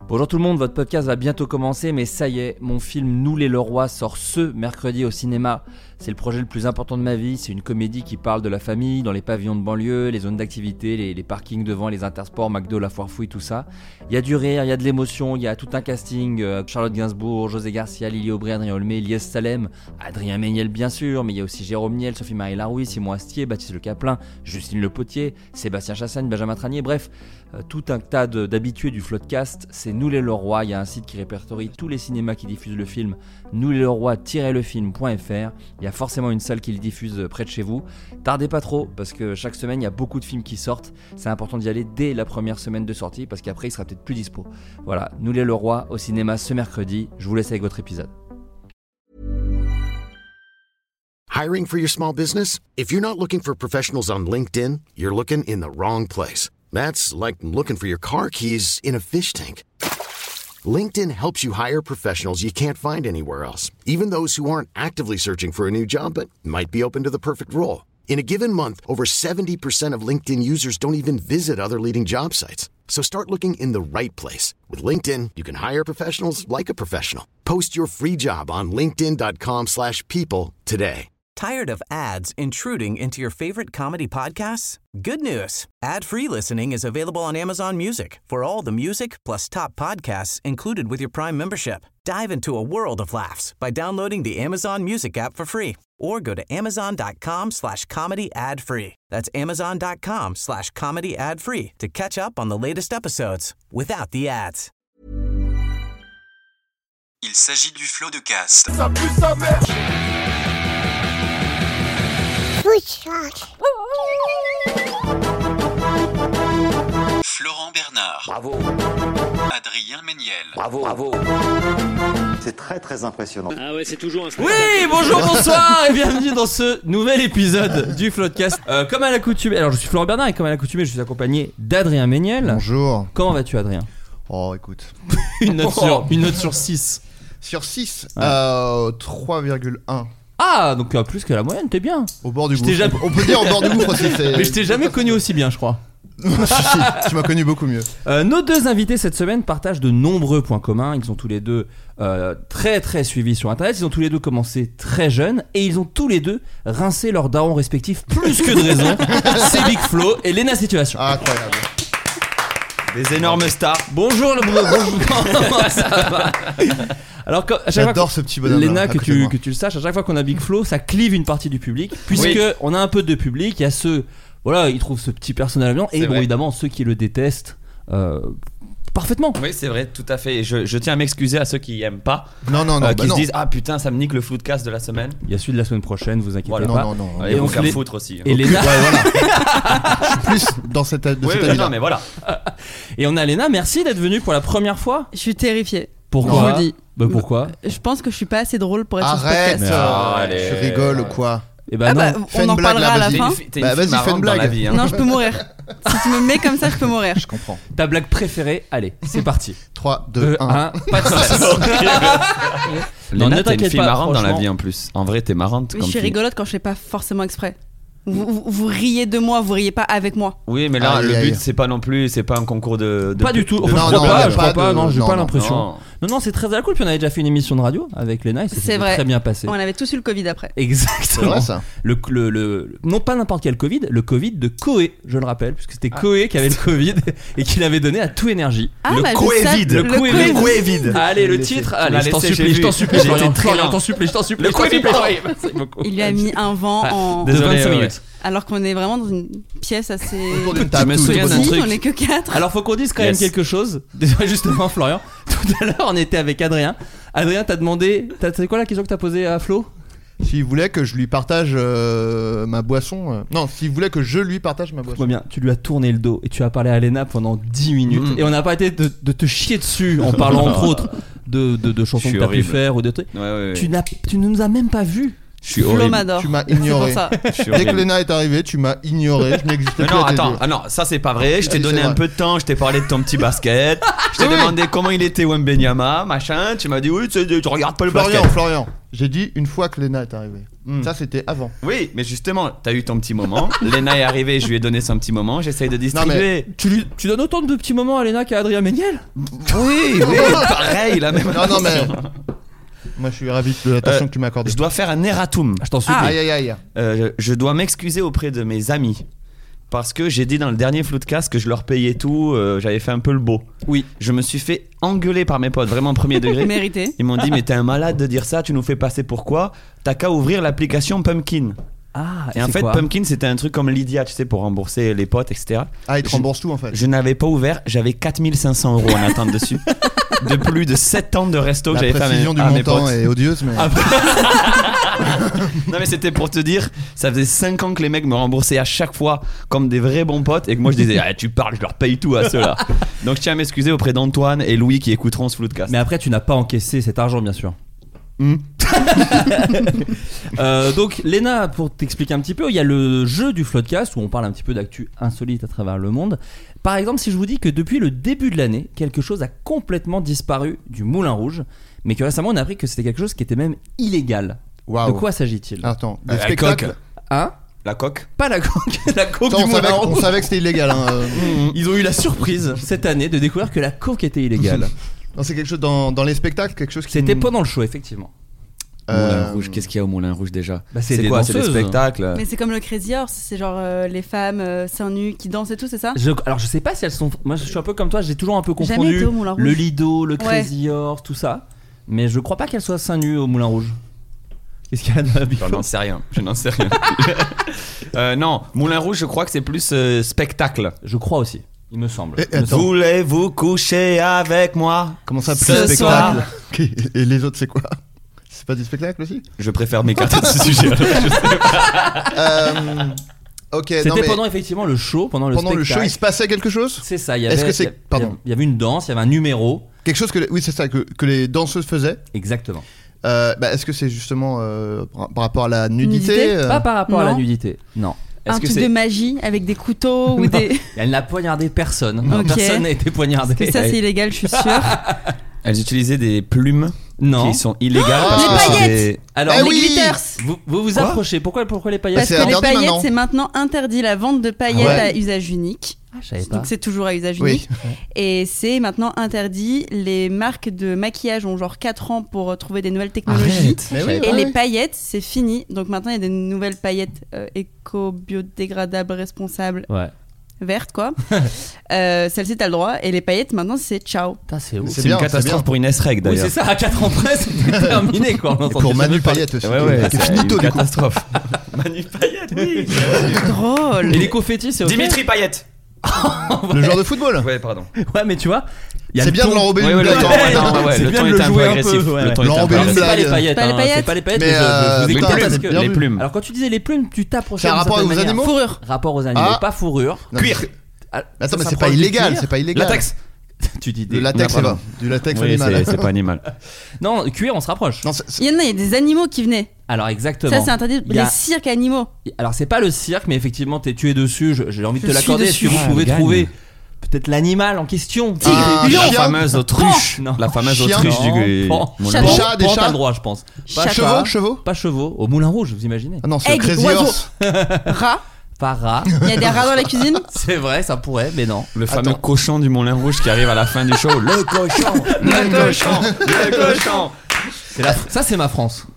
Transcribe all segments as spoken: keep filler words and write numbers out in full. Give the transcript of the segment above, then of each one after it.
Bonjour tout le monde, votre podcast va bientôt commencer, mais ça y est, mon film Nous les Leroy sort ce mercredi au cinéma. C'est le projet le plus important de ma vie, c'est une comédie qui parle de la famille, dans les pavillons de banlieue, les zones d'activité, les, les parkings devant, les intersports, McDo, la foire fouille, tout ça. Il y a du rire, il y a de l'émotion, il y a tout un casting, euh, Charlotte Gainsbourg, José Garcia, Lily Aubry, Adrien Olmé, Lies Salem, Adrien Méniel bien sûr, mais il y a aussi Jérôme Niel, Sophie-Marie Larouille, Simon Astier, Baptiste Le Caplin, Justine Le Potier, Sébastien Chassagne, Benjamin Tranier, bref, euh, tout un tas de, d'habitués du Floodcast. C'est Nous les Leroy, il y a un site qui répertorie tous les cinémas qui diffusent le film, nous les leroy tiret le film point f r. Il y a forcément une salle qui le diffuse près de chez vous. Tardez pas trop, parce que chaque semaine il y a beaucoup de films qui sortent. C'est important d'y aller dès la première semaine de sortie, parce qu'après il sera peut-être plus dispo. Voilà, Nous les Leroy au cinéma ce mercredi. Je vous laisse avec votre épisode. Hiring for your small business? If you're not looking for professionals on LinkedIn, you're looking in the wrong place. That's like looking for your car keys in a fish tank. LinkedIn helps you hire professionals you can't find anywhere else, even those who aren't actively searching for a new job but might be open to the perfect role. In a given month, over seventy percent of LinkedIn users don't even visit other leading job sites. So start looking in the right place. With LinkedIn, you can hire professionals like a professional. Post your free job on linkedin.com slash people today. Tired of ads intruding into your favorite comedy podcasts? Good news. Ad-free listening is available on Amazon Music for all the music plus top podcasts included with your Prime membership. Dive into a world of laughs by downloading the Amazon Music app for free or go to amazon.com slash comedy ad-free. That's amazon.com slash comedy ad-free to catch up on the latest episodes without the ads. Il s'agit du Floodcast. Ça pue sa mère. Florent Bernard. Bravo. Adrien Méniel. Bravo, bravo. C'est très très impressionnant. Ah ouais, c'est toujours un Oui, bonjour, bonsoir et bienvenue dans ce nouvel épisode du Floodcast. Euh, comme à l'accoutumée, alors je suis Florent Bernard et comme à l'accoutumée, je suis accompagné d'Adrien Méniel. Bonjour. Comment vas-tu, Adrien? Oh, écoute. une, note sur, une note sur six. Sur six, ouais. euh, trois virgule un. Ah, donc euh, plus que la moyenne, t'es bien. Au bord du gouffre. Jamais... On peut dire au bord du gouffre aussi. C'est... Mais je t'ai jamais connu aussi bien, je crois. Tu m'as connu beaucoup mieux. Euh, nos deux invités cette semaine partagent de nombreux points communs. Ils ont tous les deux euh, très très suivis sur internet. Ils ont tous les deux commencé très jeunes et ils ont tous les deux rincé leurs darons respectifs plus que de raison. C'est Big Flo et Léna Situation. Ah, incroyable. Des énormes stars. Bonjour le bonjour. Ça va. Alors, quand, à chaque j'adore fois, ce petit bonhomme. Léna, que tu, que tu le saches, à chaque fois qu'on a Big Flo, ça clive une partie du public. Puisque oui. on a un peu de public. Il y a ceux, voilà, ils trouvent ce petit personnage amusant. Et bon, évidemment, ceux qui le détestent. Euh, Parfaitement. Oui, c'est vrai, tout à fait. Et je, je tiens à m'excuser à ceux qui aiment pas. Non, non, non. Euh, bah qui non. se disent ah putain, ça me nique le Floodcast de la semaine. Il y a celui de la semaine prochaine, vous inquiétez voilà. pas. Non, non, non. Et, et on les... foutre aussi. Et Léna. Ouais, voilà. Je suis plus dans cette, de oui, cette oui, avis-là. Non, mais voilà. Et on a Léna. Merci d'être venue pour la première fois. Je suis terrifiée. Pourquoi? Je vous dis. Bah pourquoi? Je pense que je suis pas assez drôle pour être Arrête. sur ce podcast. Ah, allez. Tu rigoles ou quoi? Et bah ah non. bah, on en parlera à la fin. Bah vas-y, fais une blague. Vie, hein. Non, je peux mourir. Si tu me mets comme ça, je peux mourir. Je comprends. Ta blague préférée, allez, c'est parti. trois, deux, un. Pas de stress. Non, ne t'es une fille marrante dans la vie en plus. En vrai, t'es marrante. Oui, je suis rigolote quand je fais pas forcément exprès. Vous, vous, vous riez de moi, vous riez pas avec moi. Oui, mais là, aïe, le aïe. but, c'est pas non plus, c'est pas un concours de. de pas du tout. de- Enfin, non, je non, crois pas, non, je crois pas pas. de- Non, j'ai non, pas non, l'impression. non. Non, non, c'est très à la cool. Puis on avait déjà fait une émission de radio avec Léna et ça C'est s'est vrai. très bien passé. On avait tous eu le Covid après. C'est Exactement. vrai ça. Le, le, le, non pas n'importe quel Covid, le Covid de Koé, je le rappelle, puisque c'était Ah. Koé qui avait le Covid et qui l'avait donné à Tout Énergie. Ah, Le bah, je Covid, sais- le Covid, Covid. le Covid. Allez, le laissé- titre, on allez, l'a je t'en laissé, supplie, j'ai je t'en vu. supplie, J'étais Florian, très Florian, lent. t'en supplie, je t'en supplie, Le je t'en Covid. supplie, Florian. Merci beaucoup. Il lui a mis un vent Ah, en. de Désolé, vingt-cinq ouais. minutes. Alors qu'on est vraiment dans une pièce assez. Autour d'une Je table, me tout souviens est d'un possible. truc. On est que quatre. Alors faut qu'on dise quand Yes. même quelque chose. Désolé justement Florian. Tout à l'heure on était avec Adrien. Adrien t'as demandé, t'as, c'est quoi la question que t'as posée à Flo? S'il voulait que je lui partage euh, ma boisson. euh, Non, s'il voulait que je lui partage ma boisson. Moi bien, tu lui as tourné le dos et tu as parlé à Léna pendant dix minutes Mm. et on n'a pas été de, de te chier dessus en parlant entre autres de, de, de chansons Je suis que t'as pu horrible. faire ou de trucs. Ouais, ouais, ouais. Tu n'as, tu ne nous as même pas vus. Je suis Flo horrible. m'adore. Tu m'as C'est ignoré. pour ça. Je suis Dès que horrible. Léna est arrivée, tu m'as ignoré. Je n'existais Mais plus non, à tes attends, yeux. ah non, ça c'est pas vrai. Je t'ai Oui, donné c'est un vrai. peu de temps, je t'ai parlé de ton petit basket. Je t'ai Oui, oui. demandé comment il était Wembenyama, machin. Tu m'as dit oui, tu, tu regardes pas le Florian, basket. Florian, j'ai dit une fois que Léna est arrivée. Mm. Ça, c'était avant. Oui, mais justement, t'as eu ton petit moment. Léna est arrivée, je lui ai donné son petit moment. J'essaye de distribuer. Non, mais... tu, lui, tu donnes autant de petits moments à Léna qu'à Adrien Méniel? Oui, oui, pareil, la même. Non, non, mais. Moi, je suis ravi de l'attention euh, que tu m'accordes. Je dois faire un erratum. Je t'en supplie. Ah, aïe, aïe, aïe. Euh, je dois m'excuser auprès de mes amis. Parce que j'ai dit dans le dernier Floodcast que je leur payais tout, euh, j'avais fait un peu le beau. Oui. Je me suis fait engueuler par mes potes, vraiment premier degré. Mérité. Ils m'ont dit mais t'es un malade de dire ça, tu nous fais passer pour quoi? T'as qu'à ouvrir l'application Pumpkin. Ah, et en fait quoi Pumpkin c'était un truc comme Lydia, tu sais, pour rembourser les potes, et cetera. Ah, ils te remboursent tout en fait. Je n'avais pas ouvert, j'avais quatre mille cinq cents euros en attente dessus. De plus de sept ans de resto que La j'avais fait à mes, précision du à mes montant potes. est odieuse, mais. Ah, non mais c'était pour te dire, ça faisait cinq ans que les mecs me remboursaient à chaque fois comme des vrais bons potes et que moi je disais ah, tu parles, je leur paye tout à ceux-là. Donc je tiens à m'excuser auprès d'Antoine et Louis qui écouteront ce Floodcast. Mais après tu n'as pas encaissé cet argent bien sûr. Mm. euh, donc Léna, pour t'expliquer un petit peu, il y a le jeu du Floodcast où on parle un petit peu d'actu insolite à travers le monde. Par exemple, si je vous dis que depuis le début de l'année, quelque chose a complètement disparu du Moulin Rouge, mais que récemment on a appris que c'était quelque chose qui était même illégal. Wow. De quoi s'agit-il? Attends, des La spectacles. coque. Hein? La coque. Pas la coque, la coque Attends, du on, Moulin savait, Rouge. on savait que c'était illégal. Hein. Ils ont eu la surprise cette année de découvrir que la coque était illégale. Non, c'est quelque chose dans, dans les spectacles, quelque chose qui. C'était pendant le show, effectivement. Euh... Moulin Euh, Rouge, qu'est-ce qu'il y a au Moulin Rouge déjà? Bah, c'est c'est des quoi? C'est des danseuses. spectacles. Mais c'est comme le Crazy Horse, c'est genre euh, les femmes euh, seins nus qui dansent et tout, c'est ça? Je, alors je sais pas si elles sont. Moi je suis un peu comme toi, j'ai toujours un peu Jamais confondu été au Moulin Rouge. le Lido, le Ouais. Crazy Horse, tout ça. Mais je crois pas qu'elles soient seins nus au Moulin Rouge. Qu'est-ce qu'il y a dans la Je bifo? n'en sais rien, je n'en sais rien. euh, non, Moulin Rouge, je crois que c'est plus euh, spectacle. Je crois aussi, il me semble. Et, Il me attends. semble. Voulez-vous coucher avec moi? Comment ça, Ce plus spectacle? soir. Ok, et les autres, c'est quoi? C'est pas du spectacle aussi? Je préfère m'écarter de ce sujet. Je sais pas. euh, Ok, C'était non mais pendant effectivement le show, pendant le pendant le spectacle. show, il se passait quelque chose? C'est ça, il y avait. Est-ce que c'est- il y a- pardon. Il y avait une danse, il y avait un numéro. Quelque chose que les- oui, c'est ça que, que les danseuses faisaient. Exactement. Euh, bah, est-ce que c'est justement euh, par, par rapport à la nudité, Nudité euh, Pas par rapport à la non. nudité, non. Un Est-ce que truc c'est. de magie avec des couteaux ou Non. des. Elle n'a poignardé personne. Non, Ok. Personne n'a été poignardé. Que ça c'est illégal, je suis sûre. Elles utilisaient des plumes Non. qui sont illégales Ah, parce les que c'est paillettes. des... Alors, Eh les oui. glitters. vous vous, vous Quoi approchez. Pourquoi, pourquoi les paillettes? Parce c'est que les interdit paillettes, maintenant. c'est maintenant interdit la vente de paillettes Ouais. à usage unique. Ah, je savais pas. Donc c'est toujours à usage Oui. unique. Et c'est maintenant interdit. Les marques de maquillage ont genre quatre ans pour euh, trouver des nouvelles technologies. Arrête. Mais Je oui, savais Et ouais. les paillettes, c'est fini. Donc maintenant, il y a des nouvelles paillettes euh, éco-biodégradables, responsables, Ouais. vertes quoi. euh, Celle-ci, t'as le droit. Et les paillettes, maintenant, c'est ciao. Putain, c'est ouf. C'est C'est bien, une c'est catastrophe bien. pour une S-Reg Oui, d'ailleurs. c'est ça, à quatre ans près, c'était terminé quoi. On Et entendait pour Manu jamais parler. Payette aussi. Ouais, ouais, qui est c'est finito, une du coup. catastrophe. Manu Payette, oui. Drôle. Et les confettis, c'est ok. Dimitri Payette. Le genre de football. Ouais, pardon. Ouais, mais tu vois, il y a C'est le bien ton. de l'enrober Ouais, une ouais, le blague. temps, Ouais, attends, ouais, c'est le bien temps de était le un peu jouer un agressif. peu, ouais. Le temps était un peu L'enrober une C'est agressif. pas les blague. paillettes, Pas les hein, paillettes. c'est pas les paillettes, Mais, mais je- je, euh, vous les écoute plumes, parce que les plumes. Alors quand tu disais les plumes, tu t'approchais. C'est un d'une rapport certaine aux manière. animaux Fourrure. Rapport aux animaux, Ah. pas fourrure. Non, Cuir. Ah, Attends, ça mais c'est s'approche pas du illégal, cuir. c'est pas illégal. Latex. Tu dis Le des... latex, Non, c'est pardon. pas. Du latex Oui, animal. c'est c'est pas animal. Non, cuir, on se rapproche. Non, c'est- c'est- Il y en a, il y a des animaux qui venaient. Alors exactement. Ça, c'est interdit. Il y a- Les cirques animaux. Alors c'est pas le cirque, mais effectivement t'es tué dessus. je- J'ai envie de Je te suis l'accorder. dessus. Si vous Ah, pouvez elle gagne. trouver peut-être l'animal en question. Ah, La chien. fameuse autruche. Non. La fameuse Chien. autruche Non, du pan. Moulin Chat. Des Rouge. chats, des Pan, t'as chats. le droit, je pense. Pas Chat. Chevaux, chat, chevaux. pas chevaux. Au Moulin Rouge, vous imaginez. Ah non, c'est le Aigle, Crazy oiseau. Horse. Rats. Pas rat. Il y a des rats dans la cuisine. C'est vrai, ça pourrait, mais non. Le fameux Attends. cochon du Moulin Rouge qui arrive à la fin du show. Le cochon. Le cochon. Le cochon. C'est la... Ça c'est ma France.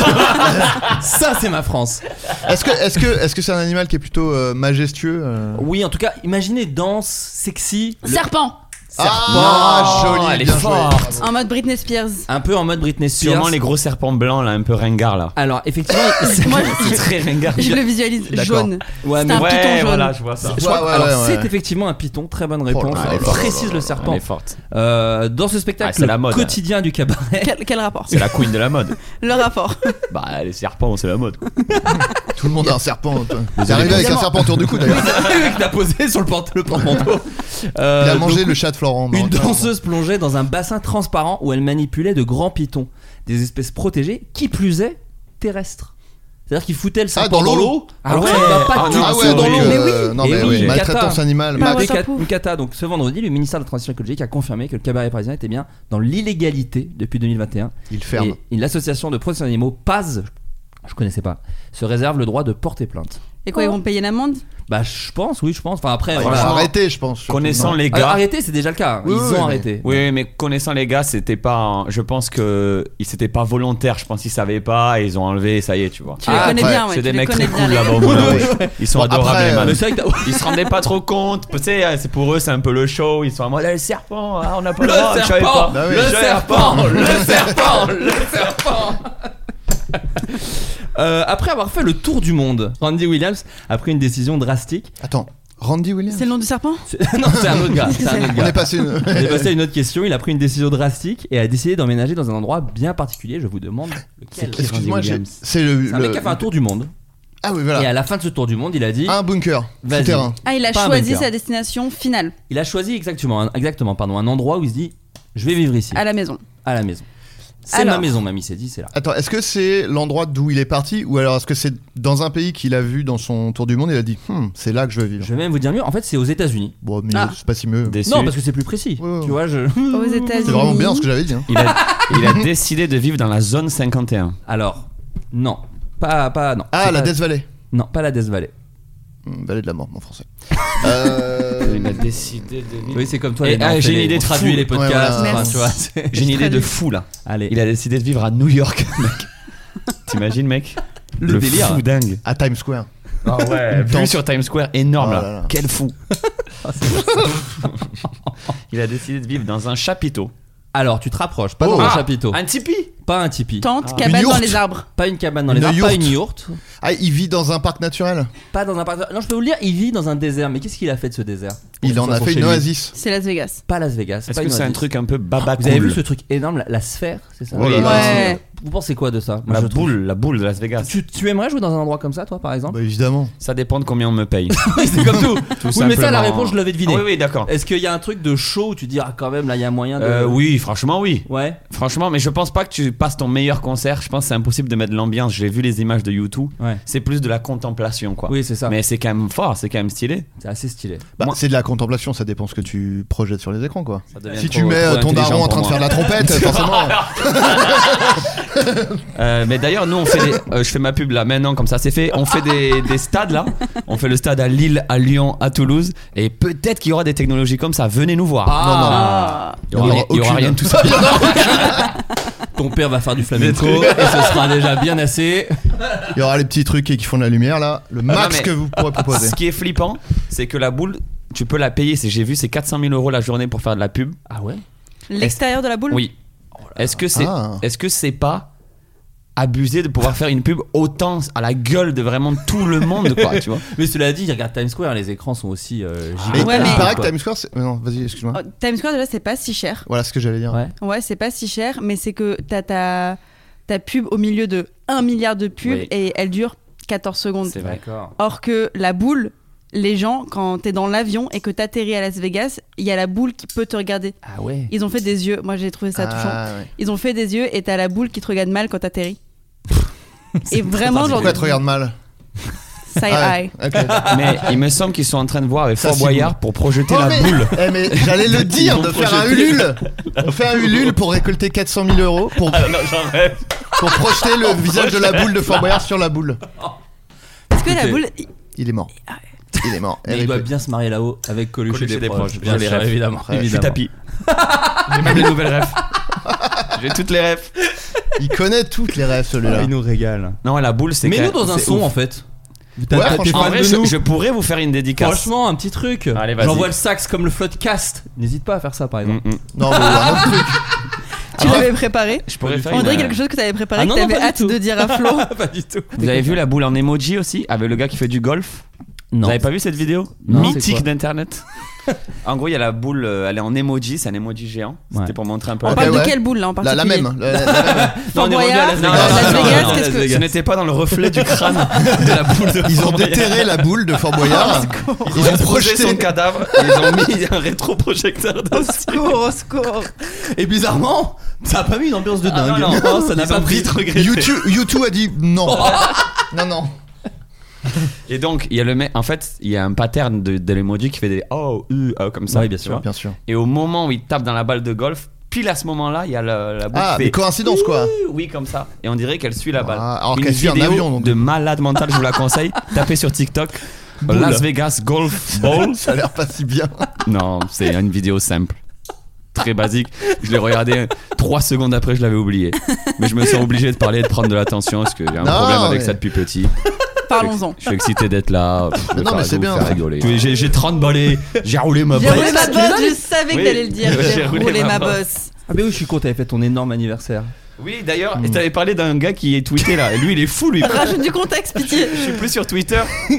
Ça c'est ma France. Est-ce que est-ce que est-ce que c'est un animal qui est plutôt euh, majestueux euh Oui, en tout cas, imaginez danse, sexy. le- Serpent. Ah, Non, joli, elle est bien joué. forte. En mode Britney Spears. Un peu en mode Britney Spears. Sûrement les gros serpents blancs là, un peu ringards là. Alors effectivement, c'est Moi, C'est très ringard. je le visualise D'accord. jaune. Ouais, C'est mais un Ouais, python jaune. voilà, je vois ça. je crois que- Ouais, alors ouais, ouais, c'est ouais. effectivement un python. Très bonne réponse. là là Elle là là précise le Elle serpent. est forte. Euh, dans ce spectacle Ah, c'est la mode. quotidien du cabaret. Quel, quel rapport? C'est la queen de la mode. Le rapport. Bah les serpents c'est la mode. Tout le monde a un serpent. toi. C'est arrivé avec un évidemment. serpent autour du cou d'ailleurs. Il a posé sur le, porte- le porte-manteau. Il Euh, a mangé donc, le chat de Florent. Une non, danseuse plongeait dans un bassin transparent où elle manipulait de grands pythons, des espèces protégées, qui plus est terrestres. C'est-à-dire qu'il foutait le serpent dans dans l'eau l'eau. Ah alors ouais. ça ne va pas Ah du non, Ah tout ouais, dans donc, l'eau. euh, non Et mais oui, oui, cata. maltraitance animale. Bah, Bah, ouais, Cat- ça prouve. une cata. Donc ce vendredi, le ministère de la Transition écologique a confirmé que le cabaret parisien était bien dans l'illégalité depuis deux mille vingt et un. Il ferme. Et une- l'association de protection des animaux, P A Z, je connaissais pas, se réservent le droit de porter plainte. Et quoi, ils vont payer l'amende? Bah je pense, oui je pense. Enfin après, Ils voilà. vont arrêter, je pense. surtout. Connaissant Non. les Ah, gars. arrêter, c'est déjà le cas. Oui, Ils oui, ont mais- arrêté. Oui, mais connaissant les gars, c'était pas. un- Je pense que ils- c'était pas volontaire. Je pense qu'ils savaient pas et ils ont enlevé. Ça y est, tu vois. Tu les Ah, connais ouais, bien, ouais. c'est tu des les mecs connais très bien, cool les là-bas gars. au Moulin Rouge. Ils sont Bon, adorables après, les euh, man. Mais c'est vrai que t'as- Ils se rendaient pas trop compte. Tu sais, c'est pour eux, c'est un peu le show. Ils sont en mode ah, le serpent. Ah, on n'a pas le droit. Le Je savais serpent, pas. Bah oui. le Je savais serpent, pas. le serpent, le serpent. Euh, après avoir fait le tour du monde, Randy Williams a pris une décision drastique. Attends, Randy Williams. C'est le nom du serpent? C'est- Non, c'est un autre gars. C'est un autre On gars. est passé. Une... On est passé à une autre question. Il a pris une décision drastique et a décidé d'emménager dans un endroit bien particulier. Je vous demande lequel. Excuse-moi, Randy j'ai- Williams c'est le. C'est un le- mec qui a fait un tour du monde. Ah oui, Et voilà. à la fin de ce tour du monde, il a dit Un bunker, Vas-y. souterrain. Ah, il a Pas un choisi bunker. sa destination finale, il a choisi exactement, un, exactement pardon, un endroit où il se dit je vais vivre ici, à la maison. à la maison. C'est Alors. ma maison, mamie s'est dit, c'est là. Attends, est-ce que c'est l'endroit d'où il est parti ou alors est-ce que c'est dans un pays qu'il a vu dans son tour du monde et il a dit Hum, c'est là que je veux vivre. Je vais même vous dire mieux. En fait, c'est aux États-Unis. Bon, mais Ah. c'est pas si mieux. Déçu. Non, parce que c'est plus précis. Ouais, ouais. Tu vois, je. Aux États-Unis. C'est vraiment bien ce que j'avais dit. hein. Il a, il a décidé de vivre dans la zone cinquante et un. Alors, non, pas, pas, non. Ah, C'est la pas- Death Valley. Non, pas la Death Valley. Hum, Vallée de la mort, mon français. Euh, Il a décidé de vivre. Oui, c'est comme toi. Et- les gars, ah, on j'ai fait une les- idée on traduit fou. les podcasts. Ouais, enfin, voilà. tu vois. c'est- J'ai une idée de traduis. fou là. Allez. Il a décidé de vivre à New York, mec. T'imagines, mec? Le délire. fou dingue. à Times Square. Ah ouais. Vue Tente. sur Times Square, énorme Oh là. là là. Quel fou. Il a décidé de vivre dans un chapiteau. Alors, tu te rapproches. Pas Oh. dans un Ah, chapiteau. Un tipi. Pas un tipi. Tente, Une cabane dans yourte. les arbres. Pas une cabane dans les Une arbres. Pas yourte. une yourte. Ah, il vit dans un parc naturel. Pas dans un parc. Non, je peux vous le dire. Il vit dans un désert. Mais qu'est-ce qu'il a fait de ce désert Il Pour en que ce a soit fait chez une lui. oasis. C'est Las Vegas. Pas Las Vegas. Est-ce pas que une c'est un oasis. truc un peu baba Vous avez cool? vu ce truc énorme, la, la sphère, c'est ça Oh là là. Ouais. Vous pensez quoi de ça Moi, La je trouve- boule, la boule de Las Vegas. Tu, tu aimerais jouer dans un endroit comme ça, toi, par exemple Bah évidemment. Ça dépend de combien on me paye. Oui, c'est comme tout. Tout Oui, mais ça, la simplement. réponse, je l'avais deviné. Ah oui, oui, d'accord. Est-ce qu'il y a un truc de show où tu dis, ah, quand même, là, il y a moyen de. Euh, oui, franchement, oui. Ouais. Franchement, mais je pense pas que tu passes ton meilleur concert. Je pense que c'est impossible de mettre de l'ambiance. J'ai vu les images de YouTube. Ouais. C'est plus de la contemplation, quoi. Oui, c'est ça. Mais c'est quand même fort, c'est quand même stylé. C'est assez stylé. Bah, Moi- c'est de la contemplation, ça dépend ce que tu projettes sur les écrans quoi. Ça devient Si trop- tu mets trop euh, ton intelligent daron en pour train de moi. faire de la trompette, forcément. Euh, mais d'ailleurs, nous on fait des, euh, je fais ma pub là maintenant, comme ça c'est fait. On fait des, des stades là. On fait le stade à Lille, à Lyon, à Toulouse. Et peut-être qu'il y aura des technologies comme ça. Venez nous voir. Ah. Il y aura, Il y aura il y aura aucune. rien de tout ça. Ton père va faire du flamenco et ce sera déjà bien assez. Il y aura les petits trucs qui font de la lumière là. Le max non, mais- que vous pourrez proposer. Ce qui est flippant, c'est que la boule, tu peux la payer. C'est, j'ai vu, c'est quatre cent mille euros la journée pour faire de la pub. Ah ouais L'extérieur de la boule? Oui. Est-ce que c'est, Ah. est-ce que c'est pas abusé de pouvoir faire une pub autant à la gueule de vraiment tout le monde, quoi, tu vois? Mais cela dit, regarde Times Square, les écrans sont aussi euh, Mais gigantesques. Ouais, mais- il paraît que quoi. Times Square, c'est. Non, vas-y, excuse-moi. Oh, Times Square, déjà, c'est pas si cher. Voilà ce que j'allais dire. Ouais. Ouais, c'est pas si cher, mais c'est que t'as ta, ta pub au milieu de un milliard de pubs Oui. et elle dure quatorze secondes. C'est vrai. D'accord. Or que la boule, les gens, quand t'es dans l'avion et que t'atterris à Las Vegas, il y a la boule qui peut te regarder. Ah ouais. Ils ont fait des yeux, moi j'ai trouvé ça touchant. Ah, ouais. Ils ont fait des yeux et t'as la boule qui te regarde mal quand t'atterris. Et vraiment, genre, Pourquoi tu regardes mal side Ah, eye. ouais, ok. Mais il me semble qu'ils sont en train de voir avec Ça, Fort c'est Boyard bon. pour projeter Oh, la mais- boule. Eh, mais j'allais le dire Ils de vont faire un projeter. Ulule. On fait un Ulule pour récolter quatre cent mille euros pour, Ah non, j'en rêve. pour projeter le visage de la boule de Fort Boyard sur la boule. Parce que la Écoutez. boule, Il est mort. Il est mort. Mais il R I P. doit bien se marier là-haut avec Coluche, Coluche et et des des proches. proches. Bien J'ai sûr, les rêves. évidemment. Ouais, Je suis évidemment. tapis. J'ai même les nouvelles rêves. J'ai toutes les rêves. Il connaît toutes les rêves celui-là. Ah, il nous régale. Non, la boule, c'est. Mais nous quand- dans un c'est son ouf. en fait. Ouais, T'es franchement. En fan vrai, de je, nous. je pourrais vous faire une dédicace. Franchement, un petit truc. Allez, vas-y. J'envoie le sax comme le floodcast. N'hésite pas à faire ça par exemple. Mm, mm. Non, mais un autre truc. tu Ah, l'avais préparé. Je pourrais faire On une, dirait euh, quelque chose que t'avais préparé, Ah que non, non, t'avais pas du hâte tout. de dire à Flo. Pas du tout. Vous avez vu la boule en emoji aussi avec le gars qui fait du golf? Non. Vous avez pas vu cette vidéo? Non, c'est Mythique quoi d'internet. En gros, il y a la boule, euh, elle est en emoji, c'est un emoji géant. C'était Ouais. pour montrer un peu On Ok, parle de ouais. quelle boule là en La, particulier? la même. La, la- la même. Fort on est revenu à Boyard, Las Non, Vegas. non, Las non, Vegas, non, non, qu'est-ce que Ce n'était pas dans le reflet du crâne de la boule de Ils Fort ont Boyard. déterré la boule de Fort Boyard. Ils ont projeté son cadavre et ils ont mis un rétroprojecteur dessus. Secours, au secours. Et bizarrement, ça a pas mis une ambiance de Ah, dingue. non, non. ça n'a Ils pas ont pris. vite regretté. YouTube, YouTube a dit non. Non, non. Et donc, il y a le mec, en fait, il y a un pattern de, de l'emoji qui fait des oh, euh, euh, comme ça. Oui, bien tu sûr. vois. Bien sûr. Et au moment où il tape dans la balle de golf, pile à ce moment-là, il y a la, la boucle Ah, qui des fait coïncidences quoi. oui comme ça, et on dirait qu'elle suit la balle. Ah, alors Une qu'elle suit un vidéo avion, donc. de malade mental, je vous la conseille. Tapez sur TikTok. Boule. Las Vegas Golf Ball. Ça a l'air pas si bien. Non, c'est une vidéo simple. Très basique. Je l'ai regardé trois secondes après, je l'avais oublié. Mais je me sens obligé de parler et de prendre de l'attention parce que j'ai un Non, problème avec mais- ça depuis petit. Parlons-en. Je suis excité d'être là. Pff, je vais Non, faire- mais je c'est vais vous bien. faire rigoler. J'ai, j'ai trente balais, j'ai roulé ma J'ai bosse. roulé ma tu bosse, l'as je savais que Oui. t'allais le dire. J'ai J'ai roulé roulé ma ma bosse. bosse. Ah, mais oui, je suis con, t'avais fait ton énorme anniversaire. Oui, d'ailleurs, Hmm. et t'avais parlé d'un gars qui est tweeté là. Et lui, il est fou, lui. Rajoute du contexte, pitié. Je suis plus sur Twitter.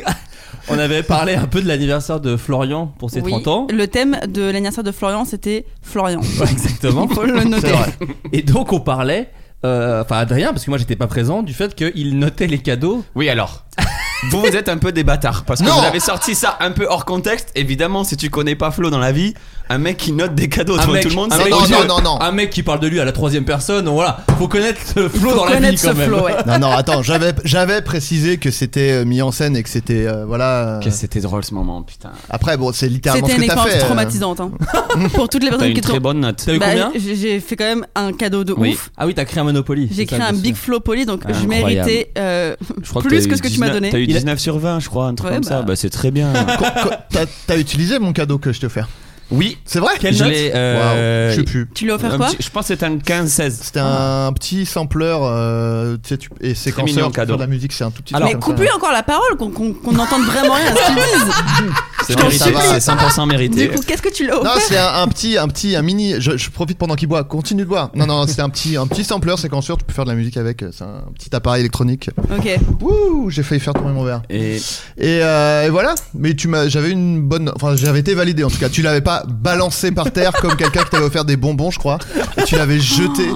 On avait parlé un peu de l'anniversaire de Florian pour ses Oui, trente ans. le thème de l'anniversaire de Florian, c'était Florian. Ouais, exactement. Il faut le noter. C'est vrai. Et donc on parlait, euh, enfin Adrien, parce que moi j'étais pas présent, du fait qu'il notait les cadeaux. Oui, alors. Vous, vous êtes un peu des bâtards parce que Non. vous avez sorti ça un peu hors contexte. Évidemment, si tu connais pas Flo dans la vie, un mec qui note des cadeaux devant mec, tout le monde, un c'est mec non, qui- non, non, non. un mec qui parle de lui à la troisième personne, donc voilà, faut connaître ce Flo Faut dans la vie connaître quand ce même. flow, ouais. Non, non, attends, j'avais, j'avais précisé que c'était euh, mis en scène et que c'était. euh, voilà. euh, que c'était drôle ce moment, putain. Après, bon, c'est littéralement C'était ce une que t'as expérience fait. euh. traumatisante. Hein. Pour toutes les T'as personnes une qui très trouvent. bonne note. T'as eu Bah, combien j'ai j'ai fait quand même un cadeau de Oui. ouf. Ah oui, t'as créé un Monopoly. J'ai c'est ça, créé un bien Big sûr. Flow Poly, donc je Incroyable. méritais euh, Je crois plus t'as que eu ce que tu m'as dix-neuf donné. T'as eu Il a- dix-neuf sur vingt, je crois, un truc Ouais, comme ça. bah. Bah, c'est très bien. Qu- qu- t'as, t'as utilisé mon cadeau que je t'ai offert. Oui. C'est vrai? Quelle Je note l'ai. Waouh, euh, je sais plus. Tu lui as offert un quoi petit- Je pense que c'était un quinze seize. C'était un petit sampler euh, tu sais, tu- et séquenceur mignon, pour cadeau. faire de la musique, c'est un tout petit Alors, Mais truc comme coupe-lui ça. encore la parole, qu'on qu'on- qu'on n'entende vraiment rien à ce qu'il dise. C'est Non, mérité, ça va. c'est cent pour cent mérité. Du coup, qu'est-ce que tu l'as Non, offert c'est un, un petit, un petit, un mini. Je, je profite pendant qu'il boit. Continue de boire. Non, non, c'est un petit, un petit sampler séquenceur. Tu peux faire de la musique avec. C'est un petit appareil électronique. Ok. Ouh, j'ai failli faire tomber mon verre. Et Et, euh, et voilà. Mais tu m'as, j'avais une bonne. Enfin, j'avais été validé en tout cas. Tu l'avais pas balancé par terre comme quelqu'un qui t'avait offert des bonbons, je crois. Et tu l'avais jeté.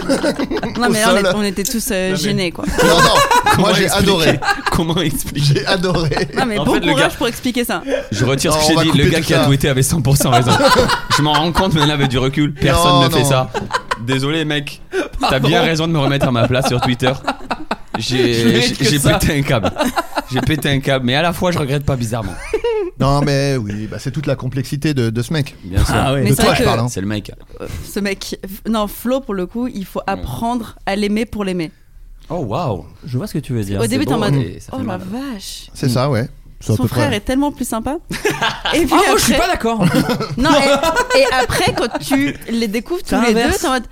Non, mais Au là, on, sol. est- on était tous euh, Non, mais- gênés, quoi. Non, non. Moi, comment j'ai expliquer adoré. Comment expliquer J'ai adoré. Non, mais En bon fait, le courage gars- pour expliquer ça. Je retire Non, ce que on va j'ai dit. Le couper gars tout qui a ça. tweeté avait cent pour cent raison. Je m'en rends compte, mais il avait du recul. Personne Non, ne fait non. ça. Désolé, mec. T'as Pardon. bien raison de me remettre à ma place sur Twitter. Je J'ai, mérite j'ai que j'ai ça. pété un câble. J'ai pété un câble, mais à la fois, je regrette pas bizarrement. Non, mais oui, bah, c'est toute la complexité de, de ce mec. Bien sûr. Ah ouais. Mais De c'est toi, vrai je que- parle. Hein. C'est le mec. Ce mec. Non, Flo, pour le coup, il faut apprendre à l'aimer pour l'aimer. Oh waouh. Je vois ce que tu veux dire. Au début, t'es en beau, mode. et ça Oh fait la mal. vache. C'est ça, ouais. C'est à Son peu frère près. est tellement plus sympa. Et puis Ah, moi après, je suis pas d'accord. non, et, et après, quand tu les découvres tous C'est les deux, l'inverse. t'es en mode.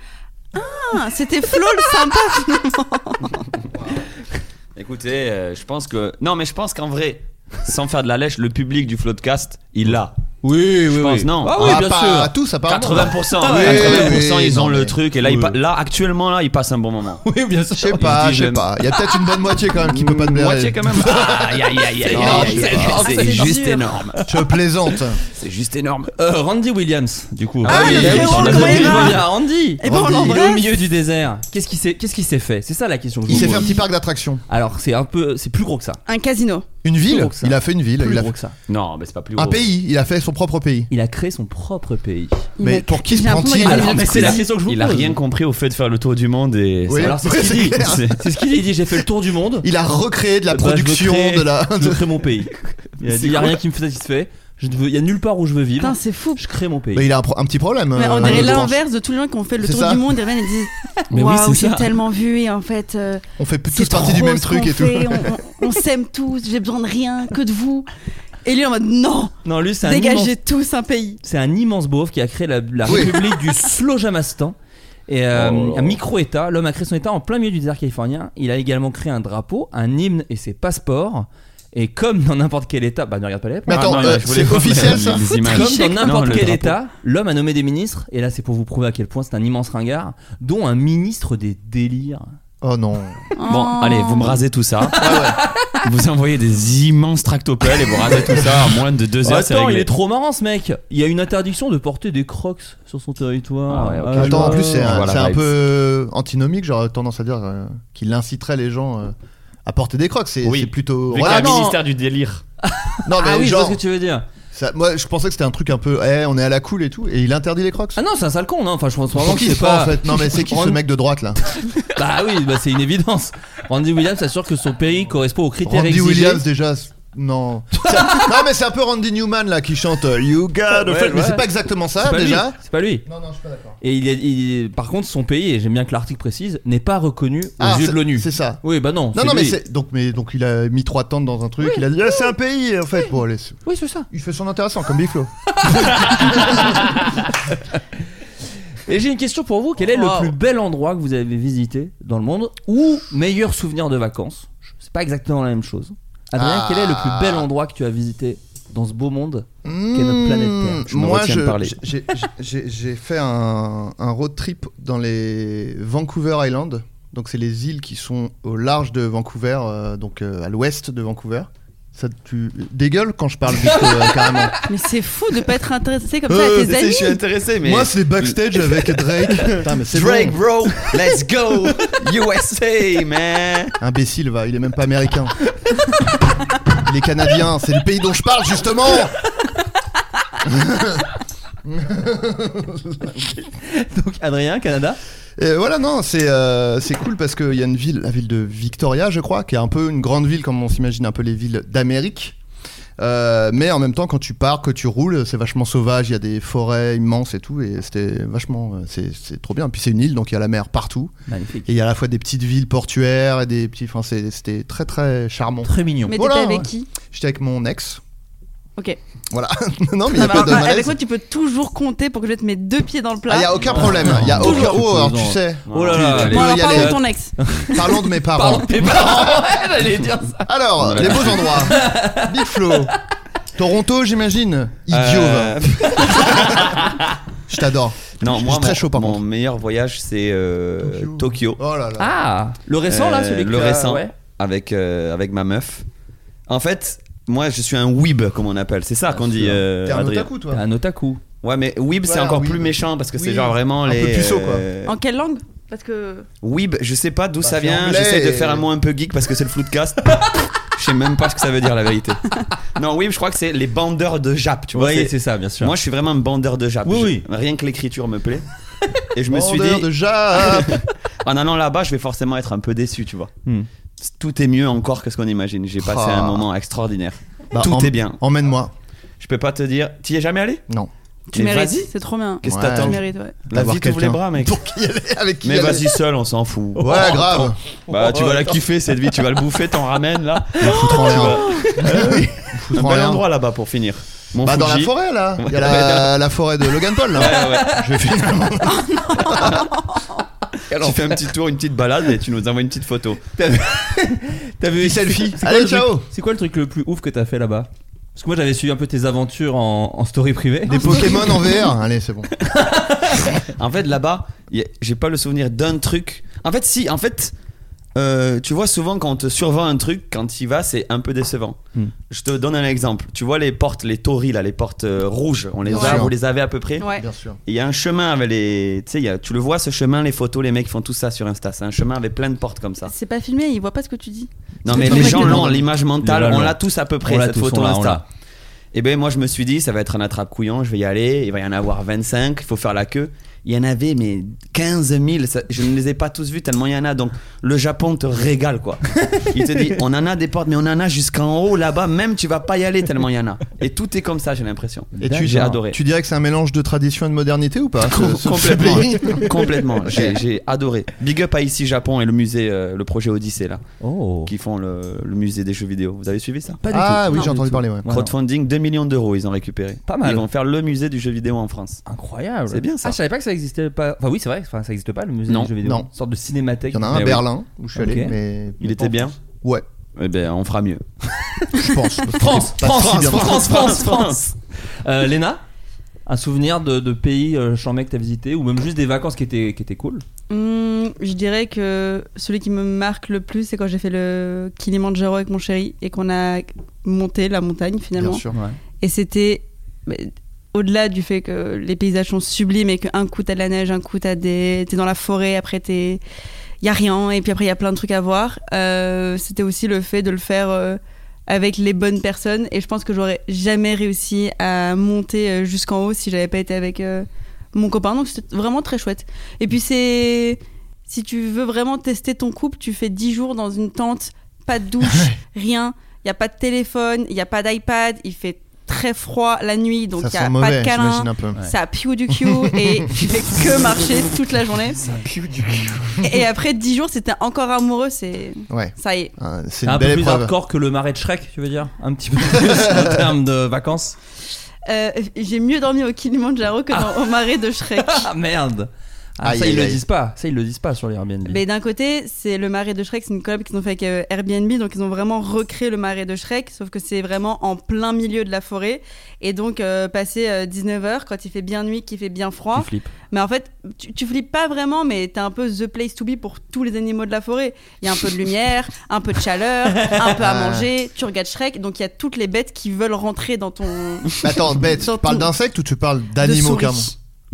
Ah, c'était Flo le sympa finalement. Écoutez, euh, je pense que. Non, mais je pense qu'en vrai, sans faire de la lèche, le public du Floodcast, il l'a. Oui, oui, Je pense, non. Ah oui, Ah, bien pas sûr. à tous, apparemment. quatre-vingts pour cent, Oui, quatre-vingts pour cent oui, ils ont non, le mais- truc et là, oui. il pa- là actuellement là ils passent un bon moment. Oui, bien sûr. Je sais pas, Il se dit, je sais j'aime. pas. Il y a peut-être une bonne moitié quand même qui peut pas te blairer. Moitié quand même. Aïe aïe aïe aïe Non, aïe, c'est aïe, pas- c'est c'est juste dur. énorme. Je plaisante. C'est juste énorme. Euh, Randy Williams, du coup. Ah, oui, le oui, frérot, on l'a comment vu, il je va vois bien, Randy. Et ben on Randy, Il est au l'embrasse. milieu du désert. Qu'est-ce qui s'est, qu'est-ce qui s'est fait C'est ça la question que je Il vous s'est pose. fait un petit parc d'attractions. Alors c'est un peu, c'est plus gros que ça. Un casino. Une ville. gros que ça. Il a fait une ville. Plus Il a gros fait que ça. Non, mais c'est pas plus un gros. pays. Il a fait son propre pays. Il a créé son propre pays. Il Mais a- pour qui se j'ai l'impression prend-il qu'il a Alors, une mais c'est la excuse. question que je vous Il a pose. rien compris au fait de faire le tour du monde et. Oui. Alors c'est Ouais, ce qu'il c'est dit. clair. C'est, c'est ce qu'il dit. Il dit j'ai fait le tour du monde. Il a recréé de la Bah, je veux production, créer- de la. Je crée mon pays. Il a C'est dit il y a quoi rien qui me satisfait. Je ne veux, il y a nulle part où je veux vivre. Putain, c'est fou. Je crée mon pays. Mais il a un, pro- un petit problème. Mais euh, on dirait je pense. l'inverse de tous les gens qui ont fait le C'est tour ça. du monde. Ils reviennent et disent Mais oui, waouh, c'est j'ai ça. tellement vu et en fait. euh, On fait tous c'est partie du trop même ce truc qu'on et tout. fait, On, on- on s'aime tous. J'ai besoin de rien que de vous. Et lui en mode non, Non, lui c'est un immense, dégagez tous un pays. c'est un immense beauf qui a créé la, la Oui. République du Slojamastan. Et euh, Oh. un micro-État. L'homme a créé son État en plein milieu du désert californien. Il a également créé un drapeau, un hymne et ses passeports. Et comme dans n'importe quel État, bah ne regarde pas les Mais attends, Ah, non, euh, je voulais c'est voir officiel les- ça les images. Comme tricher, dans quoi. n'importe Non, le quel drapeau. État, l'homme a nommé des ministres, et là c'est pour vous prouver à quel point c'est un immense ringard, dont un ministre des délires. Oh non. Bon, Oh. allez, vous me rasez tout ça. Vous envoyez des immenses tractopelles et vous rasez tout ça en moins de deux heures. c'est Attends, il réglé. est trop marrant ce mec. Il y a une interdiction de porter des crocs sur son territoire. Ah ouais, ok. Ah, Attends, en je- plus, c'est je un, vois la c'est un vibe. peu antinomique. J'aurais tendance à dire euh, qu'il inciterait les gens euh, à porter des crocs. C'est Oui. c'est plutôt. Vu Voilà, qu'il y a un non. ministère du délire. Non, mais Ah oui, je vois genre. ce que tu veux dire. ça- moi, je pensais que c'était un truc un peu. Eh, on est à la cool et tout. Et il interdit les crocs. Ah non, c'est un sale con, non. Enfin, je pense vraiment Pour que qui c'est se prend pas. en fait Non, mais c'est qui ce Randy- mec de droite là Bah oui, bah c'est une évidence. Randy Williams s'assure que son pays correspond aux critères Randy exigés. Williams, déjà. Non. C'est un- non, mais c'est un peu Randy Newman là qui chante euh, You Got a Ouais, Friend. Mais ouais. c'est pas exactement ça C'est pas lui. déjà. C'est pas lui. Non, non, je suis pas d'accord. Et il est, il est- par contre, son pays, et j'aime bien que l'article précise, n'est pas reconnu aux Ah, yeux c'est- de l'ONU. C'est ça. Oui, bah non. Non, c'est non, mais lui. c'est. Donc, mais, donc il a mis trois tentes dans un truc. Il a dit ah, c'est un pays en fait. Bon, allez. c'est- Oui, c'est ça. Il fait son intéressant comme Big Flo. Et j'ai une question pour vous. Quel est Wow. le plus bel endroit que vous avez visité dans le monde ou meilleur souvenir de vacances? C'est pas exactement la même chose. Adrien, Ah. quel est le plus bel endroit que tu as visité dans ce beau monde qu'est notre planète Terre? Je me Moi, retiens je- de parler. j'ai- j'ai j'ai fait un, un road trip dans les Vancouver Island. Donc, c'est les îles qui sont au large de Vancouver, euh, donc euh, à l'ouest de Vancouver. Ça, tu dégueules quand je parle vite, euh, carrément. Mais c'est fou de pas être intéressé comme ça Euh, à tes Je amis. suis intéressé, mais. Moi, c'est backstage avec Drake. Putain, mais c'est Drake, bon. bro, let's go, U S A, man. Imbécile, va, il est même pas américain. Il est canadien, c'est le pays dont je parle justement. Donc, Adrien, Canada. Et voilà, non, c'est euh, c'est cool parce qu'il y a une ville, la ville de Victoria, je crois, qui est un peu une grande ville comme on s'imagine un peu les villes d'Amérique. Euh, mais en même temps, quand tu pars, que tu roules, c'est vachement sauvage. Il y a des forêts immenses et tout, et c'était vachement, euh, c'est c'est trop bien. Puis c'est une île, donc il y a la mer partout, Magnifique. et il y a à la fois des petites villes portuaires et des petits. Enfin, c'est- c'était très très charmant. Très mignon. Mais Voilà, t'étais avec ouais. qui? J'étais avec mon ex. Ok. Voilà. Non, mais il y a Ah bah, pas de alors, malaise. avec moi, tu peux toujours compter pour que je mette mes deux pieds dans le plat. Ah, y a aucun problème. Il y a Non, aucun. toujours. Oh, alors tu sais. Oh là là, Tu allez. Bon, alors y parlons aller. de ton ex. Parlons de mes parents. Pardon, tes parents. Ouais, j'allais dire ça. Alors, les beaux endroits. Big Flo. Toronto, j'imagine. Idiot. Euh, va. Je t'adore. Non, Je moi, suis très mon, chaud, par mon contre. meilleur voyage, c'est euh, Tokyo. Tokyo. Oh là là. Ah, le récent là, Euh, celui que le tu as- récent, ouais. avec, euh, avec ma meuf. En fait, moi, je suis un weeb, comme on appelle. C'est ça qu'on dit, euh, T'es un Adrien. otaku, toi. T'es un otaku. Ouais, mais weeb, c'est Voilà, encore weeb. plus méchant parce que c'est Oui, genre vraiment un les. peu puceau, quoi. euh, En quelle langue? Parce que. Weeb, je sais pas d'où Bah, ça c'est vient. anglais J'essaie de et- faire un mot un peu geek parce que c'est le floodcast. Je sais même pas ce que ça veut dire la vérité. Non, weeb, je crois que c'est les bandeurs de Jap. Tu vois, Oui, c'est- c'est ça, bien sûr. Moi, je suis vraiment un bandeur de Jap. Oui, Je- oui. Rien que l'écriture me plaît. Et je me suis Vendeur dit, de Jap. en allant là-bas, je vais forcément être un peu déçu, tu vois. Hmm. Tout est mieux encore que ce qu'on imagine. J'ai passé Ah. un moment extraordinaire. Bah, Tout em- est bien. Emmène-moi. Je peux pas te dire. T'y es jamais allé? Non. Tu Mais mérites, vas-y. c'est trop bien. Qu'est-ce que Ouais. t'attends? Tu mérites, ouais. La D'avoir vie t'ouvre les quelqu'un. bras, mec. Pour qui aller Avec qui Mais aller vas-y seul, on s'en fout. Ouais, grave. Bah, tu vas la kiffer cette vie. Tu vas le bouffer, t'en ramènes là. On foutre en l'air. Un Foutre en bel l'air. endroit là-bas pour finir. Mon Bah, dans la Fuji. forêt, là. Il y a Ouais, la, la forêt de Logan Paul, là. Ouais, ouais. Je vais finalement. Tu fais un petit tour, une petite balade et tu nous envoies une petite photo. T'as vu selfie. C'est quoi Allez, le truc- ciao. C'est quoi le truc le plus ouf que t'as fait là-bas? Parce que moi j'avais suivi un peu tes aventures en, en story privée. Des Pokémon en V R. Allez, c'est bon. En fait, là-bas, y a- j'ai pas le souvenir d'un truc. En fait, si, en fait, euh, tu vois, souvent quand on te survend un truc, quand tu y vas, c'est un peu décevant. Hmm. Je te donne un exemple. Tu vois les portes, les torii, là, les portes euh, rouges, on les Bien a, sûr. vous les avez à peu près. Ouais. Bien sûr. Et il y a un chemin avec les. Tu sais, il y a- tu le vois ce chemin, les photos, les mecs font tout ça sur Insta. C'est un chemin avec plein de portes comme ça. C'est pas filmé, ils voient pas ce que tu dis. Non, Parce mais que les tu gens vois que- l'ont, l'image mentale, Ils l'ont. on l'a tous à peu près, On l'a cette tous, photo on l'a, on Insta. l'a. Et ben moi je me suis dit, ça va être un attrape-couillon, je vais y aller, il va y en avoir vingt-cinq, il faut faire la queue. Il y en avait mais quinze mille, ça- je ne les ai pas tous vus tellement il y en a. Donc le Japon te régale quoi. Il te dit, on en a des portes, mais on en a jusqu'en haut là-bas, même tu vas pas y aller tellement il y en a. Et tout est comme ça, j'ai l'impression. Et tu, J'ai adoré. Tu dirais que c'est un mélange de tradition et de modernité ou pas ce- ce Complètement, pays complètement. J'ai, j'ai adoré. Big up à ici Japon et le musée, euh, le projet Odyssey là, Oh. qui font le, le musée des jeux vidéo. Vous avez suivi ça? Pas du Ah tout. oui, Non, j'ai du entendu tout. parler, ouais. Ouais, non. Crowdfunding, deux millions d'euros ils ont récupéré. Pas mal. Ils vont faire le musée du jeu vidéo en France. Incroyable. C'est bien ça. Ah, je savais pas que ça existait pas. Enfin oui, c'est vrai. Enfin, ça existe pas le musée Non, du jeu vidéo. non. Une sorte de cinémathèque. Il y en a un à Mais oui. Berlin où je suis allé, Ok. mais. Il était bien? Ouais, Eh ben on fera mieux. je pense. France, Pas France, si bien. France, France, France. Euh, Léna, un souvenir de, de pays euh, charmés que t'as visité ou même juste des vacances qui étaient qui étaient cool. Hum, je dirais que celui qui me marque le plus, c'est quand j'ai fait le Kilimandjaro avec mon chéri et qu'on a monté la montagne finalement. Bien sûr. Ouais. Et c'était mais, au-delà du fait que les paysages sont sublimes et qu'un coup t'as de la neige, un coup t'as des... t'es dans la forêt, après t'es... y a rien et puis après il y a plein de trucs à voir. Euh, c'était aussi le fait de le faire euh, avec les bonnes personnes et je pense que j'aurais jamais réussi à monter euh, jusqu'en haut si j'avais pas été avec euh, mon copain. Donc c'était vraiment très chouette. Et puis c'est... Si tu veux vraiment tester ton couple, tu fais dix jours dans une tente, pas de douche, rien. Il y a pas de téléphone, il y a pas d'iPad, il fait très froid la nuit, donc il y Ça a sent pas mauvais, de câlin. j'imagine un peu. Ça pue du cul et tu fais que marcher toute la journée. Ça pue du cul. Et après dix jours, c'était encore amoureux, c'est Ouais. ça y est. Ah, c'est C'est une un belle peu plus épreuve. hardcore que le marais de Shrek, tu veux dire? Un petit peu plus en termes de vacances. Euh, j'ai mieux dormi au Kilimanjaro que dans, au marais de Shrek. Ah merde. Ah, Aïe, ça aïe, ils le aïe. disent pas. Ça ils le disent pas sur les Airbnb. Mais d'un côté, c'est le marais de Shrek, c'est une collab qu'ils ont fait avec euh, Airbnb, donc ils ont vraiment recréé le marais de Shrek, sauf que c'est vraiment en plein milieu de la forêt. Et donc, euh, passer euh, dix-neuf heures, quand il fait bien nuit, qu'il fait bien froid. Tu flippes. Mais en fait, tu, tu flippes pas vraiment, mais t'es un peu the place to be pour tous les animaux de la forêt. Il y a un peu de lumière, un peu de chaleur, un peu à manger. Tu regardes Shrek, donc il y a toutes les bêtes qui veulent rentrer dans ton. Mais attends, bête, Dans tu parles ton- d'insectes ou tu parles de d'animaux souris. carrément?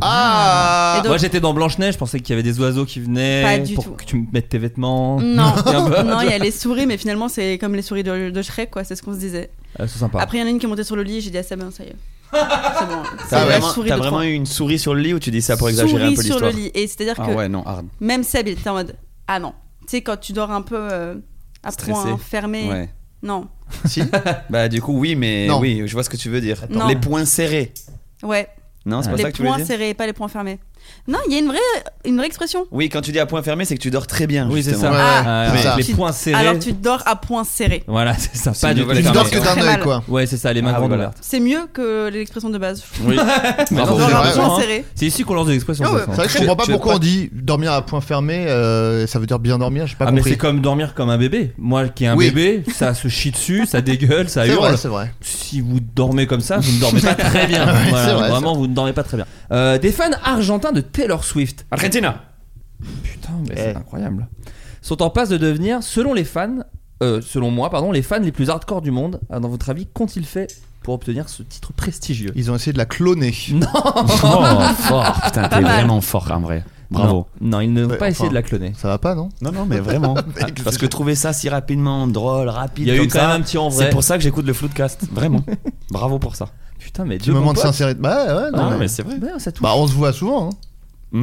Ah Et donc- Moi j'étais dans Blanche-Neige, je pensais qu'il y avait des oiseaux qui venaient Pas du pour tout. que tu mettes tes vêtements. Non, Il y a un peu- non, il y a les souris, mais finalement c'est comme les souris de, de Shrek, quoi. C'est ce qu'on se disait. Euh, c'est sympa. Après, il y en a une qui est montée sur le lit, j'ai dit ah, c'est bon, ça y est. C'est bon. C'est T'as la vraiment, souris t'as de vraiment trois. eu une souris sur le lit ou tu dis ça pour exagérer un Souris peu sur l'histoire? le lit. Et c'est-à-dire Ah que ouais, non, hard. même Seb, il était en mode ah non. Tu sais, quand tu dors un peu euh, à Stressé. point fermé. Ouais. Non. Si. Bah du coup oui, mais Non. oui, je vois ce que tu veux dire. Non. Les poings serrés. Ouais. Non, c'est pas Les ça que tu voulais poings dire. serrés, pas les poings fermés. Non, il y a une vraie, une vraie expression. Oui, quand tu dis à point fermé, c'est que tu dors très bien. Oui, c'est justement. ça. Ouais, ouais, Ah, c'est avec ça. les Tu- poings serrés. Alors tu dors à point serré. Voilà, c'est ça. C'est Pas une du nouvelle tout Tu fermé. dors que d'un Très œil mal. quoi. Ouais, c'est ça, les mains Ah, oui, grandes voilà. ouvertes. C'est mieux que l'expression de base. je trouve. Oui. Mais Bravo, non, c'est t'as vrai, raison, ouais. hein. Serré. C'est ici qu'on lance des expressions. Ah de ouais. toute façon. C'est vrai que je Tu- comprends pas tu veux pourquoi pas- on dit dormir à point fermé, euh, ça veut dire bien dormir, j'ai pas Ah mais compris. c'est comme dormir comme un bébé. Moi qui ai un Oui. bébé, ça se chie dessus, ça dégueule, ça C'est hurle. vrai, c'est vrai. Si vous dormez comme ça, vous ne dormez pas très bien. Ouais, Voilà, c'est vrai, vraiment, vous ne dormez pas très bien. Euh, des fans argentins de Taylor Swift. Argentina. Putain, mais Eh. c'est incroyable. Sont en passe de devenir, selon les fans, euh, selon moi, pardon, les fans les plus hardcore du monde. Alors, dans votre avis, qu'ont-ils fait pour obtenir ce titre prestigieux? Ils ont essayé de la cloner. Non, Oh, fort. Putain, t'es Pas mal. vraiment fort en vrai. Bravo. Non, non, ils ne vont Ouais, pas essayer enfin. de la cloner. Ça va pas, non? Non, non, mais vraiment. Parce que trouver ça si rapidement, drôle, rapide, Il y a eu comme quand ça, même un petit en vrai. c'est pour ça que j'écoute le Floodcast. Vraiment. Bravo pour ça. Putain, mais Petit deux moment bons de potes. sincérité. Bah ouais, ouais, non. Non, mais- mais c'est vrai. Ouais, ça touche. Bah on se voit souvent. Hein. Hmm.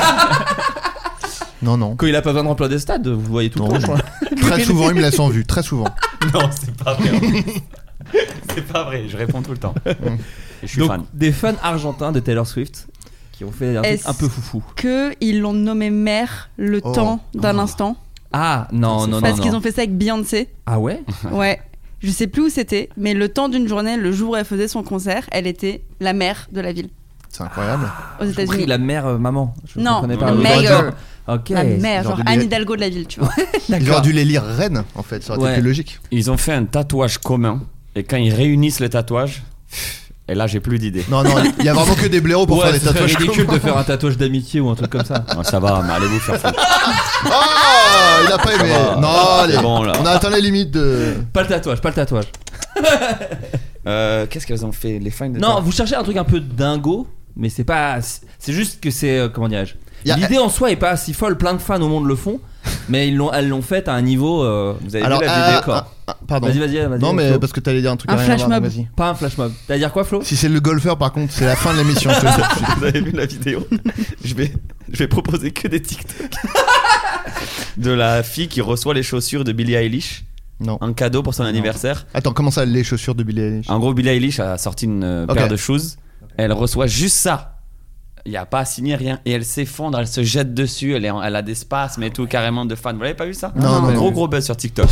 Non, non. Quand il a pas besoin de remplir des stades, vous voyez tout le Non, temps, je crois. Très souvent, il me laisse en vue, très souvent. Non, c'est pas vrai. C'est pas vrai, je réponds tout le temps. Et je suis Donc, fan. des fans argentins de Taylor Swift qui ont fait un truc Est-ce un peu foufou. Que ils l'ont nommé mère le Oh. temps d'un Oh. instant. Ah, non, non, non. Parce non. qu'ils ont fait ça avec Beyoncé. Ah ouais? Ouais. Je sais plus où c'était, mais le temps d'une journée, le jour où elle faisait son concert, elle était la mère de la ville C'est incroyable. aux J'ai compris États-Unis. la mère euh, maman. Je Non, comprenais la pas. mayor. Ok. La mère, Genre genre du Anne lait. Hidalgo de la ville, tu vois. Ils auraient dû les lire reine, en fait, ça aurait Ouais. été plus logique. Ils ont fait un tatouage commun. Et quand ils réunissent le tatouage, et là j'ai plus d'idées. Non, non, il y a vraiment que des blaireaux pour Ouais, faire des ce serait tatouages. ridicule communs. de faire un tatouage d'amitié ou un truc comme ça. Oh, ça va, mais allez vous faire foutre. Oh, il a pas aimé. va. Non, allez. C'est bon, là. On a atteint les limites de. Pas le tatouage, pas le tatouage. Euh, Qu'est-ce qu'elles ont fait, les fans de Non, vous cherchez un truc un peu dingo, mais c'est pas. C'est juste que c'est. euh, Comment dirais-je? Y a- L'idée en soi est pas si folle, plein de fans au monde le font, mais ils l'ont, elles l'ont fait à un niveau. euh, Vous avez Alors, vu la euh, vidéo d'accord. ah, ah, pardon. Vas-y, vas-y, vas-y. Non, mais Flo. parce que t'allais dire un truc Un à rien à flash voir, mob. vas-y. Pas un flash mob. T'as dire quoi, Flo? Si c'est le golfeur, par contre, c'est la fin de l'émission. je te le dis tout de suite. Vous avez vu la vidéo? je, vais, je vais proposer que des TikTok de la fille qui reçoit les chaussures de Billie Eilish Non. en cadeau pour son anniversaire. Attends, comment ça, les chaussures de Billie Eilish? En gros, Billie Eilish a sorti une euh, Ok. paire de shoes. Elle reçoit juste ça. Il n'y a pas à signer rien. Et elle s'effondre, elle se jette dessus. Elle, est en- elle a des spasmes et tout, carrément de fans. Vous l'avez pas vu ça? Non, non, Gros, non. gros buzz sur TikTok.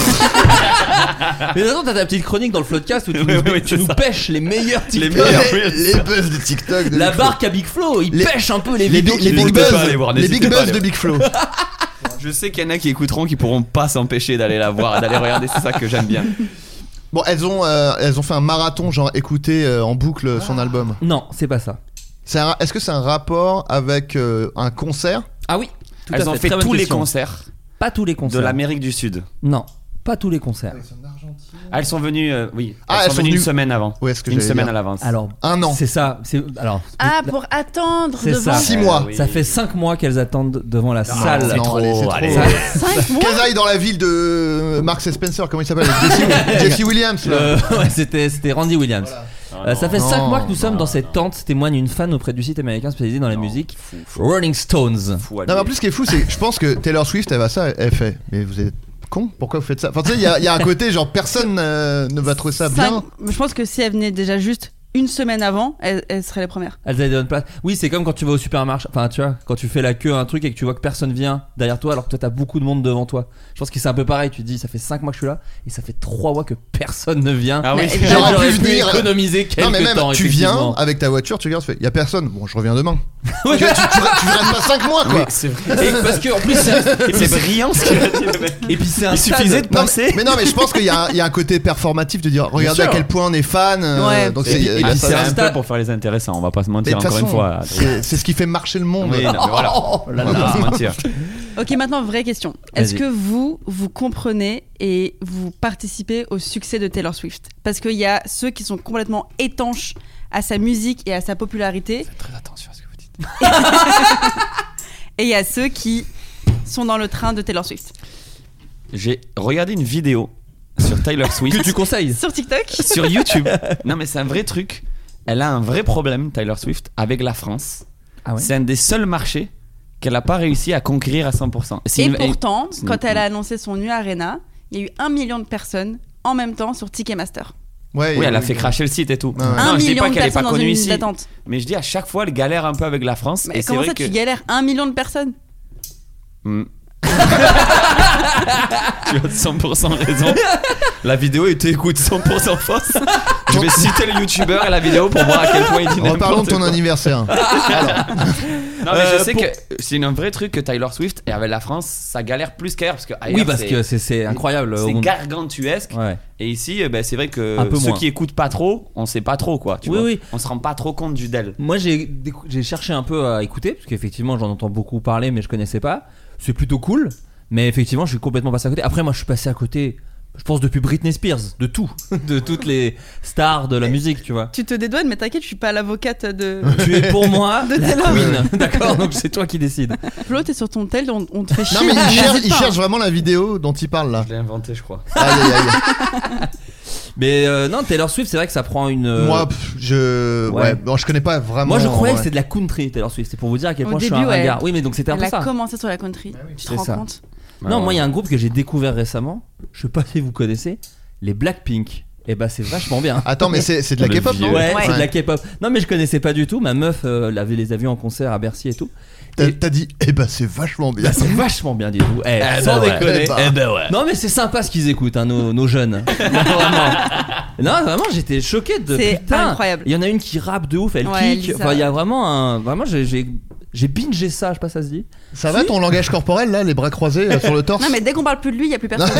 Mais attends, t'as ta petite chronique dans le Floodcast où tu Oui, nous, oui, tu c'est nous ça. pêches les meilleurs Les TikTok. meilleurs. les, les buzz de TikTok. de La Big Flo. barque à Big Flo, il Les- pêche un peu les, Les, vidéos. big- les qu'il big fait. N'hésitez pas à buzz, aller voir, les n'hésitez big pas à buzz aller de Big Flo. Je sais qu'il y en a qui écouteront qui pourront pas s'empêcher d'aller la voir, d'aller regarder. C'est ça que j'aime bien. Bon, elles ont, euh, elles ont fait un marathon, genre écouter euh, en boucle son album. Non, c'est pas ça. C'est un- Est-ce que c'est un rapport avec euh, un concert? Ah oui, tout à Elles ont fait Très bonne tous les question. concerts Pas tous les de concerts. l'Amérique du Sud. Non, pas tous les concerts. Ah, elles sont venues, euh, oui, elles, Ah, sont elles sont venues une venues- semaine avant. Ouais, ce que Une j'allais semaine dire. à l'avance. Alors, Un an. c'est ça. C'est alors. Ah, pour attendre C'est devant. ça. Six mois. oui. Ça fait cinq mois qu'elles attendent devant la salle. c'est non, trop, allez, c'est trop. allez. Ça- Cinq mois. Qu'elles aillent dans la ville de Marks et Spencer, comment il s'appelle? Jesse, Jesse Williams. là. Euh, ouais, c'était c'était Randy Williams. Euh, ça fait Non, cinq mois que nous sommes non, dans cette tente, témoigne une fan auprès du site américain spécialisé dans la musique, Rolling Stones. Fou, Non, mais en plus, ce qui est fou, c'est que je pense que Taylor Swift, elle va ça, elle fait. Mais vous êtes con. Pourquoi vous faites ça? Enfin, tu sais, il y, a- il y a un côté genre personne euh, ne va trouver ça bien. Cinq- Je pense que si elle venait déjà juste une semaine avant, elle, elle serait les premières. Elles avaient des bonnes places. Oui, c'est comme quand tu vas au supermarché. Enfin, tu vois, quand tu fais la queue à un truc et que tu vois que personne vient derrière toi alors que toi t'as beaucoup de monde devant toi. Je pense que c'est un peu pareil. Tu te dis, ça fait cinq mois que je suis là et ça fait trois mois que personne ne vient. Ah oui, Mais c'est- évidemment, J'aurais J'aurais pu pu venir. économiser quelques Non mais même temps. tu viens effectivement. avec ta voiture, tu regardes, tu fais, y a personne. Bon, je reviens demain. Ouais. Tu, vois, tu, tu, tu restes pas cinq mois quoi. Oui, c'est vrai. Et parce que en plus, c'est- C'est brillant ce qu'il a dit le mec. et puis c'est un Il suffisait de stade. Non, penser. mais, mais non mais je pense qu'il y, a un- il y a un côté performatif de dire regardez à sûr. quel point on est fan. euh, Ouais. Donc Et c'est, puis- il y a- et il y a puis ça. c'est C'est un un stade. peu pour faire les intéressants, on va pas se Mais mentir de toute encore une façon, fois. Adrien. c'est, c'est ce qui fait marcher le monde. Oui, non, mais voilà. Oh là On va pas se là. mentir. Ok, maintenant, vraie question. Est-ce Vas-y. que vous, vous comprenez et vous participez au succès de Taylor Swift? Parce qu'il y a ceux qui sont complètement étanches à sa musique et à sa popularité, Faites très attention à ce que vous dites. et il y a ceux qui sont dans le train de Taylor Swift. J'ai regardé une vidéo sur Taylor Swift Que tu conseilles. Sur TikTok? sur YouTube. Non mais c'est un vrai truc. Elle a un vrai problème, Taylor Swift, avec la France. Ah ouais. C'est un des seuls marchés qu'elle n'a pas réussi à conquérir à cent pour cent. C'est Et une- pourtant, c'est une- quand elle a annoncé son Nu Arena, il y a eu un million de personnes en même temps sur Ticketmaster. Ouais, Oui, elle a oui, fait oui. cracher le site et tout. Ouais, ouais. un Non, je dis million pas de qu'elle est pas personnes dans connue une liste ici. d'attente. Mais je dis à chaque fois, elle galère un peu avec la France. Mais et c'est comment vrai ça, que... tu galères un million de personnes? Hmm. Tu as cent pour cent raison. La vidéo était, écoute, cent pour cent fausse. Je vais citer le youtubeur et la vidéo pour voir à quel point il dit Reparlons n'importe de ton quoi. anniversaire. Non mais Euh, je sais pour- que c'est un vrai truc que Taylor Swift et avec la France ça galère plus qu'ailleurs parce que ailleurs, Oui, parce c'est- que c'est, c'est incroyable. c'est au monde. gargantuesque Ouais. et ici eh ben, c'est vrai que Un peu ceux moins. qui écoutent pas trop on sait pas trop quoi tu Oui, vois. oui. On se rend pas trop compte du Dell. Moi, j'ai, décou- j'ai cherché un peu à écouter parce qu'effectivement, j'en entends beaucoup parler, mais je connaissais pas. C'est plutôt cool, mais effectivement, je suis complètement passé à côté. Après, moi, je suis passé à côté. Je pense depuis Britney Spears, de tout, de toutes les stars de la musique, tu vois. Tu te dédouanes, mais t'inquiète, je suis pas l'avocate de. Tu es pour moi De la Taylor. queen, d'accord. Donc c'est toi qui décides. Flo, t'es sur ton tel, on, on te fait chier. Non mais il n'hésite cherche, il pas. cherche vraiment la vidéo dont il parle là. Je l'ai inventé je crois. Aïe aïe aïe. Mais euh, non, Taylor Swift, c'est vrai que ça prend une. euh, Moi, pff, je, ouais. ouais. bon, je connais pas vraiment. Moi, je croyais ouais. que c'était de la country, Taylor Swift. C'est pour vous dire à quel Au point je suis début, un ouais. ringard. Oui, mais donc c'était un Elle peu a ça. commencé sur la country. Tu te C'est rends ça. compte? Non, moi, il y a un groupe que j'ai découvert récemment. Je sais pas si vous connaissez, les Blackpink. Et bah, c'est vachement bien. Attends, mais c'est, c'est de la Le K-pop, non? vieux. Ouais, Ouais. c'est de la K-pop. Non, mais je connaissais pas du tout. Ma meuf euh, avait les avions en concert à Bercy et tout. T'as, Et- t'as dit, eh bah c'est vachement bien. Bah, c'est vachement bien, dis vous. Eh, Eh sans ben ouais. déconner. Eh ben. Eh ben ouais. Non, mais c'est sympa ce qu'ils écoutent, hein, nos, nos jeunes. Non, vraiment. Non, vraiment, j'étais choqué de. C'est putain, incroyable. Il y en a une qui rappe de ouf, elle Ouais, kick. Lisa. Enfin, il y a vraiment un. Vraiment, j'ai. j'ai... J'ai bingé ça, je sais pas si ça se dit. Ça va ton langage corporel là, les bras croisés euh, sur le torse? Non, mais dès qu'on parle plus de lui, il y a plus personne.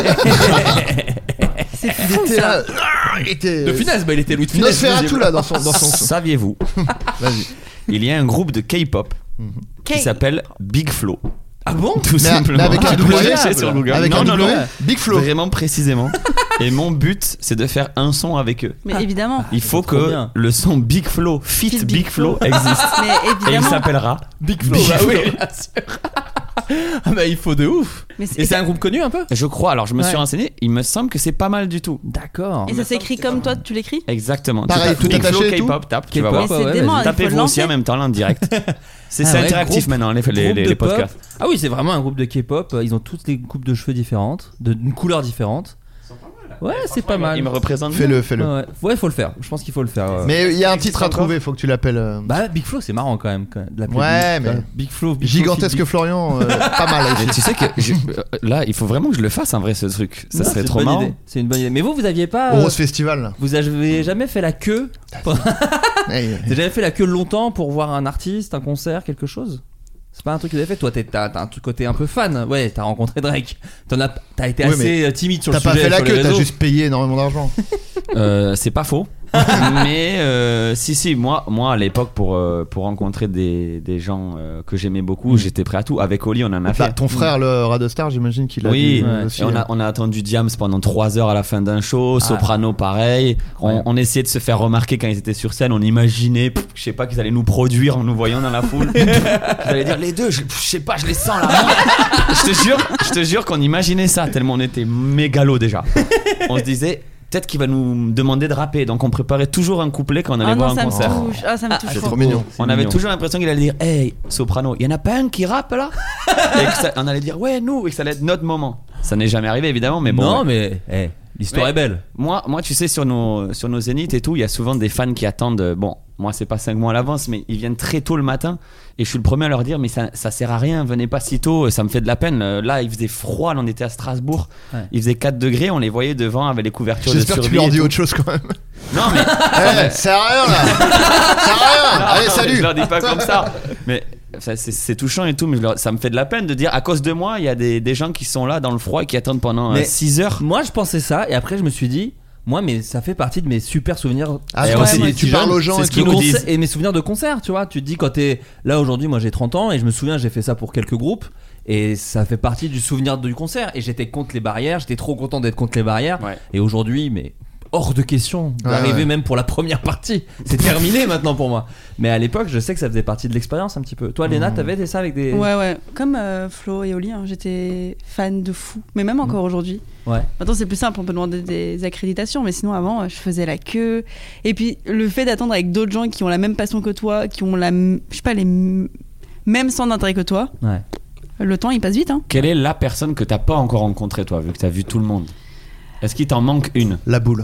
C'est Il fou était ça. là. Ah, il était. De Funès, bah il était Louis de Funès. Nosferatu là dans son, dans son. Saviez-vous Vas-y. il y a un groupe de K-pop qui K- s'appelle Big Flow. Ah bon? Tout Mais- simplement. mais avec un Tu peux W, chercher sur Google. Avec non, un non, W. non. Big Flow. Vraiment précisément. Et mon but, c'est de faire un son avec eux. Mais évidemment. Il faut trop que bien. le son Big Flow fit Fit Big, Big Flow Flow. existe. Mais Et il évidemment. s'appellera Big Flo. Big Bah Flo. oui, bien sûr. Ah bah il faut de ouf. Mais c'est- Et c'est un groupe connu un peu? Je crois, alors je me suis Ouais. renseigné, il me semble que c'est pas mal du tout. D'accord. Et ça s'écrit comme toi, tu l'écris? Exactement. Pareil, Tu tapes tout Big Flow attaché et tout K-pop, tape, tu vas K-pop, voir. Mais ouais, c'est dément, vas-y. il faut Tapez le vous aussi lancer. en même temps là en direct. C'est Ah c'est ouais, interactif groupe- maintenant, les, les, Groupe les, de les pop. podcasts. Ah oui, c'est vraiment un groupe de K-pop. Ils ont toutes des coupes de cheveux différentes, de- d'une couleur différente. Ouais, c'est pas mal. Il me représente. Fais-le, fais-le. Ouais, ouais. Ouais, faut le faire. Je pense qu'il faut le faire. euh. Mais il y a un existe titre à encore trouver, faut que tu l'appelles. euh, Bah, Big Flo, c'est marrant quand même. Quand même, de l'appeler Ouais, Big- mais- Big Flo, Big Flo, Gigantesque Big- Florian, euh, pas mal Mais aussi. tu sais que je- euh, là, il faut vraiment que je le fasse en vrai ce truc. Ça Non, serait c'est trop une bonne marrant. idée. C'est une bonne idée. Mais vous, vous aviez pas. Au euh, Rose Festival. là. Vous avez jamais fait la queue? Ouais, Vous avez jamais fait la queue longtemps pour voir un artiste, un concert, quelque chose? C'est pas un truc que vous avez fait? Toi, t'es- t'as t'as un truc côté un peu fan. Ouais, t'as rencontré Drake. T'en as, t'as été Oui, assez euh, timide sur T'as le pas sujet. fait la sur les queue, t'as réseaux. juste payé énormément d'argent. Euh, c'est pas faux. Mais euh, si si moi moi à l'époque pour euh, pour rencontrer des, des gens euh, que j'aimais beaucoup j'étais prêt à tout. Avec Oli on en a Bah, fait. ton frère, le Radostar, j'imagine qu'il a Oui, dû, euh, ouais. aussi, et on euh, a, on a attendu Diams pendant trois heures à la fin d'un show, Soprano pareil. On, Incroyable. on essayait de se faire remarquer quand ils étaient sur scène. On imaginait, pff, je sais pas, qu'ils allaient nous produire en nous voyant dans la foule. J'allais dire les deux, je, pff, je sais pas, je les sens là. je te jure, je te jure qu'on imaginait ça tellement on était mégalo déjà. On se disait. Peut-être qu'il va nous demander de rapper, donc on préparait toujours un couplet quand on allait Ah voir non, un ça me concert. touche. Ah, ça me touche. c'est fort. trop mignon. C'est On avait mignon. toujours l'impression qu'il allait dire Hey, Soprano, il y en a pas un qui rappe là Et que ça- on allait dire Ouais, nous, et que ça allait être notre moment. Ça n'est jamais arrivé évidemment, mais bon. Non, ouais. mais hey, l'histoire Mais est belle. Moi, moi, tu sais, sur nos, sur nos zéniths et tout, il y a souvent des fans qui attendent. Bon, moi, c'est pas cinq mois à l'avance, mais ils viennent très tôt le matin. Et je suis le premier à leur dire, mais ça, ça sert à rien, venez pas si tôt, ça me fait de la peine. Là, il faisait froid, là, on était à Strasbourg. Ouais. Il faisait quatre degrés, on les voyait devant avec les couvertures de survie. J'espère que tu leur dis autre chose quand même. Non, mais. hey, ça sert à rien là. Ça sert à rien. Allez, salut. Je leur dis pas comme ça. Mais. Ça, c'est, c'est touchant et tout, mais leur, ça me fait de la peine de dire à cause de moi, il y a des, des gens qui sont là dans le froid et qui attendent pendant six heures. Moi, je pensais ça, et après, je me suis dit, moi, mais ça fait partie de mes super souvenirs. Ah, toi aussi, tu parles aux gens, c'est et, ce qui concer- et mes souvenirs de concert, tu vois. Tu te dis, quand t'es là aujourd'hui, moi j'ai trente ans, et je me souviens, j'ai fait ça pour quelques groupes, et ça fait partie du souvenir du concert. Et j'étais contre les barrières, j'étais trop content d'être contre les barrières, ouais. Et aujourd'hui, mais. Hors de question d'arriver ouais, ouais. même pour la première partie. C'est terminé maintenant pour moi. Mais à l'époque, je sais que ça faisait partie de l'expérience un petit peu. Toi, Léna, mmh. t'avais fait ça avec des. Ouais, ouais. Comme euh, Flo et Oli, hein, j'étais fan de fou. Mais même encore mmh. aujourd'hui. Ouais. Maintenant, c'est plus simple, on peut demander des accréditations. Mais sinon, avant, je faisais la queue. Et puis, le fait d'attendre avec d'autres gens qui ont la même passion que toi, qui ont la, je sais pas, les mêmes centres d'intérêt que toi, ouais. Le temps, il passe vite. Hein. Quelle est la personne que t'as pas encore rencontrée, toi, vu que t'as vu tout le monde? Est-ce qu'il t'en manque une? La boule.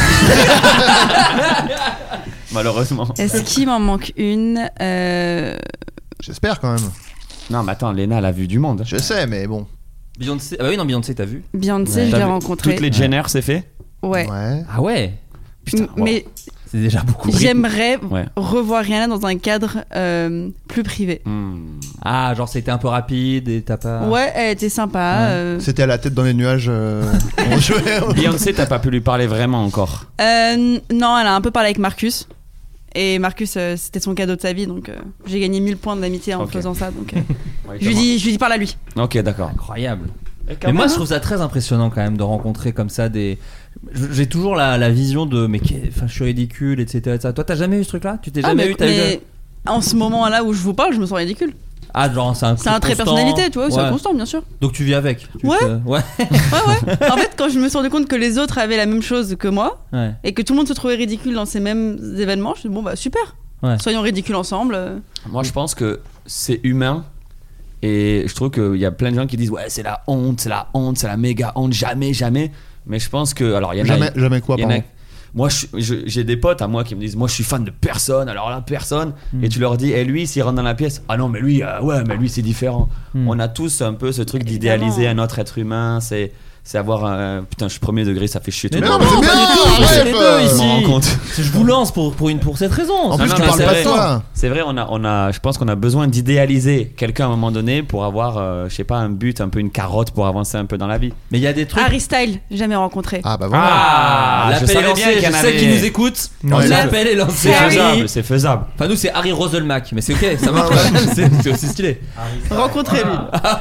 Malheureusement. Est-ce qu'il m'en manque une euh... J'espère quand même. Non, mais attends, Léna, elle a vu du monde. Je sais, mais bon. Beyoncé. Ah bah oui, non, Beyoncé, t'as vu? Beyoncé, ouais. je l'ai rencontrée. Toutes les Jenner, c'est fait? Ouais. ouais. Ah ouais. Putain, wow. Mais c'est déjà beaucoup. J'aimerais ouais. revoir Rihanna dans un cadre euh, plus privé. Mm. Ah, genre c'était un peu rapide et t'as pas. Ouais, elle était sympa. Ouais. Euh... C'était à la tête dans les nuages. Euh... Beyoncé, t'as pas pu lui parler vraiment encore? euh, Non, elle a un peu parlé avec Marcus. Et Marcus, euh, c'était son cadeau de sa vie, donc euh, j'ai gagné mille points de l'amitié en okay. faisant ça. Donc, euh, ouais, je, lui dis, je lui dis parle à lui. Ok, d'accord. Incroyable. Mais moi, je trouve ça très impressionnant quand même de rencontrer comme ça des. J'ai toujours la, la vision de mais enfin, je suis ridicule, et cetera, et cetera. Toi, t'as jamais eu ce truc-là? Tu t'es ah, jamais mais, eu t'as mais eu... En ce moment-là où je vous parle, je me sens ridicule. Ah, genre c'est un. C'est un trait constant. Personnalité, tu vois, ouais. C'est un constant, bien sûr. Donc tu vis avec. Tu ouais. Te... ouais. ouais, ouais. En fait, quand je me suis rendu compte que les autres avaient la même chose que moi, ouais. Et que tout le monde se trouvait ridicule dans ces mêmes événements, je me suis dit bon bah super. Ouais. Soyons ridicules ensemble. Moi, je pense que c'est humain. Et je trouve qu'il y a plein de gens qui disent ouais c'est la honte, c'est la honte, c'est la méga honte, jamais, jamais. Mais je pense que alors il y en a jamais, jamais quoi y en a, moi je, je, j'ai des potes à moi qui me disent moi je suis fan de personne, alors là personne. Mm. Et tu leur dis et lui s'il rentre dans la pièce, ah non mais lui euh, ouais mais lui c'est différent. Mm. On a tous un peu ce truc d'idéaliser un autre être humain, c'est c'est avoir un putain je suis premier degré, ça fait chier tout le monde. Non, non, pas du tout, c'est les deux ici. Je me rends compte. Je vous lance pour pour une pour cette raison. En plus non, tu non, parles pas de toi. C'est vrai, on a on a je pense qu'on a besoin d'idéaliser quelqu'un à un moment donné pour avoir euh, je sais pas un but, un peu une carotte pour avancer un peu dans la vie. Mais il y a des trucs. Harry Styles, jamais rencontré. Ah bah voilà. Ah, l'appel est lancé, je sais avait... qui nous écoute. Ouais, l'appel est lancé. C'est faisable, c'est faisable. Enfin nous c'est Harry Roselmack, mais c'est ok, ça marche. c'est, c'est aussi stylé. Rencontrez-lui.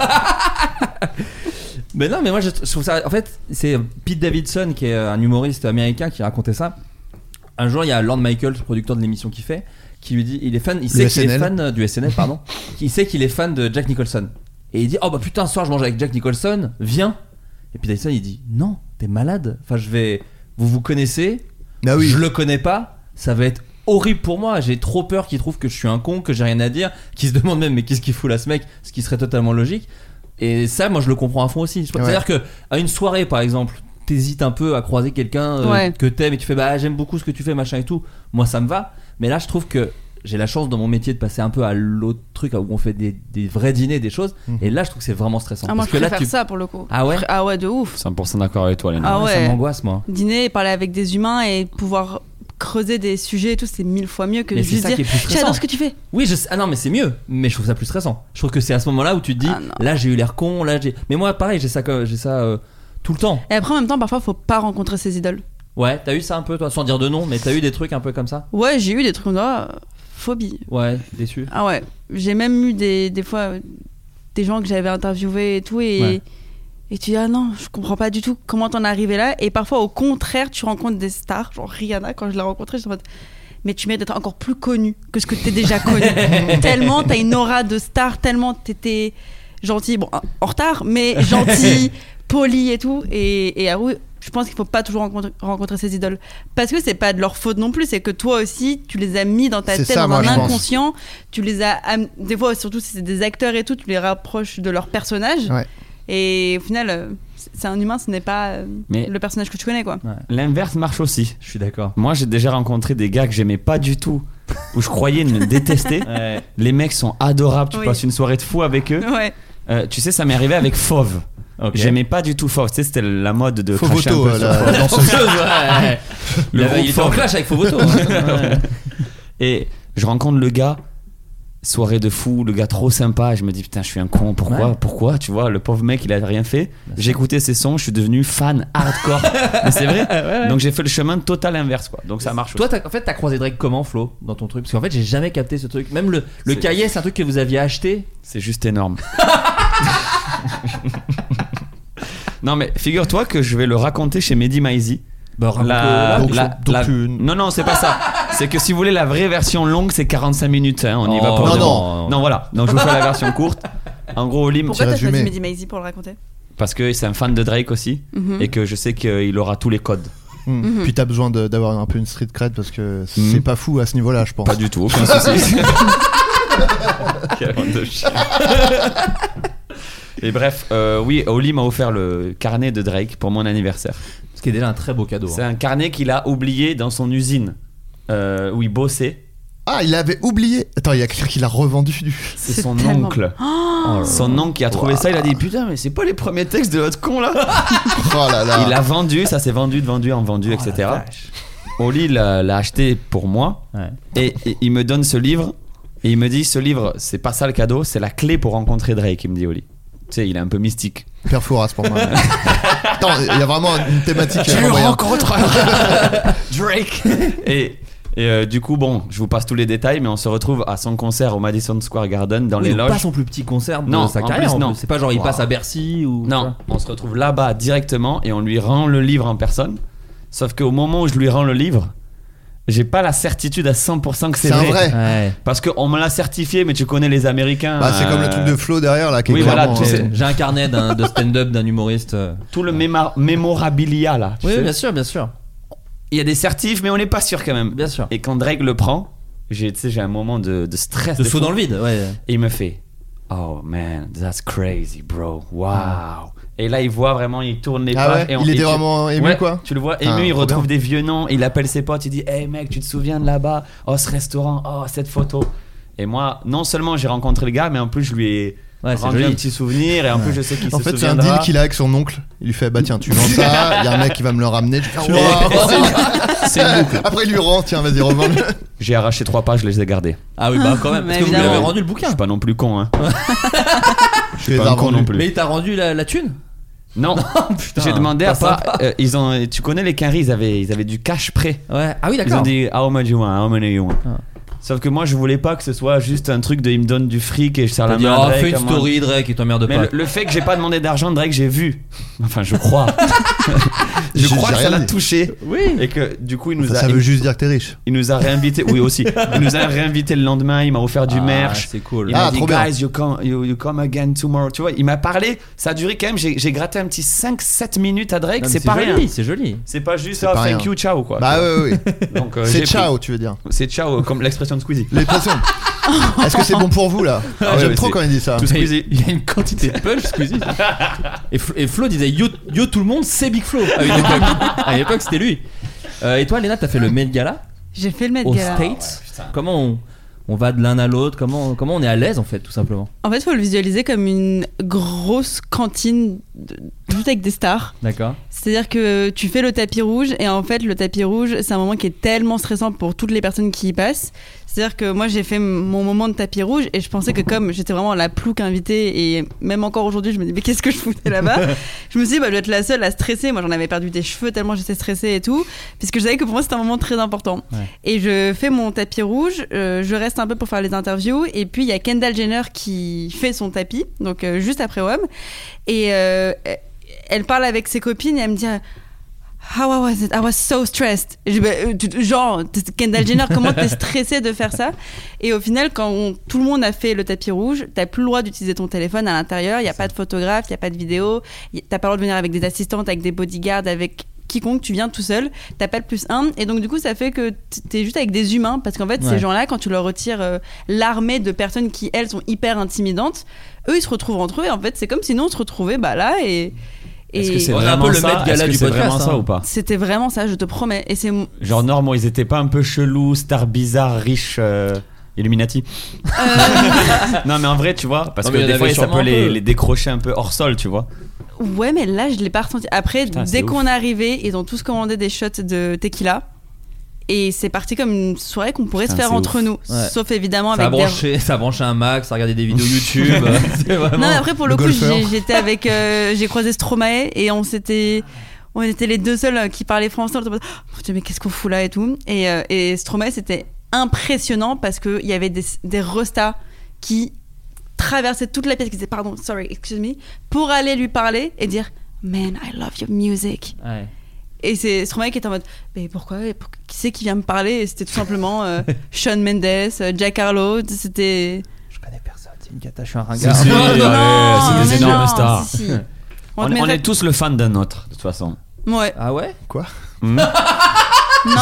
Mais non, mais moi je trouve ça. En fait, c'est Pete Davidson qui est un humoriste américain qui racontait ça. Un jour, il y a Lorne Michaels, le producteur de l'émission qu'il fait, qui lui dit, il est fan, il sait qu'il est fan du S N L, pardon. Il sait qu'il est fan de Jack Nicholson. Et il dit, oh bah putain, ce soir je mange avec Jack Nicholson, viens. Et Pete Davidson il dit, non, t'es malade. Enfin, je vais, vous vous connaissez, ah oui. Je le connais pas, ça va être horrible pour moi. J'ai trop peur qu'il trouve que je suis un con, que j'ai rien à dire, qu'il se demande même mais qu'est-ce qu'il fout là ce mec, ce qui serait totalement logique. Et ça, moi, je le comprends à fond aussi. Ouais. C'est-à-dire que à une soirée, par exemple, t'hésites un peu à croiser quelqu'un euh, ouais. que t'aimes et tu fais bah j'aime beaucoup ce que tu fais, machin et tout. Moi, ça me va. Mais là, je trouve que j'ai la chance dans mon métier de passer un peu à l'autre truc où on fait des, des vrais dîners, des choses. Mmh. Et là, je trouve que c'est vraiment stressant. Ah, moi, parce je que préfère là, tu... ça pour le coup. Ah ouais. Ah ouais, de ouf. cent pour cent d'accord avec toi, Léna. Ah ouais. Ça m'angoisse, moi. Dîner, parler avec des humains et pouvoir creuser des sujets et tout, c'est mille fois mieux que mais juste dire j'adore ce que tu fais. Oui, je sais, ah non mais c'est mieux, mais je trouve ça plus stressant. Je trouve que c'est à ce moment-là où tu te dis ah là j'ai eu l'air con, là j'ai. Mais moi pareil, j'ai ça, j'ai ça euh, tout le temps. Et après en même temps, parfois faut pas rencontrer ses idoles. Ouais, t'as eu ça un peu toi, sans dire de nom, mais t'as eu des trucs un peu comme ça. Ouais, j'ai eu des trucs comme ça, euh, phobie. Ouais, déçu. Ah ouais, j'ai même eu des des fois euh, des gens que j'avais interviewés et tout et. Ouais. Et tu dis ah non, je comprends pas du tout comment t'en es arrivé là. Et parfois au contraire, tu rencontres des stars, genre Rihanna, quand je l'ai rencontrée, je suis en mode mais tu mérites d'être encore plus connue que ce que t'es déjà connue. Tellement t'as une aura de star, tellement t'étais gentil, bon en retard, mais gentil, poli et tout. Et, et ah oui, je pense qu'il faut pas toujours rencontrer, rencontrer ses idoles parce que c'est pas de leur faute non plus, c'est que toi aussi tu les as mis dans ta c'est tête, ça, dans moi, un inconscient. Pense. Tu les as des fois surtout si c'est des acteurs et tout, tu les rapproches de leur personnage. Ouais. Et au final, c'est un humain, ce n'est pas euh, Mais- le personnage que tu connais, quoi. L'inverse marche aussi. Je suis d'accord. Moi, j'ai déjà rencontré des gars que j'aimais pas du tout, où je croyais me détester. Ouais. Les mecs sont adorables, tu Oui. passes une soirée de fou avec eux. Ouais. Euh, tu sais, ça m'est arrivé avec Fauve. Ok. J'aimais pas du tout Fauve. Tu sais, c'était la mode de Faux cracher un Voto, peu euh, sur la, Fauve. la danseuse. Ouais. Le il, groupe avait, il était en Fauve. clash avec Fovoto. Ouais. Et je rencontre le gars, soirée de fou, le gars trop sympa. Et je me dis, putain, je suis un con. Pourquoi Ouais. Pourquoi Tu vois, le pauvre mec, il a rien fait. J'ai écouté ses sons, je suis devenu fan hardcore. Mais c'est vrai. ouais. Donc j'ai fait le chemin total inverse, quoi. Donc ça marche Toi, aussi. t'as, en fait, t'as croisé Drake comment, Flo, dans ton truc? Parce qu'en fait, j'ai jamais capté ce truc. Même le, le C'est- cahier, c'est un truc que vous aviez acheté. C'est juste énorme. Non, mais figure-toi que je vais le raconter chez Mehdi Maizi. Bah, La- Donc, la- donc la- tu- Non, non, c'est pas ça. C'est que si vous voulez la vraie version longue, c'est quarante-cinq minutes. Hein, on y Oh, va pas. non, dedans. non. Non, voilà. Donc je vous fais la version courte. En gros, Olim, Pourquoi petit t'as choisi résumé. Mehdi Maizi pour le raconter? parce que c'est un fan de Drake aussi, Mhm. et que je sais qu'il aura tous les codes. Hmm. Mhm. Puis t'as besoin de- d'avoir un peu une street cred parce que c'est Mhm. pas fou à ce niveau-là, je pense. Pas du tout, aucun souci. Quelle honte de chien. Et bref, euh, oui, Oli m'a offert le carnet de Drake pour mon anniversaire. Ce qui est déjà un très beau cadeau. C'est hein. un carnet qu'il a oublié dans son usine euh, où il bossait. Ah, il avait oublié. Attends, il y a quelqu'un qui l'a revendu. C'est C'est son tellement- oncle. Oh là Son là. oncle qui a trouvé Wow. ça, il a dit putain, mais c'est pas les premiers textes de votre con là. Oh là là. Il l'a vendu, ça s'est vendu, de vendu en vendu, Oh, et cetera. la vache. Oli l'a, l'a acheté pour moi Ouais. et, et il me donne ce livre et il me dit ce livre, c'est pas ça le cadeau, c'est la clé pour rencontrer Drake, il me dit Oli. Tu sais, il est un peu mystique. Père Fouras pour moi. Attends, il y a vraiment une thématique. Tu euh, moyen. rencontres Drake. Et, et euh, du coup, bon, je vous passe tous les détails, mais on se retrouve à son concert au Madison Square Garden dans Oui, les donc loges. pas son plus petit concert de Non, sa en carrière. plus, en non. plus. C'est pas genre il Wow. passe à Bercy ou. Non, on se retrouve là-bas directement et on lui rend le livre en personne. Sauf qu'au moment où je lui rends le livre, j'ai pas la certitude à cent pour cent que c'est, C'est un vrai. vrai. Ouais. Parce qu'on me l'a certifié, mais tu connais les Américains. Bah, c'est comme euh, le truc de Flo derrière là qui est oui, voilà, clairement, tu euh, sais. J'ai un carnet d'un, de stand-up d'un humoriste. euh. tout le méma- mémorabilia là. tu Oui, sais. bien sûr, bien sûr. Il y a des certifs, mais on n'est pas sûr quand même. Bien sûr. Et quand Drake le prend, j'ai, tu sais, j'ai un moment de, de stress. De des saut fois. dans le vide, ouais. Et il me fait Oh man, that's crazy, bro. Wow. Et là, il voit vraiment, il tourne les Ah pages. ouais, et on- il et était tu- vraiment ému Ouais, quoi. Tu le vois Ah, ému, il trop retrouve bien. des vieux noms, il appelle ses potes, il dit Hey mec, tu te souviens de là-bas? Oh, ce restaurant, oh, cette photo. Et moi, non seulement j'ai rencontré le gars, mais en plus, je lui ai Ouais, c'est rendu joli. un petit souvenir. Et en plus, je sais qu'il En se fait, c'est un souviendra. deal qu'il a avec son oncle. Il lui fait bah tiens, tu vends ça. Il y a un mec qui va me le ramener. Je fais, Et- Wow. C'est une boucle. Après, il lui rend. Tiens, vas-y, revends-le. J'ai arraché trois pages, je les ai gardées. Ah oui, bah quand même. Parce Mais que vous lui avez évidemment. rendu le Je bouquin. suis pas non plus con, hein. Je suis pas un con non plus. Mais il t'a rendu la, la thune. Non, Putain, j'ai demandé pas à pas. sympa. euh, ils ont, tu connais les quinries, ils avaient, ils avaient du cash prêt. Ouais. Ah oui, Ils ont d'accord. dit How much you want, how many you want. Ah. Sauf que moi, je voulais pas que ce soit juste un truc de il me donne du fric et je sers T'as la dit, main à oh, Drake, fais une à moi. story, Drake, et t'emmerde Mais pas. le, le fait que j'ai pas demandé d'argent de Drake, j'ai vu. Enfin, je crois. je J'ai- crois j'ai que ça rien l'a dit. touché. Oui. Et que du coup, il nous Ça, a. ça il, veut juste dire que t'es riche. il nous a réinvité. Oui, aussi. Il nous a réinvité le lendemain. Il m'a offert du Ah, merch. c'est cool. Il Ah, m'a dit, trop bien. guys, you come, you, you come again tomorrow. Tu vois, il m'a parlé. Ça a duré quand même. J'ai, j'ai gratté un petit cinq sept minutes à Drake. Non, mais c'est pas rien. joli, c'est joli. C'est pas juste C'est ah, pas thank rien. you, ciao quoi. Bah oui, oui. Donc, euh, C'est j'ai pris. ciao, tu veux dire. C'est ciao, comme l'expression de Squeezie. L'expression. Est-ce que c'est bon pour vous là Ah ouais, J'aime ouais, trop c'est- quand il dit ça. Tout Squeezie. Il y a une quantité de punch, Squeezie. Et, Flo, et Flo disait yo, yo tout le monde, c'est Big Flo à une époque. À une époque, c'était lui. Euh, et toi, Léna, t'as fait le Met Gala J'ai fait le Met aux Gala. States. Comment on, on va de l'un à l'autre comment, comment on est à l'aise en fait, tout simplement. En fait, il faut le visualiser comme une grosse cantine de- juste avec des stars. D'accord. C'est-à-dire que tu fais le tapis rouge et en fait le tapis rouge c'est un moment qui est tellement stressant pour toutes les personnes qui y passent. C'est-à-dire que moi j'ai fait mon moment de tapis rouge et je pensais que comme j'étais vraiment la plouque invitée et même encore aujourd'hui je me dis mais qu'est-ce que je foutais là-bas. Je me suis dit bah je vais être la seule à stresser. Moi j'en avais perdu des cheveux tellement j'étais stressée et tout puisque je savais que pour moi c'était un moment très important. Ouais. Et je fais mon tapis rouge, euh, je reste un peu pour faire les interviews et puis il y a Kendall Jenner qui fait son tapis donc euh, juste après W A M et euh, elle parle avec ses copines et elle me dit How was it? I was so stressed. Et je dis, bah, euh, tu- genre, t'es Kendall Jenner, comment t'es stressée de faire ça? Et au final, quand on- tout le monde a fait le tapis rouge, t'as plus le droit d'utiliser ton téléphone à l'intérieur. Il y a pas de photographe, il y a pas de vidéo. y- T'as pas le droit de venir avec des assistantes, avec des bodyguards, avec quiconque. Tu viens tout seul. T'as pas le plus un. Et donc du coup, ça fait que t- t'es juste avec des humains, parce qu'en fait, Ouais. ces gens-là, quand tu leur retires euh, l'armée de personnes qui elles sont hyper intimidantes, eux ils se retrouvent entre eux. Et en fait, c'est comme si nous on se retrouvait bah là et Et Est-ce que c'est On est un vraiment peu le ça Met Gala Est-ce que du c'est podcast, vraiment ça hein. ou pas? c'était vraiment ça, je te promets. Et c'est Genre Normand, ils étaient pas un peu chelous, stars bizarres, riches, euh, Illuminati? euh, Non mais en vrai tu vois, parce Non, que mais il y en des fois avait ça sûrement peut un les, peu. les décrocher un peu hors sol, tu vois. ouais, mais là je l'ai pas ressenti. Après, Putain, c'est dès ouf. qu'on est arrivé, ils ont tous commandé des shots de tequila. Et c'est parti comme une soirée qu'on pourrait Putain, se faire c'est entre ouf. nous. Ouais. Sauf évidemment Ça a avec des. branché, ça a branché un Mac, ça a regardé des vidéos YouTube. C'est vraiment... Non, mais après pour le, Le coup, golfeur. j'ai- j'étais avec, euh, j'ai croisé Stromae et on s'était, on était les deux seuls qui parlaient français. On était en mode, oh, putain, mais qu'est-ce qu'on fout là et tout. Et, euh, et Stromae, c'était impressionnant parce que il y avait des, des restas qui traversaient toute la pièce, qui disaient pardon, sorry, excuse me, pour aller lui parler et dire man, I love your music. Ouais. Et c'est Stromae qui était en mode mais pourquoi, et pour- qui c'est qui vient me parler? Et c'était tout simplement euh, Shawn Mendes, euh, Jack Harlow. C'était Je connais personne, c'est une cata, je suis un Si, ringard. si, Non, allez, non, c'est des mais énormes non, stars. si, si. On, te on mettrait- est tous le fan d'un autre de toute façon. Ouais. Ah ouais? Quoi? Hmm. Non.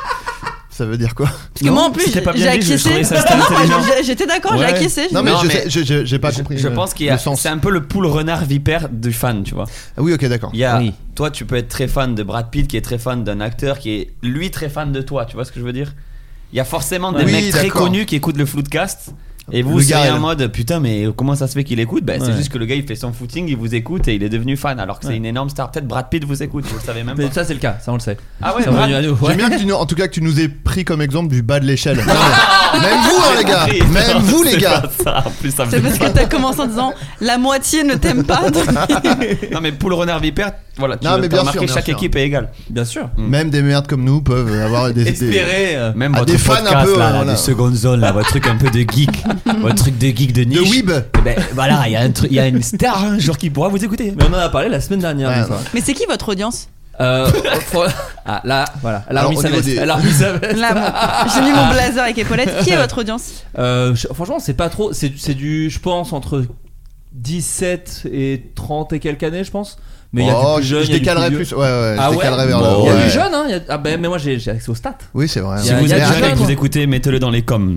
Ça veut dire quoi? Parce que moi en plus C'était pas j'ai bien dit, je acquiescé. trouvais ça c'était intelligent. J'ai- J'étais d'accord, j'ai Ouais. acquiescé. j'ai Non, mais, dit, Non, je mais sais- je- je- j'ai pas Je, compris. je le- pense qu'il y a, le sens. c'est un peu le poule renard vipère du fan, tu vois. Ah oui, ok, d'accord. Il y a, Oui. toi, tu peux être très fan de Brad Pitt, qui est très fan d'un acteur, qui est lui très fan de toi. Tu vois ce que je veux dire? Il y a forcément des Oui, mecs très d'accord. connus qui écoutent le Floodcast. Et vous, Le c'est gars, en elle. mode putain, mais comment ça se fait qu'il écoute? Ben, c'est Ouais. juste que le gars il fait son footing, il vous écoute et il est devenu fan alors que Ouais. c'est une énorme star. Peut-être Brad Pitt vous écoute, vous le savez même Mais pas. ça, c'est le cas, ça, on le sait. Ah ouais, C'est Brad- revenu à nous. J'aime Ouais. bien que tu nous, en tout cas que tu nous aies pris comme exemple du bas de l'échelle. Non, mais- même vous, hein, les gars. Oui, Même non, vous, les c'est gars. pas ça. En plus, ça me c'est fait parce que t'as commencé en disant la moitié ne t'aime pas. donc- Non mais poule renard vipère, voilà, tu Non, as mais bien remarqué, sûr, bien chaque sûr. équipe est égale. Bien sûr. Même des merdes comme nous peuvent avoir des. des- Espérer. euh, Même Ah, votre des fans un podcast peu, là, euh, là, voilà. de seconde zone là, votre truc un peu de geek, votre truc de geek de niche. De weeb. Eh ben voilà, il y a un truc, il y a une star un jour qui pourra vous écouter. Mais on en a parlé la semaine dernière. Ouais, de ça. non. Mais c'est qui votre audience? Euh, faut- Ah là, voilà. Elle a Alors, remis au sa niveau veste. des- Elle a remis sa veste. Là, mon- j'ai mis mon blazer avec épaulettes. Qui est votre audience? Euh, je- franchement, c'est pas trop. C'est c'est du, je pense, entre dix-sept et trente et quelques années, je pense. Mais il y a Oh, du plus je, jeune, je il y a du décalerais vieux. plus. Ouais, ouais, Ah je ouais. décalerais vers Bon, le. il y a ouais. du jeune, hein. il y a- Ah ben, mais moi j'ai j'ai accès aux stats. Oui, c'est vrai. Il y Si a- vous il y a êtes du jeune et que jeune. vous écoutez, mettez-le dans les coms.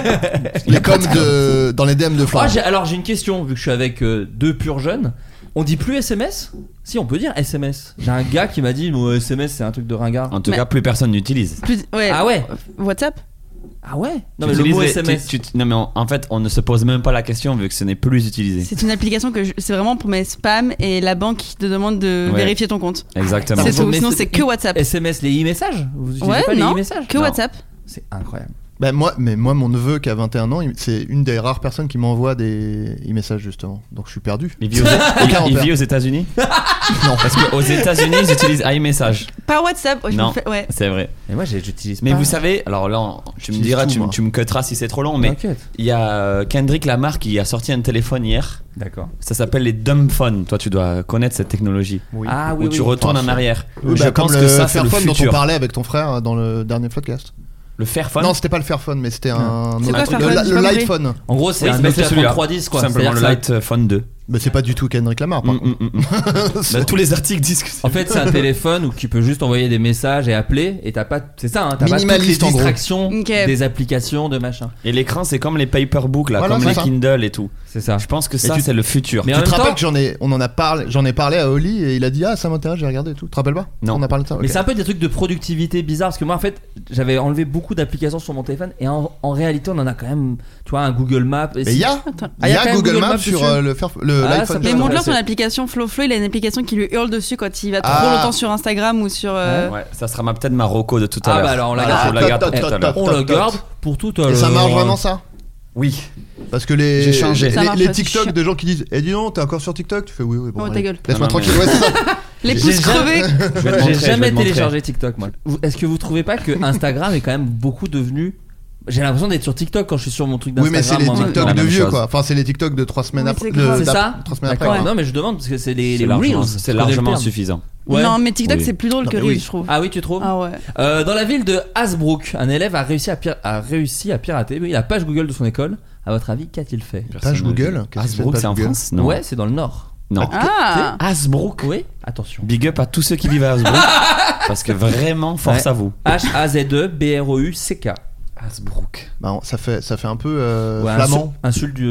Les coms de dans les D M de Ah, Florent. j'ai- alors j'ai une question, vu que je suis avec euh, deux purs jeunes. On dit plus S M S? Si, on peut dire S M S. J'ai un gars qui m'a dit bon, S M S c'est un truc de ringard. En tout Mais- cas, plus personne n'utilise. Plus- ouais. Ah ouais. WhatsApp? Ah ouais. Non Tu mais le utilises mot les- S M S. tu- tu- non mais en, en fait, on ne se pose même pas la question vu que ce n'est plus utilisé. C'est une application que je- c'est vraiment pour mes spams et la banque qui te demande de Ouais. vérifier ton compte. Exactement. C'est Pardon, tout. mais Sinon c'est- c'est que WhatsApp. S M S, les e-messages? Vous utilisez Ouais, pas les non. e-messages? Que Non. WhatsApp. C'est incroyable. Bah, moi, mais moi, mon neveu qui a vingt et un ans, il- c'est une des rares personnes qui m'envoie des e-messages justement. Donc je suis perdu. Il vit aux, Aucun il- il repère. vit aux États-Unis? Non. Parce qu'aux États-Unis, ils utilisent iMessage. Pas WhatsApp. je me Non. fais- ouais. C'est vrai. Et moi j'ai- j'utilise Mais pas. vous savez, alors là, on- tu me J'utilise diras, tout, tu, moi. tu me cutteras si c'est trop long, mais T'inquiète. il y a euh, Kendrick Lamar qui a sorti un téléphone hier. D'accord. Ça s'appelle les dumb phones. Toi, tu dois connaître cette technologie. Oui. Ah oui, Où oui. tu retournes Enfin, en arrière. Oui, Je bah, pense comme que le ça, c'est le Fairphone dont on futur. parlait avec ton frère dans le dernier podcast. Le Fairphone. Non, c'était pas le Fairphone, mais c'était un C'est autre quoi, truc. Fairphone Le, J'ai le pas compris. Lightphone. En gros, c'est Oui, un c'est Nokia celui-là. trente-trois dix quoi. Tout simplement le C'est-à-dire que ça- Light Phone deux. Mais c'est pas du tout Kendrick Lamar, par Mm, contre. mm, mm, mm. Bah, tous les articles disent que c'est. En fait, c'est un téléphone où tu peux juste envoyer des messages et appeler et t'as pas, c'est ça, hein, t'as pas toutes les Minimaliste, en gros. distractions Ok. des applications de machin. Et l'écran, c'est comme les paperbooks là, Voilà, comme c'est les ça. Kindle et tout. C'est ça. Je pense que ça, tu- c'est le futur. Mais en Tu te même rappelles temps, que j'en ai, on en a parlé, j'en ai parlé à Oli et il a dit ah ça m'intéresse, j'ai regardé et tout. Tu te rappelles pas? Non. On a parlé de ça. mais ok. c'est un peu des trucs de productivité bizarres parce que moi en fait j'avais enlevé beaucoup d'applications sur mon téléphone et en, en réalité on en a quand même, tu vois, un Google Maps. Et Mais si- il y a, Attends. il y Ah, y a a quand même Google, Google Maps Maps sur dessus. euh, le, Fair- le Ah, ça l'iPhone. peut Mais être montre-leur intéressant. son application FlowFlow, il a une application qui lui hurle dessus quand il va trop Ah. longtemps sur Instagram ou sur. euh, Ouais, ça sera ma peut-être ma reco de tout à Ah l'heure. bah alors on la Ah, garde. je la garde tot, pour tout tot, à l'heure. tot, On tot, le tot. garde pour tout à l'heure. Et ça marche vraiment ça? Oui. Parce que les, J'ai changé. les, Ça marche les pas, c'est TikTok chiant. de gens qui disent eh dis donc t'es encore sur TikTok, tu fais oui oui bon Oh, ta allez. gueule. Laisse-moi Non, non, tranquille. mais- Ouais, c'est ça. Les J'ai pouces jamais- crevés. Je vais te J'ai montrer, je vais jamais te montrer. téléchargé TikTok moi. Vous- Est-ce que vous trouvez pas que Instagram est quand même beaucoup devenu. J'ai l'impression d'être sur TikTok quand je suis sur mon truc Oui d'Instagram. mais c'est les moi, TikTok maintenant. La de même vieux chose. quoi. Enfin c'est les TikTok de trois semaines Oui, après. c'est de- grave. C'est d'ap- ça. Trois semaines après. D'accord. quoi. Non mais je demande parce que c'est les, C'est les largement, Reels. c'est je connais le largement terme. suffisant. Ouais. Non, mais TikTok Oui. c'est plus drôle Non, que mais Reels, oui. je trouve. Ah oui, tu trouves? Ah ouais. Euh, dans la ville de Hasbrook, un élève a réussi à, pir- a réussi à pirater la page Google de son école. À votre avis, qu'a-t-il fait? Page Google. Qu'est-ce que Hasbrook, page c'est en Google France? Non. Ouais, c'est dans le nord. Non. Ah. Hasbrook. Oui, attention. Big up à tous ceux qui vivent à Hasbrook. Parce que vraiment, force Ouais. à vous. H A Z E B R O U C K. Hasbrook. Bah, ça fait ça fait un peu euh, Ouais, flamand. insu- Insulte du, du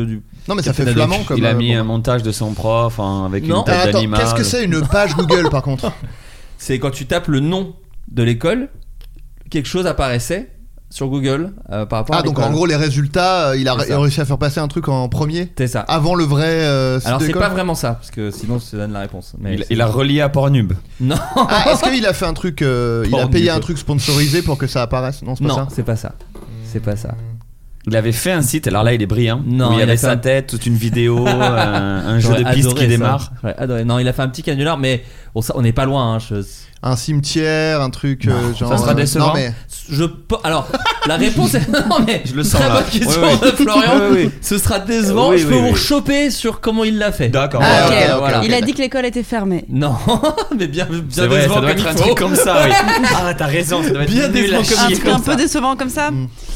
Non, mais ça fait Captain flamand comme. Il a euh, mis bon. un montage de son prof hein, avec Non. une tête Ah, attends, d'animal. qu'est-ce que c'est une page Google par contre? C'est quand tu tapes le nom de l'école, quelque chose apparaissait sur Google euh, par rapport Ah, à donc l'école. en gros, les résultats, euh, il a C'est ré- ça. réussi à faire passer un truc en premier C'est ça. avant le vrai euh, site Alors c'est d'école. pas vraiment ça, parce que sinon ça donne la réponse. Mais Il, c'est- il a relié à Pornhub. Non, Ah, est-ce qu'il a fait un truc euh, il a Pornhub. payé un truc sponsorisé pour que ça apparaisse? Non, c'est pas non, ça. c'est pas ça. C'est pas ça. Il avait fait un site, alors là il est brillant. Non, où il y il a avait fait sa un- tête, toute une vidéo, un, un jeu J'aurais de piste adoré qui ça. démarre. J'aurais adoré. Non, il a fait un petit canular, mais bon, ça, on n'est pas loin. Hein, je... Un cimetière, un truc euh, genre. ça sera euh, décevant. Non, mais Je pe- alors la réponse est non mais Je le sens, très là. bonne question Oui, oui. de Florian. Oui, oui. Ce sera décevant. Oui, je peux oui, vous oui. choper sur comment il l'a fait. D'accord. Ah, ok, ok. ok, voilà. ok. Il a dit que l'école était fermée. Non, mais bien, bien C'est vrai, décevant ça doit comme être un il faut. truc comme ça, oui. Ah, t'as raison, ça doit être Bien nul décevant à comme Un chier truc comme un peu ça. décevant comme ça.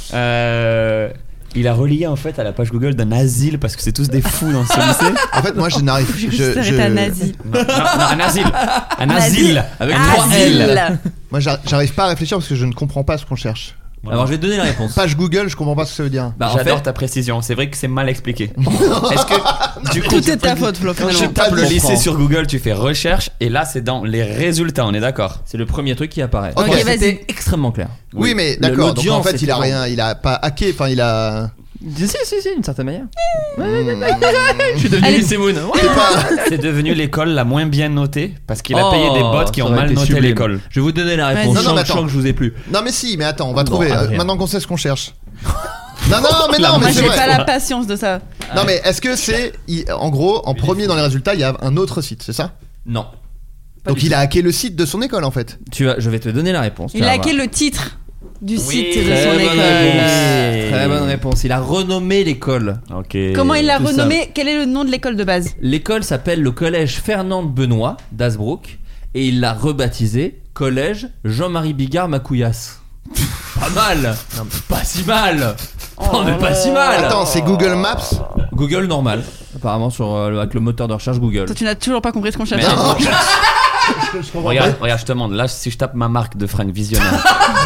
Euh, il a relié en fait à la page Google d'un asile parce que c'est tous des fous dans ce lycée. en fait, moi, je n'arrive. Je je- juste je- arrêter un nazi. Non, non, non, un asile. Un Un asile. Avec Ah, trois L. Asile. Moi, j'ar- j'arrive pas à réfléchir parce que je ne comprends pas ce qu'on cherche. Alors je vais te donner la réponse. Page Google, je comprends pas ce que ça veut dire. Bah, en J'adore fait, ta précision. C'est vrai que c'est mal expliqué. Est-ce que du coup, Tout est ta faute, Flo. quand tu finalement. tapes le Je lycée comprends. sur Google, tu fais recherche et là c'est dans les résultats. On est d'accord. c'est le premier truc qui apparaît. Ok, Ouais, vas-y. c'était extrêmement clair. Oui, mais Le- d'accord. Donc en l'audience fait, il a était rien, il a pas hacké. Enfin, il a. Si si si, d'une certaine manière. Hmm. Je suis devenu Allez. lycée Moon. C'est pas. C'est devenu l'école la moins bien notée parce qu'il a Oh, payé des bots qui ça ont aurait mal été noté sublime. l'école. Je vais vous donner la Vas-y. réponse. Non, non, Je mais sens attends. que je vous ai plus. Non, mais si, mais attends, on va Non, trouver. euh, Adrien. maintenant qu'on sait ce qu'on cherche. Non, non, mais non, Moi, mais c'est j'ai vrai. pas la patience de ça. Non, mais est-ce que c'est. il- En gros, en premier dans les résultats, il y a un autre site, c'est ça? Non. Donc il a hacké le site de son école en fait. Tu vas, je vais te donner la réponse. tu Il vas a hacké voir. le titre du Oui, site de Très son bonne école. réponse. Très bonne réponse. Il a renommé l'école. Ok. Comment il l'a Tout ça. renommé? Quel est le nom de l'école de base? L'école s'appelle le collège Fernand Benoît d'Asbrook et il l'a rebaptisé collège Jean-Marie Bigard Macouillasse. Pas mal. Non, mais pas si mal. Non mais pas si mal. Attends, c'est Google Maps. Google normal. Apparemment sur euh, avec le moteur de recherche Google. Toi, tu n'as toujours pas compris ce qu'on Mais cherchait. non, regarde, regarde, je te demande. Là, si je tape ma marque de fringues visionnaire,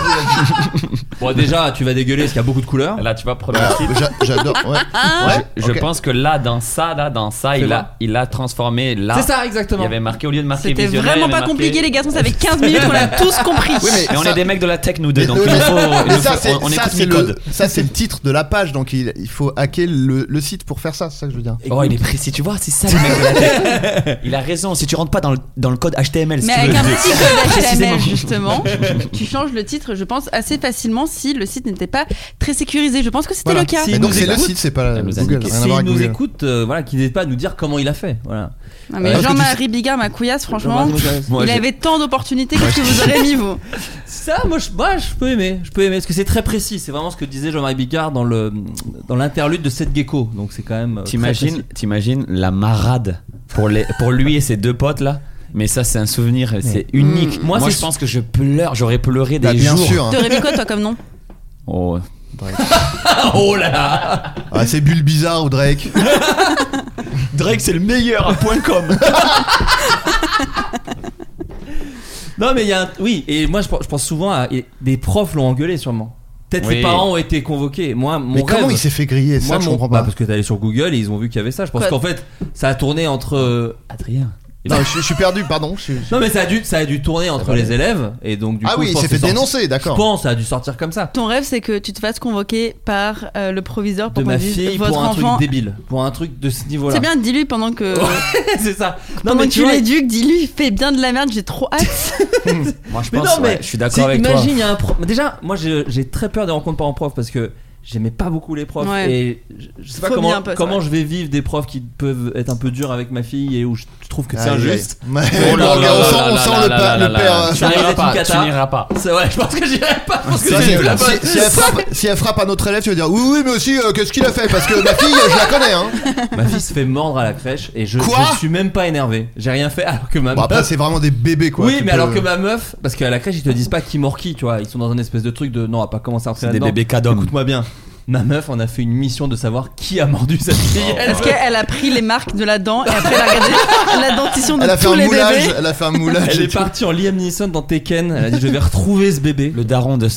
Bon déjà tu vas dégueuler parce qu'il y a beaucoup de couleurs. là, tu vois, premier site. J'a- J'adore. Ouais. Ouais, Je ok. pense que là, dans ça, là, dans ça, il Fais-le. a, il a transformé là. C'est ça Il exactement. y avait marqué au lieu de marquer C'était visionnaire. vraiment il y avait pas marqué- compliqué, les garçons. Ça fait quinze minutes qu'on a tous compris. Oui, mais Et on ça- est des mecs de la tech, nous deux, Mais donc le- il nous faut, il mais nous ça, faut- c'est on, on ça, écoute c'est le, Micode. ça, c'est le titre de la page, donc il, il faut hacker le, le site pour faire ça, c'est ça que je veux dire. Oh, il est précis, tu vois, c'est ça le mec de la tech. Il a raison, si tu rentres pas dans le, dans le code H T M L, si Mais tu avec veux. un petit code H T M L Précisément. justement, tu changes le titre, je pense, assez facilement si le site n'était pas très sécurisé. Je pense que c'était Voilà. le cas. Si Mais il donc nous c'est le écoute, site, c'est pas elle nous a Google. niqué. Rien à S'il voir avec nous Google. écoute, euh, voilà, qu'il n'hésite pas à nous dire comment il a fait. Voilà. Non, mais Parce que tu Jean-Marie Bigard, ma couillasse, franchement, Moi, il j'ai- avait tant d'opportunités. Qu'est-ce que vous aurez mis, vous? Ça, moi, je, moi, je peux aimer. Je peux aimer parce que c'est très précis. C'est vraiment ce que disait Jean-Marie Bigard dans le dans l'interlude de Seth Gecko. Donc c'est quand même. euh, très T'imagines, précis. t'imagines la marade pour, les, pour lui et ses deux potes là. Mais ça, c'est un souvenir, c'est unique. Moi, Moi, c'est- je pense que je pleure, j'aurais pleuré des Bah, bien jours. sûr. hein. T'aurais mis quoi, toi, comme nom? Oh. Oh là là. Ah, c'est Bulle Bizarre ou Drake. Drake, c'est le meilleur à point com. Non mais il y a un... oui et moi je pense, je pense souvent à et des profs l'ont engueulé sûrement. Peut-être Oui. les parents ont été convoqués. Moi mon Mais comment rêve- il s'est fait griller ça moi, je mon- comprends bah, pas. parce que t'es allé sur Google et ils ont vu qu'il y avait ça. Je pense Quoi qu'en fait ça a tourné entre. euh, Adrien. Non, je, je suis perdu, pardon. je suis- Non mais ça a dû ça a dû tourner entre les élèves et donc du Ah coup. oui, je il pense s'est que fait c'est sorti- dénoncer, Je d'accord. pense ça a dû sortir comme ça. Ton rêve, c'est que tu te fasses convoquer par euh, le proviseur pour De qu'on ma dise fille votre pour un enfant. truc débile, pour un truc de ce niveau-là. C'est bien, dis-lui pendant que. c'est ça. Non Pendant mais que tu tu vois, l'éduques, dis-lui, il fait bien de la merde, j'ai trop hâte. Moi, je Mais pense, non, mais ouais, je suis c'est- d'accord avec toi. imagine, il y a un prof. Déjà, moi j'ai j'ai très peur des rencontres parents-prof parce que j'aimais pas beaucoup les profs Ouais. et je, je sais pas Phobie comment, un peu, c'est comment vrai. je vais vivre des profs qui peuvent être un peu durs avec ma fille et où je trouve que c'est Aïe, injuste. aïe. Ouais, Oh là bon, là on là sent, là on là sent là le, là pa- là le là père. là. euh, Tu ça n'iras arrive d'être pas, une tu cata. n'iras pas. C'est ouais, je pense que j'irai pas. Je pense que Ça, c'est c'est- plus la bonne. si, si elle frappe, si elle frappe un autre élève, tu vas dire oui, oui, mais aussi euh, qu'est-ce qu'il a fait? Parce que ma fille, je la connais. Hein. Ma fille se fait mordre à la crèche et je, Quoi je suis même pas énervé. J'ai rien fait alors que ma Bon, après, meuf. c'est vraiment des bébés quoi. Oui, tu mais peux- alors que ma meuf, parce qu'à la crèche ils te disent pas qui mord qui, tu vois, ils sont dans un espèce de truc de non, on va pas commencer à rentrer C'est des là-dedans. bébés cadom. Écoute-moi bien. Ma meuf, on a fait une mission de savoir qui a mordu cette fille. Est-ce qu'elle a pris les marques de la dent et après elle a regardé la dentition de Elle a fait tous un les moulage. bébés? Elle a fait un moulage. Elle et est tout. partie en Liam Neeson dans Tekken. Elle a dit je vais retrouver ce bébé. Le daron de ce mec.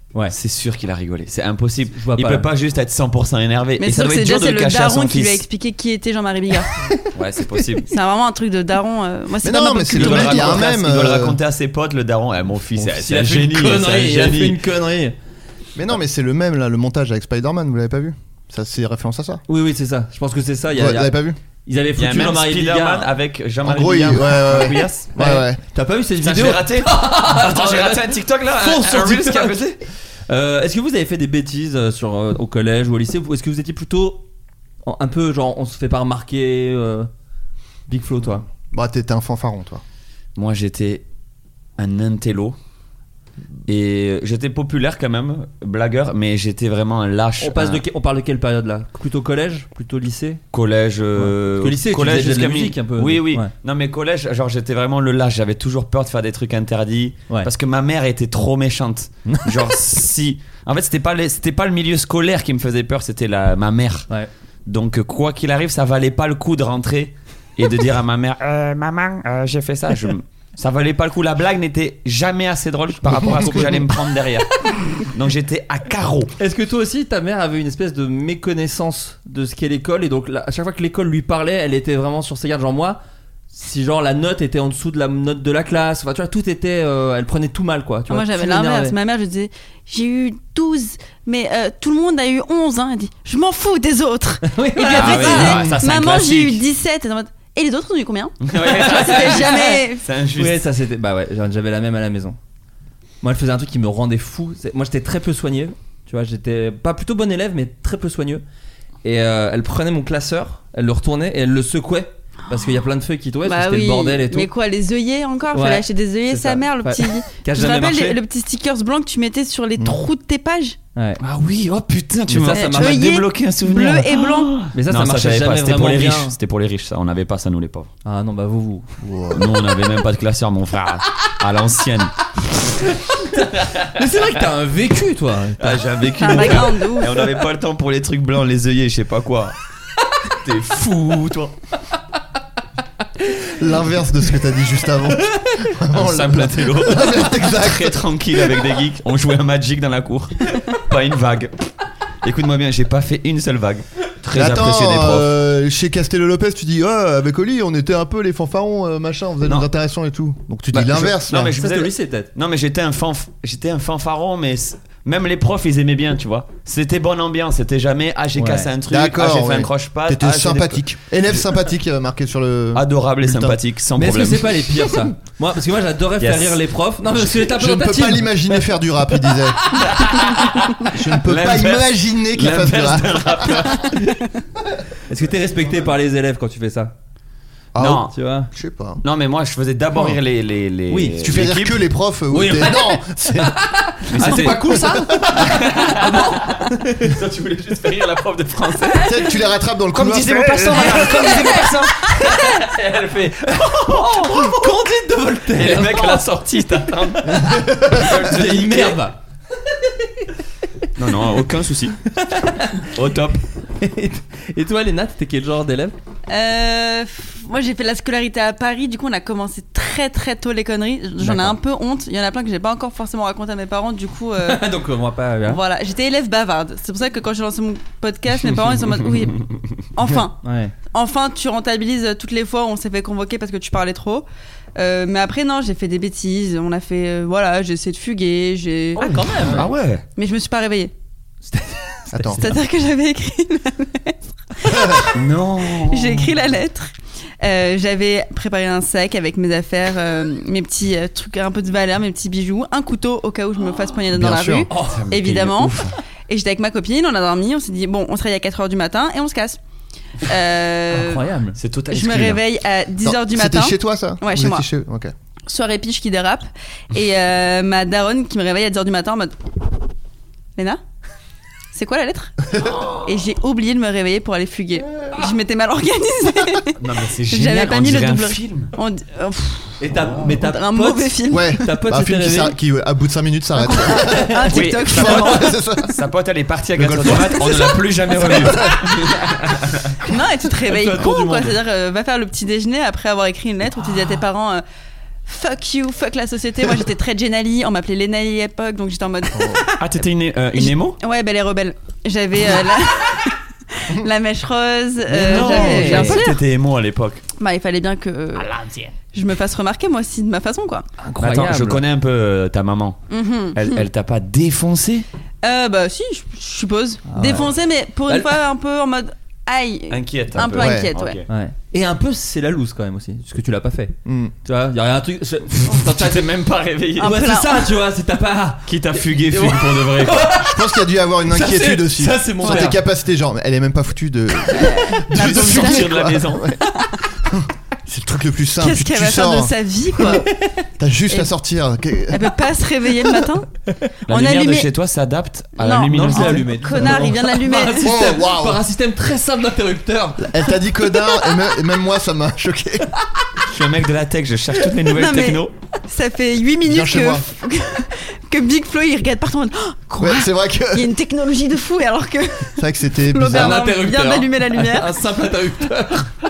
Ouais. C'est sûr qu'il a rigolé. C'est impossible. Je vois Il pas, peut là. pas juste être cent pour cent énervé. Mais Et ça sûr doit que c'est être dur déjà de c'est le le cacher à daron son qui lui a fils. expliqué qui était Jean-Marie Bigard. Ouais, c'est possible. C'est vraiment un truc de daron. euh, Moi, c'est Mais pas non, ma mais pop c'est Il culture. doit, le dommage, il y a un raconter à- même, il doit le euh, raconter à ses potes, le daron. Eh, mon fils, c'est c'est Il a un fait une génie. c'est un connerie, il a fait génie. une connerie. Mais non, mais c'est le même là, le montage avec Spider-Man, vous l'avez pas vu? Ça, c'est référence à ça. Oui, oui, c'est ça. Je pense que c'est ça. Il y a, Ouais, il y a- vous l'avez pas vu? Ils avaient Il y a foutu même Jean-Marie Spider-Man Bigard. avec En Jean-Marie gros, il- Bigard. ouais, ouais, ouais. Couillasse. Ouais, ouais. T'as pas vu cette Putain, je vidéo? l'ai raté. Attends, j'ai raté un TikTok là. Fonce un- sur un Reels TikTok. qui a pété. Euh, Est-ce que vous avez fait des bêtises euh, sur, euh, au collège ou au lycée, ou est-ce que vous étiez plutôt en- un peu genre on se fait pas remarquer euh, Big Flo, toi? Bah, t'étais un fanfaron, toi. Moi, j'étais un intello. Et j'étais populaire quand même, blagueur, mais j'étais vraiment un lâche. On, passe un de que- on parle de quelle période là? Plutôt collège? Plutôt lycée? collège. euh, Parce que lycée, tu collège faisais de la jusqu'à musique mi- un peu. Oui, oui. Ouais. Non, mais collège, genre j'étais vraiment le lâche. J'avais toujours peur de faire des trucs interdits. Ouais. Parce que ma mère était trop méchante. Genre, si. En fait, c'était pas, les- c'était pas le milieu scolaire qui me faisait peur, c'était la, ma mère. Ouais. Donc, quoi qu'il arrive, ça valait pas le coup de rentrer et de dire à ma mère euh, Maman, euh, j'ai fait ça. Je... Ça valait pas le coup. La blague n'était jamais assez drôle par rapport à ce que j'allais me prendre derrière. Donc, j'étais à carreau. Est-ce que toi aussi ta mère avait une espèce de méconnaissance de ce qu'est l'école, et donc là, à chaque fois que l'école lui parlait, elle était vraiment sur ses gardes, genre moi, si genre la note était en dessous de la note de la classe, enfin tu vois, tout était, euh, elle prenait tout mal quoi. Tu Moi vois, j'avais tout l'inverse, l'énervait. ma mère je disais j'ai eu douze mais euh, tout le monde a eu onze hein. Elle dit je m'en fous des autres. Oui, Et puis voilà. après Ah oui, tu disais, ouais, ça, c'est un maman j'ai eu classique. dix-sept et, en mode, et les autres ont eu combien? Ouais, C'était jamais. C'est injuste. Ouais, ça c'était, bah ouais, j'avais la même à la maison. Moi elle faisait un truc qui me rendait fou. C'est- Moi j'étais très peu soigneux, tu vois, j'étais pas plutôt bon élève mais très peu soigneux. Et euh, elle prenait mon classeur, elle le retournait et elle le secouait. Parce qu'il y a plein de feuilles qui tombaient, parce Bah que c'était oui. le bordel et tout. Mais quoi, les œillets encore? Ouais, Fallait acheter des œillets, c'est sa ça. mère, le Ouais. petit. Qui a Je te jamais rappelle marché. les- le petit stickers blanc que tu mettais sur les Mmh. trous de tes pages? Ouais. Ah oui, oh putain, tu Mais m'as ça, ça tu m'a- m'as Œillet débloqué un souvenir. Bleu et blanc. Mais ça, non, ça marchait j'avais pas, jamais c'était pour vraiment les bien. riches. C'était pour les riches, ça. On n'avait pas ça, nous, les pauvres. Ah non, bah vous, vous. Nous, on n'avait même pas de classeur, mon frère. À l'ancienne. Mais c'est vrai que t'as un vécu, toi. Ah, j'ai vécu. T'as un mon frère. background de ouf. Et on n'avait pas le temps pour les trucs blancs, les œillets, je sais pas quoi. T'es fou, toi. L'inverse de ce que t'as dit juste avant. Un simple intello. Exact. Très tranquille avec des geeks. On jouait un Magic dans la cour. Pas une vague. Écoute-moi bien, j'ai pas fait une seule vague. Très Mais attends, apprécié des profs. euh, chez Castello Lopez, tu dis, oh, avec Oli, on était un peu les fanfarons, euh, machin, on faisait Non. nos interactions et tout. Donc tu Bah, dis l'inverse. je- non, là. mais je Ça, faisais c'était le- au lycée, peut-être. Non mais j'étais un fanf... j'étais un fanfaron, mais c- même les profs ils aimaient bien, tu vois. C'était bonne ambiance, c'était jamais ah j'ai Ouais. cassé un truc, D'accord, ah j'ai fait ouais. un croche-patte. T'étais ah, j'ai sympathique. Élève sympathique, euh, marqué sur le. des- Adorable et Putain. sympathique, sans Mais est-ce que problème. c'est pas les pires, ça? Moi, parce que moi, j'adorais Yes. faire rire les profs. Non, mais parce que j'étais un peu Je dans ne ta peux team. pas l'imaginer faire du rap, il disait. Je ne peux pas L'inverse- imaginer qu'il fasse du l'inverse rap. d'un rappeur. Est-ce que t'es respecté par les élèves quand tu fais ça? Ah, Non. Tu vois? Je sais pas. Non mais moi je faisais d'abord Non. rire les, les, les Oui, Tu fais rire l'équipe. que les profs. où Oui, t'es- ouais. Non, c'est- Mais Ah, c'était c'est pas cool ça? Toi tu voulais juste faire rire la prof de français. tu sais, tu les rattrapes dans le Comme couloir. disait mon passant, madame, comme disait mon passant. Et elle fait Conduite de et Voltaire. les mecs à la sortie t'attendent. Vieille merde. Non non, aucun souci. Au top. Et toi, Léna, t'étais quel genre d'élève? Euh, moi j'ai fait la scolarité à Paris, du coup on a commencé très très tôt les conneries. J'en ai D'accord. un peu honte, il y en a plein que j'ai pas encore forcément raconté à mes parents, du coup euh, Donc, euh, moi, pas. hein. voilà, j'étais élève bavarde. C'est pour ça que quand j'ai lancé mon podcast, mes parents ils sont en mode oui, enfin, Ouais. enfin tu rentabilises toutes les fois où on s'est fait convoquer parce que tu parlais trop. Euh, mais après non, j'ai fait des bêtises, on a fait euh, voilà, j'ai essayé de fuguer, j'ai Ah, quand même. Ah ouais. mais je me suis pas réveillée. Attends. C'est-à-dire que j'avais écrit Non. J'ai écrit la lettre. Euh, j'avais préparé un sac avec mes affaires, euh, mes petits euh, trucs un peu de valeur, mes petits bijoux, un couteau au cas où je me fasse poignarder dans Bien la sûr. rue, Oh, évidemment. Et j'étais avec ma copine, on a dormi, on s'est dit bon, on se réveille à quatre heures du matin et on se casse. Euh, incroyable. C'est total. je me réveille à dix heures du matin. C'était chez toi ça Ouais, Vous chez étiez moi. Ok. Soirée piche qui dérape. Et euh, ma daronne qui me réveille à dix heures du matin en mode Léna, c'est quoi la lettre? Et j'ai oublié de me réveiller pour aller fuguer. Je m'étais mal organisée. Non mais c'est J'avais génial. pas on mis le dirait un double. film. On dit- oh, pff, Et ta, mais ta un pote, mauvais film. Ouais. ta pote Bah, un s'était film qui, réveillée. s'arrête- qui, à bout de cinq minutes s'arrête. Un TikTok. Oui, sa finalement. pote, C'est ça. sa pote, elle est partie à Le quatre heures golf. du mat, on ne l'a plus jamais revue. Non, et tu te réveilles Elle fait un tour con, du quoi. monde. C'est-à-dire, euh, va faire le petit déjeuner après avoir écrit une lettre où tu dis à tes parents euh, fuck you, fuck la société. Moi j'étais très Jenali, on m'appelait Lenali à l'époque, donc j'étais en mode. Ah, t'étais une, euh, une émo? Ouais, belle et rebelle. J'avais euh, la... la mèche rose. Euh, non, j'avais- je bien savais pas que sûr. t'étais émo à l'époque. Bah, il fallait bien que je me fasse remarquer moi aussi de ma façon quoi. Incroyable. Attends, je connais un peu euh, ta maman. Mhm. Elle, elle t'a pas défoncé? Euh, bah si, je je suppose. Ah. Défoncé, mais pour une Elle- fois un peu en mode aïe. Inquiète. Un peu Ouais. inquiète, ouais. Ok. Ouais. Et un peu, c'est la loose quand même aussi, parce que tu l'as pas fait. Mm. Tu vois, y a rien un truc. je- Tu t'es même pas réveillé. Un Ouais, peu c'est là. ça, tu vois, c'est t'as pas. Qui t'a fugué, fugue pour de vrai. quoi. Je pense qu'il y a dû y avoir une Ça, inquiétude c'est- aussi. ça, c'est mon Sur tes frère. capacités, genre, elle est même pas foutue de. De de sortir de la quoi. maison. Ouais. C'est le truc le plus simple. Qu'est-ce tu qu'elle tu va faire sors, de sa vie quoi? t'as juste Et- à sortir. Que- Elle peut pas se réveiller le matin? La On a lumière de allumé- chez toi s'adapte à la Non, luminosité. non, c'est Oh, allumé. Connard, il vient de l'allumer. Par un système, Oh, waouh. par un système très simple d'interrupteur. Elle t'a dit codard et même, et même moi ça m'a choqué. Je suis un mec de la tech, je cherche toutes les nouvelles Non, mais- techno. Ça fait huit Viens minutes chez que, moi. que Big Flo il regarde partout en mode oh, quoi? Ouais, c'est vrai que Il y a une technologie de fou, et alors que c'est vrai que c'était Flo bizarre. Bernard vient d'allumer la lumière. Un simple interrupteur.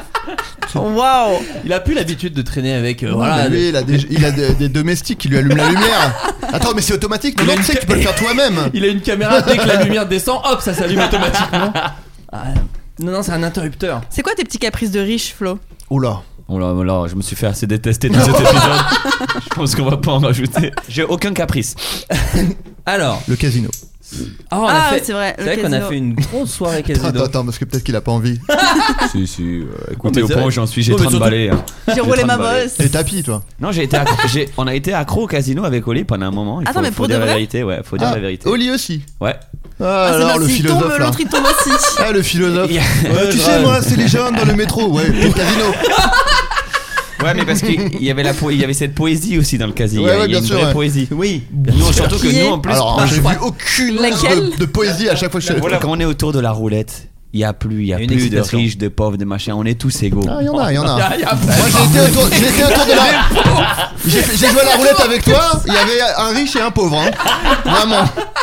Waouh! Il a plus l'habitude de traîner avec. euh, Voilà, voilà. lui, il a, des, il a des, des domestiques qui lui allument la lumière. Attends, mais c'est automatique. Non, Il a non, une tu sais que tu peux le faire toi-même. Il a une caméra, dès que la lumière descend, hop, ça s'allume automatiquement. Ah, non, non, c'est un interrupteur. C'est quoi tes petits caprices de riche, Flo? Oula. Oh là, oh là, je me suis fait assez détester dans cet épisode. Je pense qu'on va pas en rajouter. J'ai aucun caprice. Alors, Le casino. oh, on a Ah, fait- c'est vrai, C'est le vrai qu'on a casino. fait une grosse soirée Attends, casino. attends, attends, parce que peut-être qu'il a pas envie. Si, si. euh, Non, écoutez, mais au c'est point vrai. où j'en suis, j'ai Non, mais trente surtout- balais. hein. J'ai roulé ma trente balais. bosse. Les tapis, toi. Non, j'ai été accro, j'ai- on a été accro au casino avec Oli pendant un moment. Il Attends, faut, mais faut pour dire de la vrai vérité, ouais, faut dire Ah, la vérité. Oli aussi. Ouais. Ah, Ah, c'est alors bien, le s'il philosophe tombe, là. l'autre il tombe aussi. Ah, le philosophe. Il y a- Bah, tu Ouais, sais, grave. moi, c'est les jeunes dans le métro. Ouais, le casino. Ouais, mais parce qu'il y avait la po- il y avait cette poésie aussi dans le casino. Ouais, il y a, ouais, il y a bien une sûr, vraie ouais. poésie. Oui. Non, surtout que Qui nous est- en plus. Alors, bah, j'ai je vu crois- aucune Laquelle once de, de poésie à chaque fois que je suis Voilà, quand on est autour de la roulette, il y a plus, il y a Il y a une plus de excitation. riches, de pauvres, de machins. On est tous égaux. Ah, il y en a, il y en a. Y a- y a- Moi, j'ai été autour, j'ai été autour de la. J'ai fait- j'ai joué à la roulette avec toi. Il y avait un riche et un pauvre. Hein. Vraiment.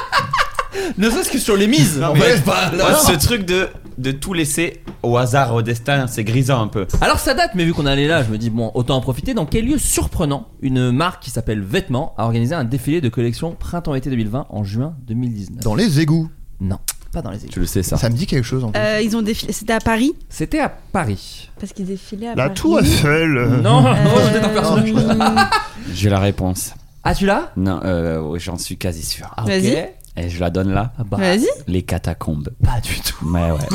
Ne serait-ce que sur les mises. en mais- fait, pas- Ouais, là. ce truc de, de tout laisser au hasard, au destin, c'est grisant un peu. Alors ça date, mais vu qu'on allait là, je me dis bon, autant en profiter. Dans quel lieu surprenant une marque qui s'appelle Vêtements a organisé un défilé de collection printemps-été deux mille vingt en juin deux mille dix-neuf? Dans les égouts. Non, pas dans les Tu égouts. le sais, ça. Ça me dit quelque chose en plus. Euh, ils ont défilé. C'était à Paris? C'était à Paris. Parce qu'ils défilaient à La Paris. Tour Eiffel. Non, non, Euh, j'étais un personnage. J'ai la réponse. Ah, tu l'as? Non, euh, ouais, j'en suis quasi sûr. Ah, ok. Vas-y. Et je la donne là. Ah bah, Vas-y. Les catacombes. pas du tout. Mais ouais.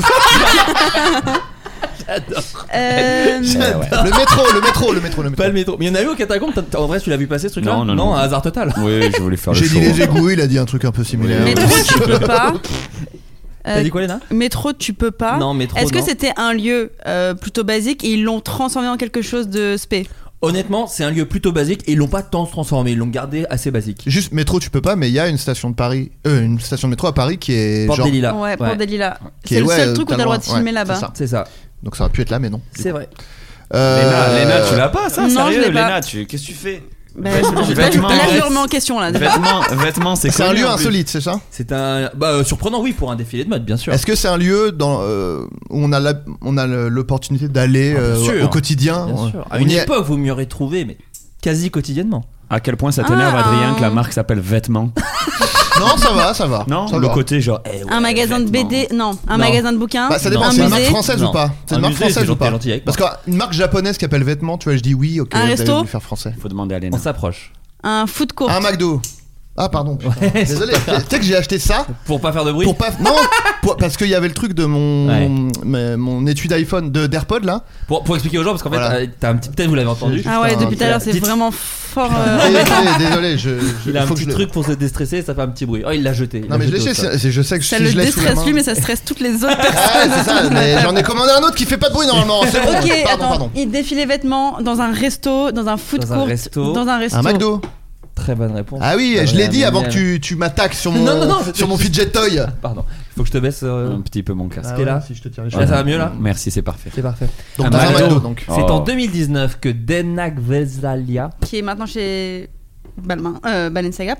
Euh, Ouais, ouais. Le métro, le métro, le métro, le métro. Pas le métro. Mais il y en a eu au catacombe. t'as- En vrai, tu l'as vu passer ce truc-là? Non, non, non. un hasard total. Oui, je voulais faire le J'ai show. dit les égouts, il a dit un truc un peu similaire. Métro, tu peux pas. T'as Euh, dit quoi, Léna? métro, tu peux pas. Non, métro. Est-ce que non. c'était un lieu euh, plutôt basique et ils l'ont transformé en quelque chose de spé? Honnêtement, c'est un lieu plutôt basique et ils l'ont pas tant transformé. Ils l'ont gardé assez basique. Juste métro, tu peux pas, mais il y a une station de Paris, euh, une station de métro à Paris qui est Porte genre. des Lilas. Ouais, pour des lilas. Qui C'est est- le ouais, seul truc où t'as le droit de ouais, filmer c'est là-bas. ça. C'est ça. Donc ça aurait pu être là, mais non. C'est vrai. Euh, Léna, Léna, tu l'as pas ça? Non, je Sérieux, l'ai pas. Léna, tu... qu'est-ce que tu fais? Bah, Vêtements, je- vêtements. là, je le remets en question là. Vêtements, vêtements, c'est C'est un connu, lieu en plus. insolite, c'est ça? C'est un. Bah, euh, surprenant, oui, pour un défilé de mode, bien sûr. Est-ce que c'est un lieu dans, euh, où on a la- on a le- l'opportunité d'aller Ah, bien euh, sûr. au quotidien? Bien Ouais. sûr. À On une y est- époque, vous m'y aurez trouvé, mais quasi quotidiennement. À quel point ça t'énerve, Ah. Adrien, que la marque s'appelle Vêtements? Non, ça va, ça va. Non, ça le va. côté genre. eh ouais, Un magasin de vêtements. B D, non. Un Non. magasin de bouquins, Bah, ça Non, dépend, un c'est une marque musée, française Non. ou pas? C'est Un une marque musée, française c'est ou pas? gentil avec moi. Parce qu'une marque japonaise qui s'appelle Vêtements, tu vois, je dis oui, ok, Un vous allez resto me faire français. Faut demander à Léna. On s'approche. un food court. Un McDo. Ah, pardon. putain. Ouais, Désolé. Tu sais que j'ai acheté ça Pour pas faire de bruit. pour pas. Non, pour- parce qu'il y avait le truc de mon Ouais. mais- mon étui d'iPhone de d'AirPod là. Pour, pour expliquer aux gens, parce qu'en fait, Voilà. euh, t'as un petit. Peut-être vous l'avez entendu. Ah ouais, Putain, depuis tout à l'heure, c'est petite- vraiment fort. euh, Désolé, désolé, je, je- Il a un faut que petit je le- truc pour se déstresser, ça fait un petit bruit. Oh, il l'a jeté. il Non l'a mais je l'ai jeté au laissé, sol. c'est- je sais que Ça si le je laisse sous la déstresse main- lui, mais ça stresse toutes les autres Ouais, personnes. c'est ça, mais j'en ai commandé un autre qui fait pas de bruit normalement. C'est bon. Ok, pardon, attends, pardon. il défile les vêtements dans un resto, dans un food Dans un court, resto. dans un resto. Un McDo. Très bonne réponse. Ah oui, je l'ai dit avant que tu, tu m'attaques sur mon Non, non, non, je- sur mon fidget toy. Pardon. Il faut que je te baisse. euh, Un petit peu mon casque. Ah ouais. là si je te tire Là, ça va mieux là. Merci, c'est parfait. C'est parfait. Donc Un dans un McDo. McDo donc. C'est en Oh. deux mille dix-neuf que Denak Vesalia. Qui est maintenant chez Balmain, euh, Balenciaga, pardon.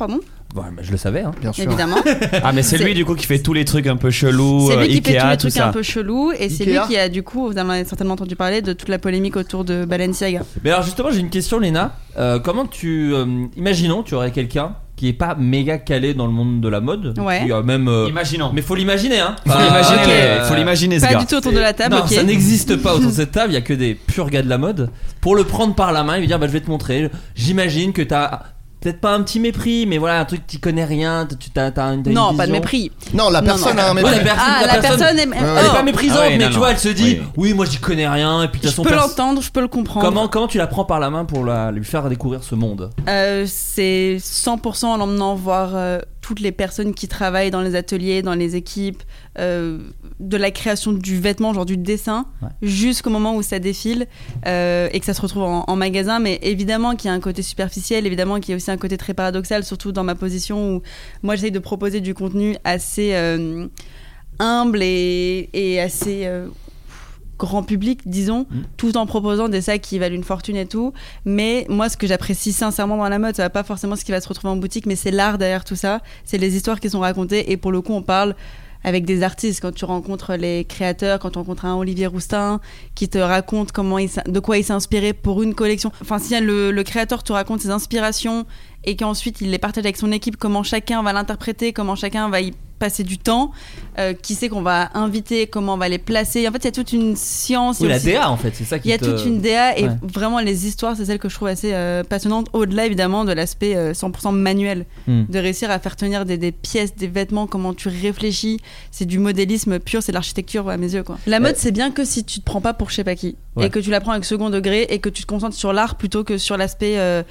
Ouais, bah, je le savais, hein. Bien sûr. Évidemment. Ah, mais c'est, C'est- lui du coup qui fait tous les trucs un peu chelous, C'est lui euh, qui fait tous Ikea, les tout trucs ça. un peu chelous et c'est lui Ikea. qui a du coup, vous en avez certainement entendu parler de toute la polémique autour de Balenciaga. Mais alors justement, j'ai une question, Léna. Euh, comment tu, euh, imaginons, tu aurais quelqu'un qui est pas méga calé dans le monde de la mode, Ouais. qui a même. euh, Imaginons. Mais faut l'imaginer, hein. Faut Enfin, l'imaginer, ok, le- euh, faut l'imaginer ce Pas gars. du tout autour de la table, Non, ok. ça n'existe pas autour de cette table. Il y a que des purs gars de la mode. Pour le prendre par la main et lui dire, bah je vais te montrer. J'imagine que t'as peut-être pas un petit mépris, mais voilà, un truc tu connais rien. Tu t'as, t'as une, t'as une Non, pas de vision. mépris. Non, la Non, personne non. a un Ouais, mépris. la personne, Ah, la personne est. Ouais, Elle est Oh, pas méprisante, Ah ouais, mais non, tu non. vois, elle se dit, Oui. oui, moi j'y connais rien. Et puis de toute Je façon, peux pers- l'entendre, je peux le comprendre. Comment, comment tu la prends par la main pour la, lui faire découvrir ce monde? Euh, c'est cent pour cent en l'emmenant voir euh, toutes les personnes qui travaillent dans les ateliers, dans les équipes, euh, de la création du vêtement, genre du dessin, Ouais. jusqu'au moment où ça défile euh, et que ça se retrouve en, en magasin. Mais évidemment qu'il y a un côté superficiel, évidemment qu'il y a aussi un côté très paradoxal, surtout dans ma position où moi j'essaye de proposer du contenu assez euh, humble et, et assez... euh, grand public, disons, Mm. tout en proposant des sacs qui valent une fortune et tout. Mais moi, ce que j'apprécie sincèrement dans la mode, ça va pas forcément ce qui va se retrouver en boutique, mais c'est l'art derrière tout ça. C'est les histoires qui sont racontées. Et pour le coup, on parle avec des artistes. Quand tu rencontres les créateurs, quand tu rencontres un Olivier Roustin qui te raconte comment il, s'in- de quoi il s'est inspiré pour une collection. Enfin, si le, le créateur te raconte ses inspirations et qu'ensuite il les partage avec son équipe, comment chacun va l'interpréter, comment chacun va y passer du temps, euh, qui sait qu'on va inviter, comment on va les placer. En fait, il y a toute une science. Oui, il y a la aussi- D A en fait, c'est ça qui il y a te- toute une D A et Ouais. vraiment les histoires, c'est celle que je trouve assez euh, passionnante, au-delà évidemment de l'aspect euh, cent pour cent manuel, Hmm. de réussir à faire tenir des, des pièces, des vêtements, comment tu réfléchis, c'est du modélisme pur, c'est de l'architecture à mes yeux quoi. La mode Ouais. c'est bien que si tu te prends pas pour je sais pas qui Ouais. et que tu la prends avec second degré et que tu te concentres sur l'art plutôt que sur l'aspect euh,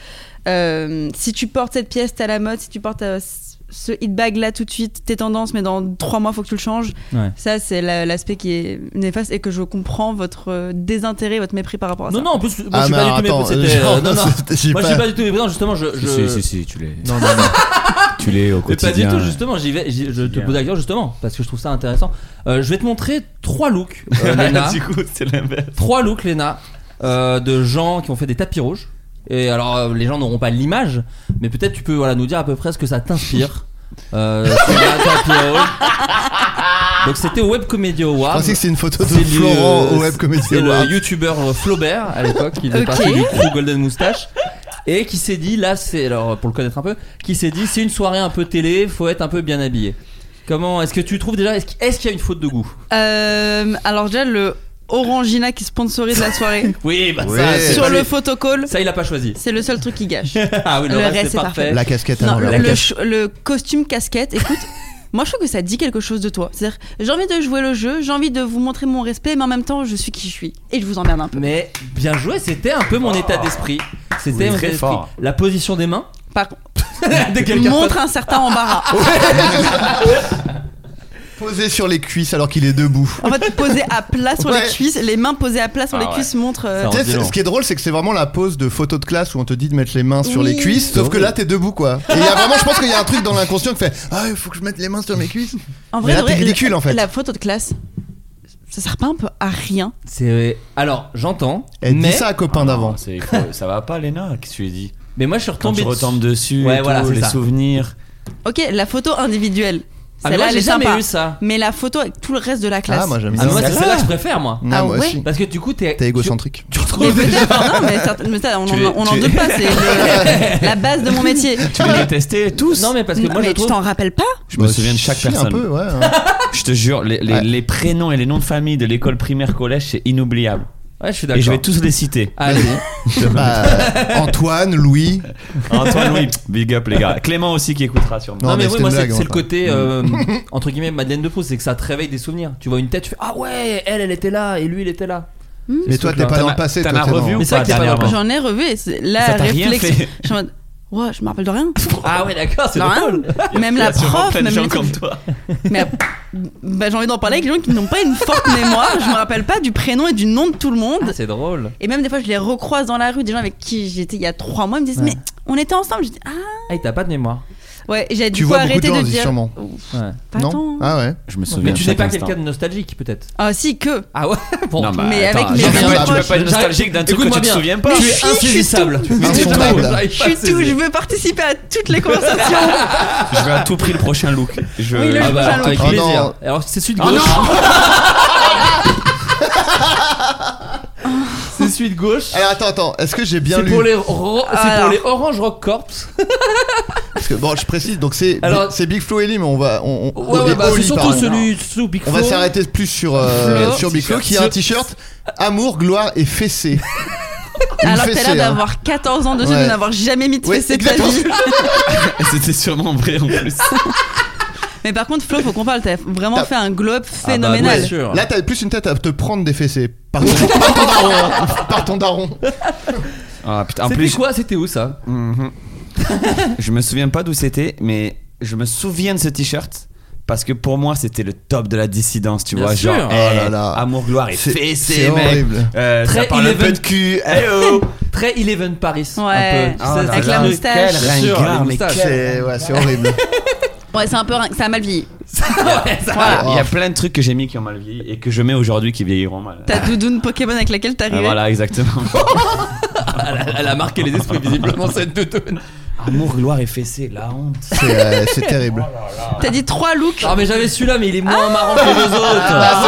euh, si tu portes cette pièce t'es à la mode, si tu portes euh, ce hit bag là tout de suite, tes tendances, mais dans trois mois faut que tu le changes. Ouais. Ça, c'est la- l'aspect qui est néfaste et que je comprends votre euh, désintérêt, votre mépris par rapport à Non, ça. non, en plus, moi Ah, je suis mais pas du tout attends, méprisant. C'était. genre, euh, non, non. c'était- j'ai Moi je pas- suis pas du tout méprisant, justement. Je, je... Si, si, si, tu l'es. Non, non, non. Tu l'es au Mais pas quotidien. du tout, justement. J'y vais, j'y- je te Bien. pose la question justement parce que je trouve ça intéressant. Euh, je vais te montrer trois looks, euh, Léna. Du coup, c'est l'inverse. Trois looks, Léna, euh, de gens qui ont fait des tapis rouges. Et alors, euh, les gens n'auront pas l'image, mais peut-être tu peux voilà, nous dire à peu près ce que ça t'inspire. Euh, sur un tapis rouge. Donc c'était au Web Comedy Je Awards. pensais que c'est une photo de C'est le- Florent au Web Comedy C'est le Awards. youtubeur euh, Flaubert à l'époque qui faisait Ok. partie du crew Golden Moustache et qui s'est dit là c'est alors pour le connaître un peu qui s'est dit c'est une soirée un peu télé, faut être un peu bien habillé. Comment est-ce que tu trouves déjà est-ce qu'il est-ce qu'il y a une faute de goût? Euh, alors déjà le Orangina qui sponsorise la soirée Oui bah Ouais. ça c'est sur pas le lui. photocall, Ça il a pas choisi. c'est le seul truc qui gâche. Ah oui le, Le reste, reste, c'est c'est parfait. parfait. La casquette à Non, l'envers. le, La le cas- ch- le costume casquette, écoute. Moi, je trouve que ça dit quelque chose de toi. C'est-à-dire, j'ai envie de jouer le jeu, j'ai envie de vous montrer mon respect, mais en même temps, je suis qui je suis. Et je vous emmerde un peu. Mais bien joué, c'était un peu mon état d'esprit. C'était Oui, mon très état d'esprit. fort. La position des mains. Par contre, De quelqu'un montre un certain embarras. Posé sur les cuisses alors qu'il est debout. En fait, posé à plat sur Ouais. les cuisses, les mains posées à plat sur Ah les ouais. cuisses montrent. euh, Ça Tu sais, en dit c'est- long. ce qui est drôle, c'est que c'est vraiment la pose de photo de classe où on te dit de mettre les mains sur Oui. les cuisses, sauf que horrible. là t'es debout quoi. Et il y a vraiment, je pense qu'il y a un truc dans l'inconscient qui fait ah il faut que je mette les mains sur mes cuisses. En Mais vrai, là, de vrai, t'es ridicule, la- en fait. La photo de classe, ça sert pas un peu à rien. C'est alors j'entends. Elle mais dit ça à copain d'avant. Non, c'est- il faut- ça va pas, Léna. Qu'est-ce que tu lui dis? mais moi je suis Quand retombé. tu retombes dessus, Ouais, et voilà, tout, c'est les ça. souvenirs. Ok, la photo individuelle, Ah mais celle-là, moi elle j'ai est jamais sympa. eu ça. Mais la photo avec tout le reste de la classe. Ah moi j'aime Ah, bien. moi c'est celle-là. celle-là que je préfère moi. Ah, Ah moi ouais. aussi. Parce que du coup t'es T'es égocentrique. Tu, tu retrouves Mais peut-être- non, mais, certes- mais ça, on Tu en- es- on n'en tu es- doute pas, c'est le- la base de mon métier. Tu les détestais tous? Non mais parce que moi mais je tu trouve. t'en rappelles pas? Je me souviens de chaque Si, un personne. peu, ouais. hein. Je te jure, les, les, Ouais. les prénoms et les noms de famille de l'école primaire collège, c'est inoubliable. Ouais je suis Et d'accord. je vais tous les citer. Allez. Bah, Antoine, Louis. Antoine, Louis, big up les gars. Clément aussi qui écoutera sûrement. Non, Non, mais, mais oui c'était moi une c'est blague, c'est le enfin. côté euh, entre guillemets Madeleine de Proust, c'est que ça te réveille des souvenirs. Tu vois une tête, tu fais ah ouais elle elle était là et lui il était là. Mais toi t'es truc-là. pas T'en dans as- le passé. t'en toi, as t'es dans- revu ou Mais c'est vrai pas que t'es pas dans le dernièrement? J'en ai revu et c'est- la Ça t'a rien réflexion. fait. Je suis en mode, ouais, je me rappelle de rien. Ah ouais d'accord c'est De rien. drôle. Même Il y la a sûrement prof, plein de même gens les comme trucs. toi. Mais bah, j'ai envie d'en parler avec les gens qui n'ont pas une forte mémoire. Je me rappelle pas du prénom et du nom de tout le monde. Ah, c'est drôle. Et même des fois, je les recroise dans la rue, des gens avec qui j'étais il y a trois mois, ils me disent Ouais. mais on était ensemble. Je dis ah Ah t'as pas de mémoire. Ouais, j'ai Tu du coup vois beaucoup de arrêté gens de aussi, dire. sûrement. Ouais. Pas Non tant. Ah ouais. Je me souviens. Mais de tu n'es chaque pas instant. quelqu'un de nostalgique peut-être. Ah si que. Ah ouais. Bon. Non, bah, Mais attends, avec mes j'en sais amis pas, tu peux proches. pas être nostalgique d'un truc que Écoute-moi tu te bien. souviens pas. Tu Mais es si, je suis insaisissable. tout- Mais Mais c'est c'est tout. tout. J'arrive Je pas à suis tout, saisir. je veux participer à toutes les conversations. Je veux à tout prix le prochain look. Je... Oui, le Ah look. bah, Jaloux. avec Oh plaisir. non. Alors c'est celui de Oh gauche. non. C'est celui de gauche. Alors attends, attends, est-ce que j'ai bien C'est lu pour les ro- c'est Alors. pour les Orange Rock Corps. Parce que, bon, je précise, donc c'est Alors- c'est Big Flo et Oli, mais on va. On, on, Ouais ouais et bah c'est Oli, surtout pardon. celui sous Big On Flo. va s'arrêter plus sur, euh, Flo. sur Big Flo qui a un t-shirt Amour, gloire et fessé. Une Alors que t'as fessée, l'air hein. d'avoir quatorze ans dessus, Ouais. de n'avoir jamais mis de Ouais, fessée de ta exactement. vie. C'était sûrement vrai en plus. Mais par contre, Flo, faut qu'on parle, t'as vraiment T'as- fait un glow-up Ah bah, phénoménal. bien sûr. Là, t'as plus une tête à te prendre des fessées. Par ton, par ton daron. Par ton daron. Ah putain, en C'était plus. quoi C'était où ça? Mhm. Je me souviens pas d'où c'était, mais je me souviens de ce t-shirt. Parce que pour moi, c'était le top de la dissidence, tu Bien vois. sûr. Genre, Oh eh, là là. amour, gloire et C'est- fessé, c'est mec. horrible. Euh, Très ça parle un peu Eleven. de cul. Eh oh. Très Eleven Paris. Ouais. Un peu. Oh là Avec là, la mais moustache. quel Bien sûr, ringard, les mais moustaches. quel- C'est ouais, c'est horrible. Ouais, c'est un peu, ça a mal vieilli. Ouais, ça- Voilà. Il y a plein de trucs que j'ai mis qui ont mal vieilli et que je mets aujourd'hui qui vieilliront mal. Ta doudoune Pokémon avec laquelle t'es Ah, arrivé. voilà, exactement. elle, a, elle a marqué les esprits visiblement cette doudoune. Amour, gloire et fessé, la honte. C'est euh, c'est terrible. T'as dit trois looks. Ah mais j'avais celui-là mais il est moins marrant que les autres.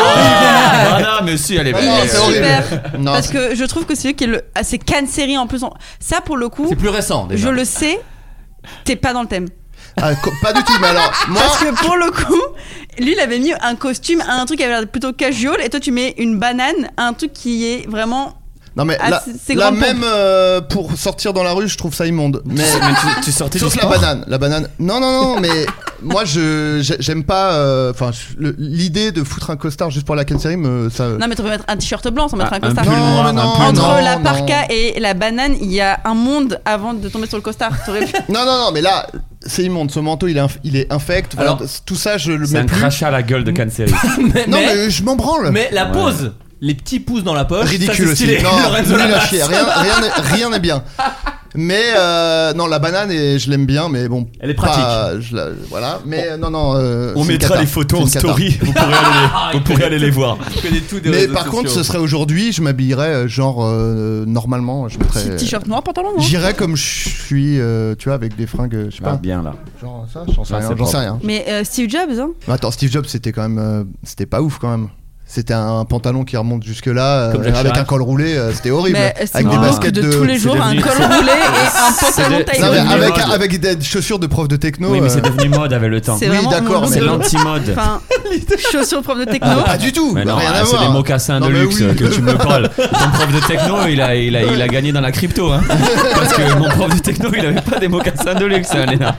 Ah non, mais si, elle est Il non, est c'est horrible. super. Non, Parce c'est- que je trouve que c'est lui qui est le. Ah, c'est Cannes série en plus. en- Ça, pour le coup, C'est plus récent déjà. je le sais, t'es pas dans le thème. Ah, co- pas du tout, mais alors, moi. Parce que pour le coup, lui, il avait mis un costume à un truc qui avait l'air plutôt casual, et toi, tu mets une banane à un truc qui est vraiment. Non, mais Ah, là, c'est- c'est là grande même euh, pour sortir dans la rue, je trouve ça immonde. Mais, Mais tu, tu sortais du sauf la sport. banane. La banane. Non, non, non, mais moi, je j'ai- j'aime pas. euh, Enfin, le- l'idée de foutre un costard juste pour la Ken série, me. Ça... Non, mais tu peux mettre un t-shirt blanc sans mettre Ah, un un costard. pull noir, mais un non, pull Entre noir. la non. parka et la banane, il y a un monde avant de tomber sur le costard. T'aurais pu- Non, non, non, mais là, c'est immonde. Ce manteau, il est, inf- il est infect. Voilà, Alors, tout ça, je le C'est mets un plus. crachat à la gueule de Cannes-Série. mais, Non, mais, mais je m'en branle. mais la Ouais. pose, les petits pouces dans la poche, Ridicule ça, c'est aussi. stylé. Non, Lorenzo nul à Lamas. chier. Rien, rien, n'est- rien n'est bien. Mais euh, non, la banane, et je l'aime bien, mais bon. Elle est pratique. pas- je la- voilà. Mais euh, non, non. euh, On c'est une mettra cata. les photos en C'est une cata. story. Vous pourrez aller les, vous pourrez aller les voir. Je connais tout des Mais réseaux par contre, ce sociaux. serait aujourd'hui, je m'habillerais euh, genre euh, normalement. Je mettrais. Petit t-shirt noir, pantalon noir. J'irais comme je suis, euh, tu vois, avec des fringues, euh, je sais Ah, pas. bien là. Genre ça, j'en sais Ah, rien. c'est J'en sais propre. rien. Mais euh, Steve Jobs, hein. Mais attends, Steve Jobs, c'était quand même, euh, c'était pas ouf quand même. C'était un pantalon qui remonte jusque là, Comme Jacques avec Chirac. un col roulé, euh, c'était horrible. Mais c'est avec mon des look baskets de, de, tous les jours, un devenu- col roulé et un pantalon de- taille Non, mais devenu avec, mode. avec des chaussures de prof de techno. Oui, mais c'est euh, devenu mode avec le temps. C'est Oui, vraiment d'accord, mon mais C'est look de- l'anti-mode. Enfin, chaussures prof de techno. ah, pas du tout, Mais non, rien à c'est voir. des mocassins Non, de mais luxe oui. que tu me parles. Ton prof de techno, il a, il a, il a gagné dans la crypto, hein. Parce que mon prof de techno, il avait pas des mocassins de luxe, hein, Léna.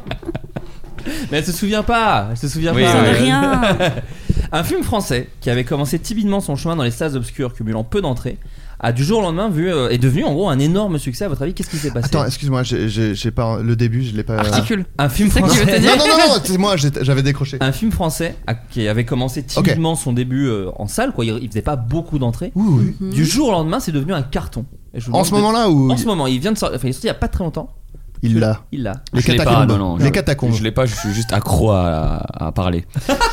Mais elle se souvient pas. Elle se souvient Oui, pas. oui, oui. Rien. Un film français qui avait commencé timidement son chemin dans les salles obscures, cumulant peu d'entrées, a du jour au lendemain vu euh, est devenu en gros un énorme succès. À votre avis, qu'est-ce qui s'est passé? Attends, excuse-moi, j'ai- j'ai j'ai pas le début, je l'ai pas. Articule. Un film C'est ça que tu veux français. te dire Non, non, non, non, c'est moi, j'étais- j'avais décroché. Un film français a- qui avait commencé timidement son début euh, en salle, quoi. Il, il faisait pas beaucoup d'entrées. Oui, oui. Du jour au lendemain, c'est devenu un carton. Et je vous En demande ce de- moment-là ou En ce moment, il vient de sortir. Enfin, il est sorti il y a pas très longtemps. il l'a. Il l'a. Les Je l'ai pas, catacombes. non, non, Les je- catacombes. Je l'ai pas, je suis juste accro à, à parler.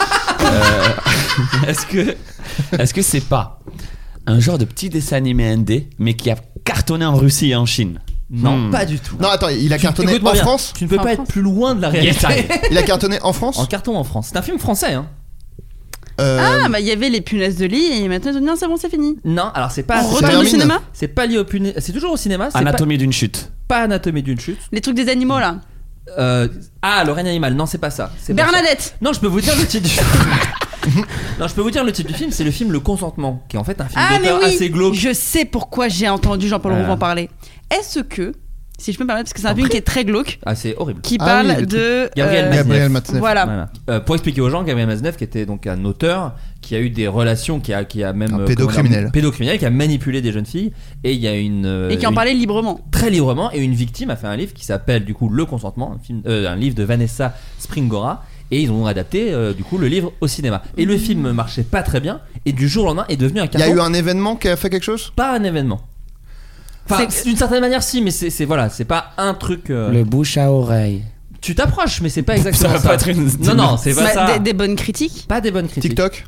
Euh, est-ce que, est-ce que c'est pas un genre de petit dessin animé indé, mais qui a cartonné en Russie et en Chine? Non, Hmm. pas du tout. Non, attends, il a Tu- cartonné écoute-moi en bien, France. Tu ne peux En pas France. être plus loin de la Yes, réalité. Il a cartonné en France. En carton en France. C'est un film français, hein. Euh, Ah, bah il y avait les punaises de lit et maintenant ils ont dit non, c'est bon, c'est fini. Non, alors c'est pas. On c'est retourne au Hermine. cinéma. C'est pas lié au punaise. C'est toujours au cinéma. C'est pas, Anatomie d'une chute. pas Anatomie d'une chute. Les trucs des animaux là. Euh, ah, le règne animal. Non, c'est pas ça. C'est pas ça. Bernadette. Non, je peux vous dire le titre du film. Non, je peux vous dire le titre du film. C'est le film Le Consentement, qui est en fait un film Ah, mais d'auteur oui. assez glauque. Je sais pourquoi j'ai entendu Jean-Paul Voilà. Rouve en parler. Est-ce que, si je peux me permettre, parce que c'est un En film vrai. qui est très glauque, Ah, c'est horrible. qui Ah parle oui, le de. Gabriel euh, Maznev. Gabriel Matzneff. Voilà. Voilà. Euh, pour expliquer aux gens, Gabriel Maznev, qui était donc un auteur, qui a eu des relations, qui a, qui a même Un euh, pédocriminel. comment dire, pédocriminel, qui a manipulé des jeunes filles, et il y a une euh, Et qui en une- parlait librement. très librement, et une victime a fait un livre qui s'appelle du coup Le Consentement, un, film, euh, un livre de Vanessa Springora, et ils ont adapté euh, du coup le livre au cinéma. Et le film marchait pas très bien, et du jour au lendemain est devenu un Il y carton. a eu un événement qui a fait quelque chose. Pas un événement. Enfin, C'est- d'une certaine manière, si, mais c'est c'est- voilà, c'est pas un truc. euh, Le bouche à oreille. Tu t'approches, mais c'est pas Ça exactement va ça. pas être une. Non, non, c'est pas Bah, ça. des, des bonnes critiques. Pas des bonnes critiques. TikTok.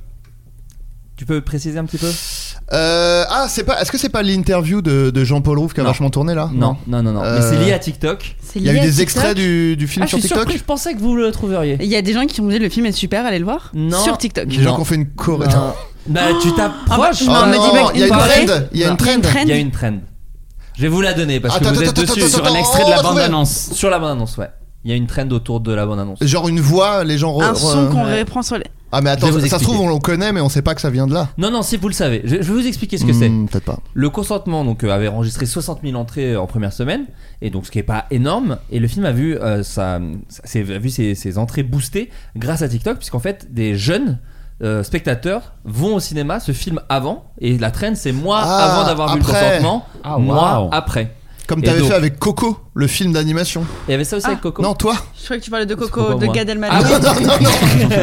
Tu peux préciser un petit peu? Euh, ah, c'est pas. Est-ce que c'est pas l'interview de, de Jean-Paul Rouve qui a Non. vachement tourné là? Non, non, non, non. Euh, Mais c'est lié à TikTok. C'est Il y a lié eu à des TikTok. extraits du, du film Ah, je sur suis TikTok. surpris, je pensais que vous le trouveriez. Il y a des gens qui ont dit le film est super, allez le voir. Non. Sur TikTok. Des gens Non. qui ont fait une choré. Non. Bah, tu t'approches. Non, Oh me dis non, pas il y a une une trend. soirée. Il y a une Non. trend. trend. Il y a une trend. Je vais vous la donner parce que Attends, vous êtes attends, dessus. attends, Sur attends, un extrait on de la va trouver. bande-annonce. Sur la bande-annonce, ouais. Il y a une trend autour de la bande-annonce. Genre une voix, les gens. re- Un son re- qu'on ouais. reprend sur les. Ah, mais attends, Je vais vous ça se trouve, expliquer. on le connaît, mais on sait pas que ça vient de là. Non, non, si vous le savez. Je, je vais vous expliquer ce que c'est. Hmm, peut-être pas. Le consentement donc euh, avait enregistré soixante mille entrées en première semaine, et donc ce qui est pas énorme. Et le film a vu euh, sa, sa- ses, a vu ses, ses entrées boostées grâce à TikTok, puisqu'en fait des jeunes euh, spectateurs vont au cinéma, se filment avant, et la trend c'est moi Ah, avant d'avoir vu le après. consentement, Ah, moi waouh. après. Comme Et t'avais donc- fait avec Coco, le film d'animation. Il y avait ça aussi Ah. avec Coco. Non, toi. Je croyais que tu parlais de pourquoi Coco, de moi Gad Elmaleh. Ah oui. Non, non, non.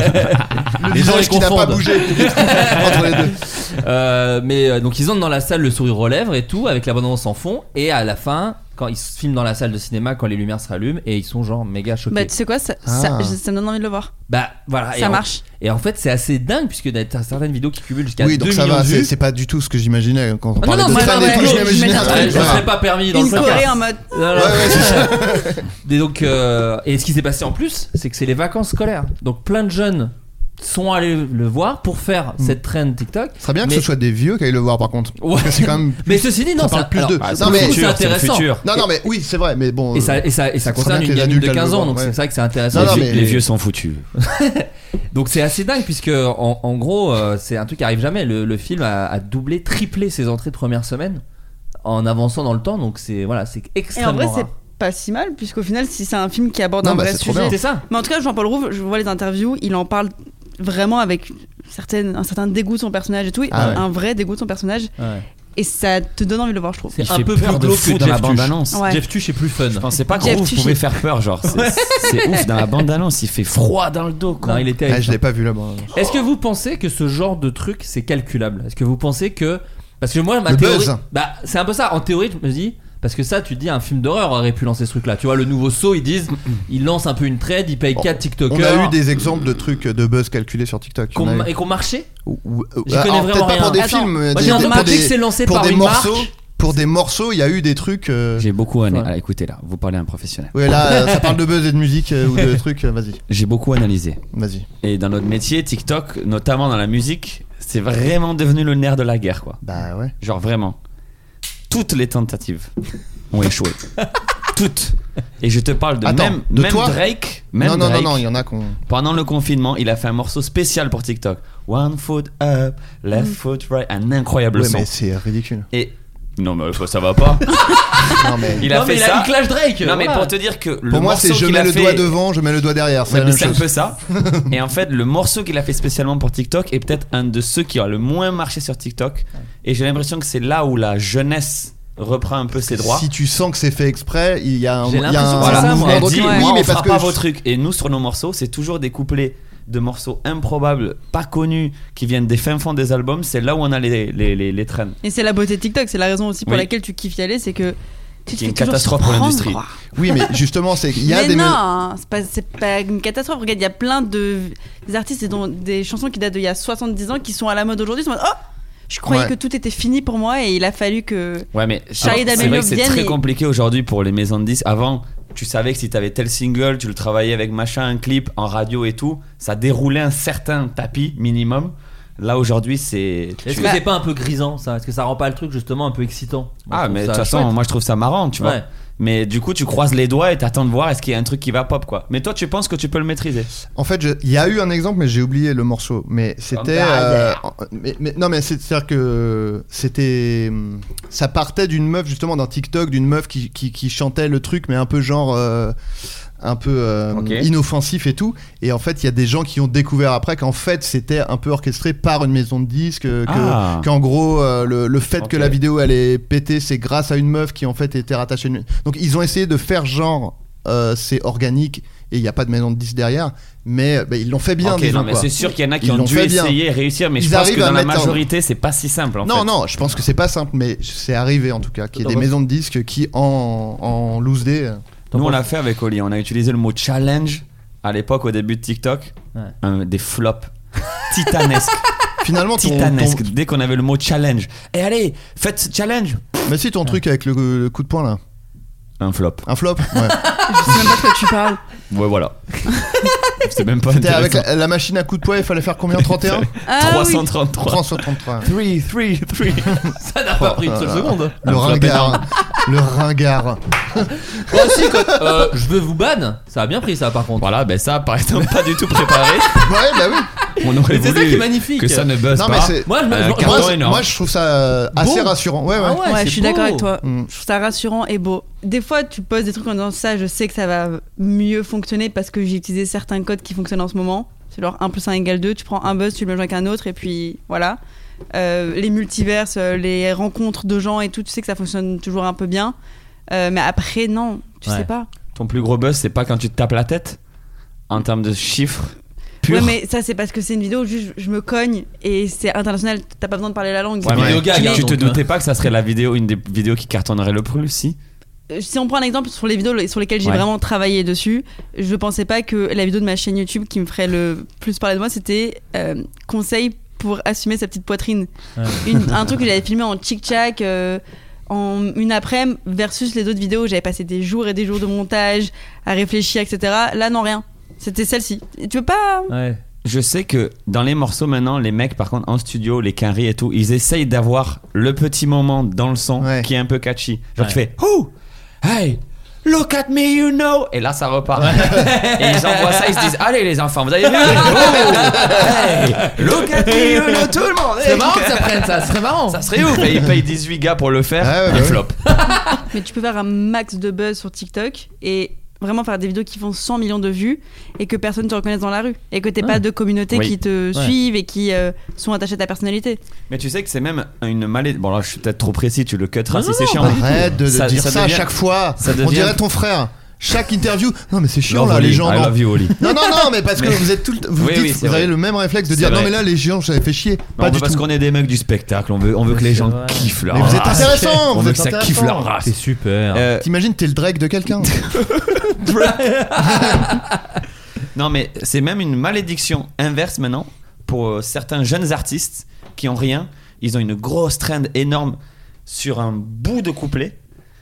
Le Les gens visage les qui n'a pas confondent. bougé entre les deux. Euh, mais euh, donc ils entrent dans la salle, le sourire aux lèvres et tout, avec la bande-annonce en fond, et à la fin, quand ils se filment dans la salle de cinéma, quand les lumières se rallument, et ils sont genre méga choqués. Bah, tu sais quoi, ça, ça, Ah. je- ça me donne envie de le voir. Bah voilà. et Ça en- marche. Et en fait, c'est assez dingue puisque t'as certaines vidéos qui cumulent jusqu'à Oui, deux donc ça millions va, de c'est vues. c'est pas du tout ce que j'imaginais quand on Ah, parlait non, de non, trend moi, et tout, ouais, je ouais, m'imaginais je un mets truc. Ouais, je voilà. serais pas permis dans Une le podcast. Corée en mode. Non, non. Ouais, ouais, c'est ça. Et donc, euh, et ce qui s'est passé en plus, c'est que c'est les vacances scolaires. Donc plein de jeunes sont allés le voir pour faire cette trend TikTok. Ce serait bien que Mais- ce soit des vieux qui aillent le voir par contre. Ouais. Parce que c'est quand même. Mais ceci dit, non, ça parle ça- plus alors, d'eux. bah, Non, c'est mais- le futur, c'est c'est le intéressant. futur. Non, non, mais oui, c'est vrai, mais bon. Et ça, et ça, et ça Ce serait concerne bien que une les gamine adultes de aillent le quinze ans, voir, donc ouais. c'est vrai que c'est intéressant. Non, non, les, mais- les vieux sont foutus. Donc c'est assez dingue puisque en, en gros euh, c'est un truc qui arrive jamais. Le, le film a, a doublé, triplé ses entrées de première semaine en avançant dans le temps. Donc c'est voilà, c'est Et en extrêmement vrai, c'est rare. pas si mal, puisqu'au final, si c'est un film qui aborde Non, un bah, vrai c'est trop sujet. bien. C'est ça. Mais en tout cas, Jean-Paul Rouve, je vois les interviews, il en parle vraiment avec certaines, un certain dégoût de son personnage et tout, Ah un, ouais. un vrai dégoût de son personnage, Ouais. et ça te donne envie de le voir, je trouve. C'est Il un fait peu peur plus de glauque fou que dans la Jeff Tuch. bande-annonce. Ouais. Jeff Tuch est plus fun. Je pensais pas que Jeff Groove Tuch, pouvait il- faire peur, genre. C'est c'est ouf dans la bande-annonce, il fait froid dans le dos, quoi. Non, il était. Ah, avec je l'ai pas vu là-bas. Est-ce que vous pensez que ce genre de truc c'est calculable? Est-ce que vous pensez que parce que moi ma Le théorie, buzz. bah c'est un peu ça. En théorie, je me dis parce que ça, tu te dis un film d'horreur aurait pu lancer ce truc-là. Tu vois, le nouveau Saw, ils disent, ils lancent un peu une trade, ils payent Bon, quatre On TikTokers a eu des exemples de trucs de buzz calculés sur TikTok. qu'on- On a eu- et qu'on marchait. Ou- ou- J'y alors, connais peut-être vraiment pas rien. pour des Attends, films, mais moi, des- j'ai pour remarqué des- que c'est lancé pour par des une morceaux. marque. Pour des morceaux, il y a eu des trucs. euh, J'ai beaucoup analysé. Ouais. Ah, écoutez là, vous parlez à un professionnel. Ouais, là, euh, ça parle de buzz et de musique euh, ou de trucs. euh, Vas-y, J'ai beaucoup analysé. vas-y. Et dans notre métier, TikTok, notamment dans la musique, c'est vraiment devenu le nerf de la guerre, quoi. Bah ouais. Genre vraiment. Toutes les tentatives ont échoué. Toutes. Et je te parle de Attends, même, de même toi Drake. Même non, non, Drake, non, non, il y en a qu'on. pendant le confinement, il a fait un morceau spécial pour TikTok. One foot up, left foot right. Un incroyable Ouais, son. mais c'est ridicule. Et. Non, mais ça va pas. Non, mais. Il a Non, mais fait il a ça. eu Clash Drake. Non, mais voilà. pour te dire que le Pour moi, morceau c'est je qu'il mets a le fait... doigt devant, je mets le doigt derrière. C'est Ouais, la mais même c'est un chose. peu ça. Et en fait, le morceau qu'il a fait spécialement pour TikTok est peut-être un de ceux qui a le moins marché sur TikTok. Et j'ai l'impression que c'est là où la jeunesse reprend un peu ses droits. Si tu sens que c'est fait exprès, il y a un, J'ai il y a l'impression un que c'est ça, mouvement moi. Elle de dit, recul. moi, Oui, on mais fera parce pas que vos trucs. Et nous, sur nos morceaux, c'est toujours des couplets de morceaux improbables, pas connus, qui viennent des fins fonds des albums. C'est là où on a les, les, les, les trends. Et c'est la beauté de TikTok, c'est la raison aussi pour Oui. laquelle tu kiffes y aller, c'est que tu te C'est une fais toujours catastrophe pour surprendre, l'industrie. quoi. oui, mais justement, c'est il y a mais des non, mé- hein, c'est pas, c'est pas une catastrophe. Regarde, il y a plein de des artistes et dont, des chansons qui datent d'il y a soixante-dix ans qui sont à la mode aujourd'hui. Ils sont en mode, oh, je croyais Ouais. que tout était fini pour moi et il a fallu que. Ouais, mais Charlie alors, c'est D'Amelio vrai que c'est vienne très et- compliqué aujourd'hui pour les maisons de disques. Avant, tu savais que si t'avais tel single, tu le travaillais avec machin, un clip, en radio et tout, ça déroulait un certain tapis minimum. Là aujourd'hui, c'est. Est-ce tu- que c'est pas un peu grisant ça? Est-ce que ça rend pas le truc justement un peu excitant? Moi, je Ah, trouve mais de ça toute façon, chouette. moi je trouve ça marrant, tu vois. Ouais. Mais du coup, tu croises les doigts et t'attends de voir est-ce qu'il y a un truc qui va pop, quoi. Mais toi, tu penses que tu peux le maîtriser. En fait, je- il y a eu un exemple, mais j'ai oublié le morceau. Mais c'était. par euh, hasard. mais, mais- non, mais c'est- c'est-à-dire que c'était. hum, Ça partait d'une meuf, justement, d'un TikTok, d'une meuf qui, qui, qui chantait le truc, mais un peu genre. euh, un peu euh, Ok. inoffensif et tout. Et en fait, il y a des gens qui ont découvert après qu'en fait, c'était un peu orchestré par une maison de disques. Que, Ah. Qu'en gros, euh, le, le fait que Ok. la vidéo allait péter, c'est grâce à une meuf qui en fait était rattachée à une. Donc, ils ont essayé de faire genre. euh, c'est organique et il n'y a pas de maison de disques derrière, mais bah, ils l'ont fait bien. Ok, disons, non, mais quoi. c'est sûr qu'il y en a qui Ils ont l'ont dû fait bien. essayer et réussir, mais Ils je pense arrivent que à dans la mettre en- majorité, c'est pas si simple en non, fait. non, je pense que c'est pas simple, mais c'est arrivé en tout cas qu'il y ait des Dans- maisons de disques qui en, en loose day. euh, Nous, on l'a fait avec Oli. On a utilisé le mot challenge à l'époque, au début de TikTok. Ouais. Un, des flops titanesques. Finalement, ton, Titanesque. ton- Dès qu'on avait le mot challenge. Et allez, faites ce challenge. Mais si ton truc avec le, le coup de poing là, Un flop. un flop. Ouais. Je sais même pas de quoi tu parles. Ouais, voilà. C'est même pas C'était avec intéressant. la, la machine à coup de poing, il fallait faire combien? trente et un Ah, trois oui. cent trente-trois. trois cent trente-trois. trois, trois, trois. Ça n'a pas pris une seule seconde. Le Un flop ringard. Le ringard. Moi aussi, quand, euh, je veux vous ban, ça a bien pris ça par contre. Voilà, ben ça, par exemple, pas du tout préparé. Ouais, bah oui. On aurait Mais c'est ça voulu qui est magnifique. que ça ne buzz Non, mais pas. c'est. Moi, je me- Euh, je- carton Moi, c'est- énorme. moi, je trouve ça euh, assez Beau. rassurant. Ouais, ouais. Ah ouais, Ouais, c'est je suis beau. d'accord avec toi. Mm. Je trouve ça rassurant et beau. Des fois, tu poses des trucs en disant ça, je sais que ça va mieux fonctionner parce que j'ai utilisé certains codes qui fonctionnent en ce moment. C'est genre un plus un égale deux, tu prends un buzz, tu le mélanges avec un autre et puis voilà. Euh, les multiverses, euh, les rencontres de gens et tout, tu sais que ça fonctionne toujours un peu bien. Euh, mais après, non, tu Ouais. sais pas. Ton plus gros buzz, c'est pas quand tu te tapes la tête en termes de chiffres purs. Ouais, mais ça, c'est parce que c'est une vidéo où juste je me cogne et c'est international, t'as pas besoin de parler la langue. Ouais, une mais vidéo gag, tu, hein, tu te donc, doutais pas que ça serait la vidéo, une des vidéos qui cartonnerait le plus, si? Euh, Si on prend un exemple sur les vidéos sur lesquelles j'ai Ouais. vraiment travaillé dessus, je pensais pas que la vidéo de ma chaîne YouTube qui me ferait le plus parler de moi, c'était euh, conseil pour assumer sa petite poitrine. Ouais. Une- un truc que j'avais filmé en tchic-tchac euh, en une après-midi versus les autres vidéos où j'avais passé des jours et des jours de montage à réfléchir, et cetera. Là, non, rien. C'était celle-ci. Tu veux pas Ouais. Je sais que dans les morceaux maintenant, les mecs, par contre, en studio, les quinries et tout, ils essayent d'avoir le petit moment dans le son Ouais. qui est un peu catchy. Genre, Ouais. tu fais Oh, hey, look at me, you know. Et là, ça repart. Et ils envoient ça, ils se disent Allez, les enfants, vous avez vu? Oh, hey, look at me, you know, tout le monde. C'est Hey. marrant que ça prenne ça, c'est marrant. Ça serait ouf. Et ils payent dix-huit gars pour le faire. Ouais, ouais, un bah oui. flop. Mais tu peux faire un max de buzz sur TikTok et vraiment faire des vidéos qui font cent millions de vues et que personne te reconnaisse dans la rue et que t'aies Ouais. pas de communauté Oui. qui te Ouais. suivent et qui euh, sont attachés à ta personnalité. Mais tu sais que c'est même une maladie. Bon, là, je suis peut-être trop précis, tu le cutteras Non, si non, c'est non, chiant. pas du tout. Arrête de, de Ça- dire ça ça, devient- à chaque fois. ça On devient- dirait ton frère. Chaque interview. Non, mais c'est chiant Love là, les Oli, gens. I non. love you, Oli. Non, non, non, mais parce que Mais- vous êtes tout le vous, Oui, dites- oui, c'est vous avez vrai. le même réflexe de C'est dire non, vrai. mais là, les gens, ça fait chier. Non, Pas on du veut parce tout. qu'on est des mecs du spectacle, on veut, on veut que les gens vrai. kiffent leur Mais vous êtes race. intéressants, On vous veut êtes que ça kiffe intéressants. leur race. C'est super. Euh, T'imagines, t'es le Drake de quelqu'un. non, mais c'est même une malédiction inverse maintenant pour euh, certains jeunes artistes qui ont rien. Ils ont une grosse trend énorme sur un bout de couplet.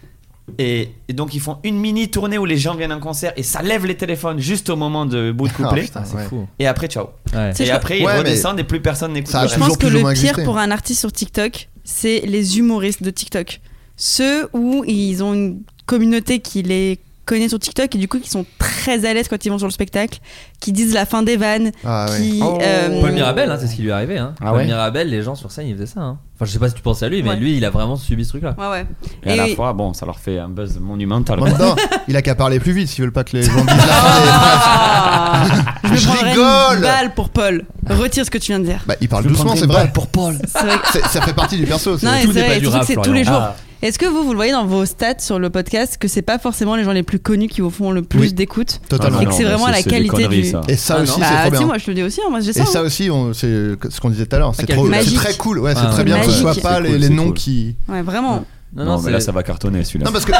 Et, et donc ils font une mini tournée où les gens viennent en concert et ça lève les téléphones juste au moment de bout de Ah, couplet. putain, C'est ouais. fou. Et après, ciao. Ouais. C'est Et je- après, ils Ouais, mais redescendent et plus personne n'écoute ça a le Je reste. toujours pense que plus ou le moins pire existé. pour un artiste sur TikTok, c'est les humoristes de TikTok. Ceux où ils ont une communauté qui les connaît sur TikTok et du coup qui sont très à l'aise quand ils vont sur le spectacle, qui disent la fin des vannes, Ah ouais. qui... Oh. euh, Paul Mirabel, hein, c'est ce qui lui est arrivé. Hein. Ah Paul ouais Mirabel, les gens sur scène, ils faisaient ça. Hein. Enfin, je sais pas si tu penses à lui, mais Ouais. lui, il a vraiment subi ce truc-là. Ouais, ouais. Et à la Et- fois, bon, ça leur fait un buzz monumental. En même temps, il a qu'à parler plus vite s'ils veulent pas que les gens disent la fin des phrases. Ah, je me Je prendrais rigole. une balle pour Paul. Retire ce que tu viens de dire. Bah, il parle Je me doucement, prendrais c'est une vrai. balle pour Paul. C'est vrai que- C'est- Ça fait partie du perso. c'est- Non, et tout c'est n'est vrai, pas et surtout durable, que c'est tous Florian. les jours. Ah. Est-ce que vous, vous le voyez dans vos stats sur le podcast que c'est pas forcément les gens les plus connus qui vous font le plus Oui. d'écoute Totalement. Et que c'est mais vraiment la c'est des qualité conneries, du- ça. Et ça Ah, aussi, non. c'est Bah, trop si, bien. moi je le dis aussi, hein, moi j'ai ça. Et hein. ça aussi, on- c'est ce qu'on disait tout à l'heure. C'est quel- trop, c'est magique. très cool. Ouais, c'est Ah, très bien que ce magique. soit pas C'est les, cool, les c'est noms cool. qui. Ouais, vraiment. Non, Non, non, mais là, c'est- ça va cartonner celui-là. Non, parce que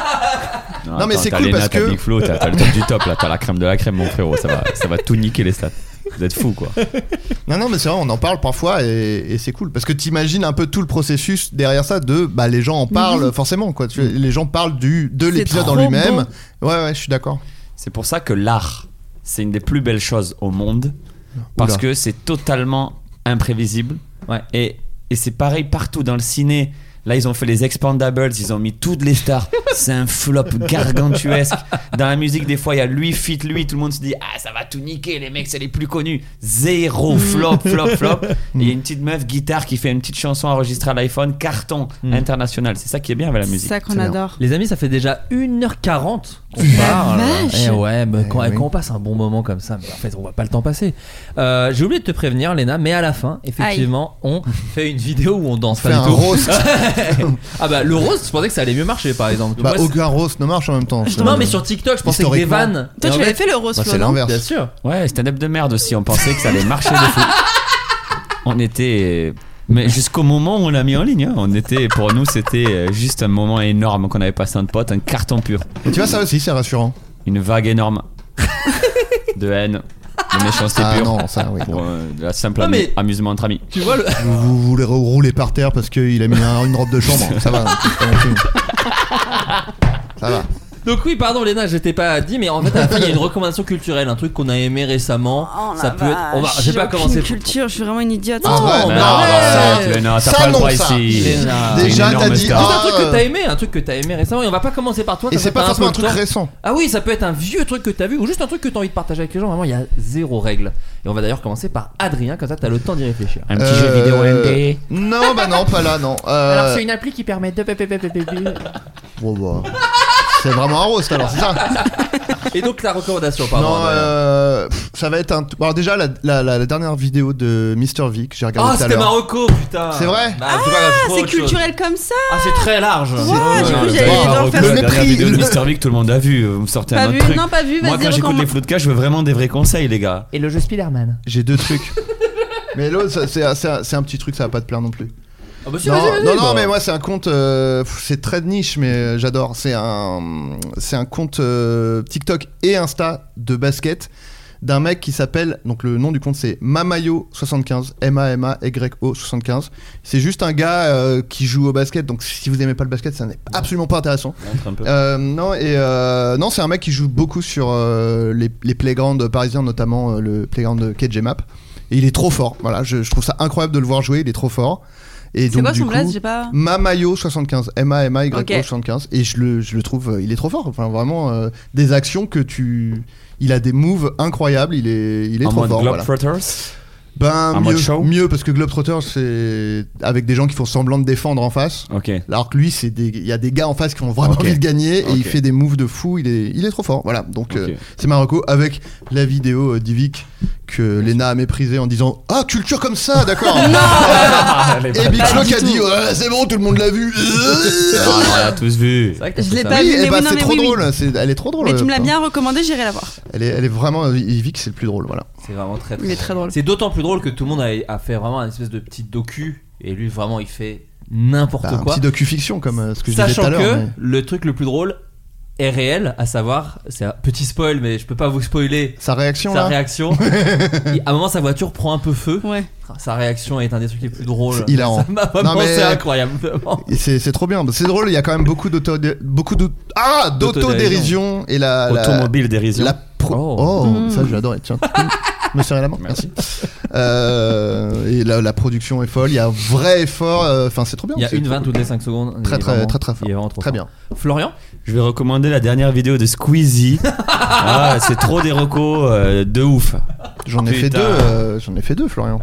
Non, mais attends, c'est t'as cool Lena, parce t'as que- Big Flo, t'as t'as le top du top, là, t'as la crème de la crème, mon frérot. Ça va, ça va tout niquer les stats. Vous êtes fous, quoi. non, non, mais c'est vrai, on en parle parfois et, et c'est cool parce que t'imagines un peu tout le processus derrière ça de bah les gens en parlent forcément quoi. Tu- les gens parlent du de C'est l'épisode en trop lui-même. Ouais, ouais, je suis d'accord. C'est pour ça que l'art, c'est une des plus belles choses au monde. Parce Oula. que c'est totalement imprévisible. Ouais. Et, et c'est pareil partout dans le ciné. Là, ils ont fait les Expandables, ils ont mis toutes les stars. C'est un flop gargantuesque. Dans la musique, des fois, il y a lui, fit lui. Tout le monde se dit ah, ça va tout niquer, les mecs, c'est les plus connus. Zéro, flop, flop, flop. Et il y a une petite meuf guitare qui fait une petite chanson enregistrée à l'iPhone, carton Mm. international. C'est ça qui est bien avec la C'est musique. ça qu'on C'est bien. adore. Les amis, ça fait déjà une heure quarante qu'on La parle. vache. Eh ouais, mais Eh quand, oui. quand on passe un bon moment comme ça, mais en fait, on voit pas le temps passer. Euh, J'ai oublié de te prévenir, Léna, mais à la fin, effectivement, on fait une vidéo où on danse Fais pas un du tout. roast. Ah bah le roast, je pensais que ça allait mieux marcher, par exemple. Bah Moi, c'est- aucun roast ne marche en même temps. non, mais sur TikTok, je pensais que des Historiquement. vannes. Toi, Et tu en avais fait- fait le rose, Bah, Flo, c'est non l'inverse. Bien sûr. Ouais, stand-up de merde aussi. On pensait que ça allait marcher de fou. On était Mais jusqu'au moment où on l'a mis en ligne, hein, on était, pour nous, c'était juste un moment énorme qu'on avait passé entre potes, un carton pur. Et tu vois, ça aussi, c'est rassurant. Une vague énorme de haine, de méchanceté Ah pure. non, ça, oui. Pour non. euh, de la simple Non, amu- mais- amusement entre amis. Tu vois le. Vous, vous voulez rouler par terre parce qu'il a mis un- une robe de chambre. Ça va. c'est pas non plus. Ça va. Donc oui, pardon Léna, je t'ai pas dit, mais en fait à la fin il y a une recommandation culturelle, un truc qu'on a aimé récemment. Oh, ça la peut être. On va. vache, J'ai pas aucune commencé. culture, je suis vraiment une idiote. Ah ouais, Non, mais mais non, arrête. ça- Léna, t'as ça, pas le non, droit ça. ici. Léna. T'es Déjà, une énorme t'as dit, star. Juste un ah, truc que euh, t'as aimé, un truc que t'as aimé récemment, et on va pas commencer par toi. Et ça c'est fait pas un forcément un peu truc le temps. récent. Ah oui, ça peut être un vieux truc que t'as vu ou juste un truc que t'as envie de partager avec les gens. Vraiment, il y a zéro règle. Et on va d'ailleurs commencer par Adrien, comme ça t'as le temps d'y réfléchir. Un petit jeu vidéo Euh, N D. Non, bah non, pas là, non. Euh, Alors c'est une appli qui permet de. bon, bah, c'est vraiment un roast alors, c'est ça. Et donc la recommandation, pardon. Non, Adrien. euh, pff, ça va être un. Alors déjà la, la, la, la dernière vidéo de mister V que j'ai regardé Ah, tout à c'était l'heure. Marocco, putain. C'est vrai Bah, c'est pas grave, je trouve C'est autre chose. culturel comme ça. Ah, c'est très large. Ouais, C'est- du coup, Vous j'allais avez pas devoir reconnu faire Le la ça. dernière mépris, vidéo de le- Mister V que tout le monde a vu. Vous me sortez un Pas autre vu, truc. non, pas vu, Moi, vas-y, quand j'écoute recommande. les floodcasts, je veux vraiment des vrais conseils, les gars. Et le jeu Spider-Man. J'ai deux trucs. Mais l'autre, ça, c'est c'est un, c'est un petit truc, ça va pas te plaire non plus. Ah bah si, Non, vas-y, vas-y, non, non, bah. mais moi c'est un compte, euh, pff, c'est très de niche, mais euh, j'adore. C'est un, c'est un compte euh, TikTok et Insta de basket d'un mec qui s'appelle, donc le nom du compte c'est Mamayo soixante-quinze, M A M A Y O soixante-quinze. C'est juste un gars euh, qui joue au basket, donc si vous aimez pas le basket, ça n'est absolument pas intéressant. Montre un peu. Euh, non, et euh, non, c'est un mec qui joue beaucoup sur euh, les, les playgrounds parisiens, notamment euh, le playground de K J Map. Et il est trop fort. Voilà, je, je trouve ça incroyable de le voir jouer. Il est trop fort. Et C'est donc quoi du son coup, blaze, j'ai pas. Mamayo soixante-quinze, M A M A Y O Ok. soixante-quinze. Et je le, je le trouve, euh, il est trop fort. Enfin, vraiment, euh, des actions que tu. Il a des moves incroyables. Il est, il est En trop mode fort. Voilà. Globetrotters. Ben en mode mieux, show mieux parce que Globetrotter c'est avec des gens qui font semblant de défendre en face. Ok. Alors que lui, c'est des, il y a des gars en face qui ont vraiment Ok. envie de gagner et Ok. il fait des moves de fou. Il est, il est trop fort. Voilà. Donc euh, Ok. c'est Marocco avec la vidéo euh, d'Ivic que Léna a méprisé en disant ah culture comme ça, d'accord. Et Big Flo qui a du dit tout. ouais c'est bon tout le monde l'a vu. Ah, on l'a tous vu. C'est vrai que t'as Je fait l'ai ça. pas Oui, vu, eh mais bah, oui, non, c'est mais trop oui, oui. drôle. C'est, elle est trop drôle. Mais tu me l'as euh, bien recommandé, j'irai la voir. Elle est, elle est vraiment Ivic c'est le plus drôle. Voilà. C'est vraiment très très Il est très drôle. C'est d'autant plus drôle que tout le monde a, a fait vraiment un espèce de petit docu et lui vraiment il fait n'importe Bah, un quoi. petit docu-fiction comme euh, ce que je disais tout Sachant à l'heure. que mais- le truc le plus drôle est réel, à savoir, c'est un petit spoil mais je peux pas vous spoiler Sa réaction sa là. réaction. Il- à un moment sa voiture prend un peu feu. Ouais. Sa réaction est un des trucs les plus drôles. C'est hilarant. Ça m'a vraiment, Non, mais- c'est incroyable vraiment. Et c'est, c'est trop bien. C'est drôle. Il y a quand même beaucoup d'auto, beaucoup d'auto, ah, d'autodérision et la, la Automobile dérision. La pro- Oh. oh, Mmh. ça j'ai adoré. Tiens, me serrer la main. Merci. Euh, et la, la production est folle. Il y a un vrai effort. Enfin, c'est trop bien. Il y a c'est une trop vanne cool. toutes les cinq secondes. Très, Il est très, vraiment- très, très fort. Il est vraiment trop Très fort. bien. Florian, Je vais recommander la dernière vidéo de Squeezie. Ah, c'est trop des recos euh, de ouf. J'en ai fait Putain. deux. euh, j'en ai fait deux, Florian.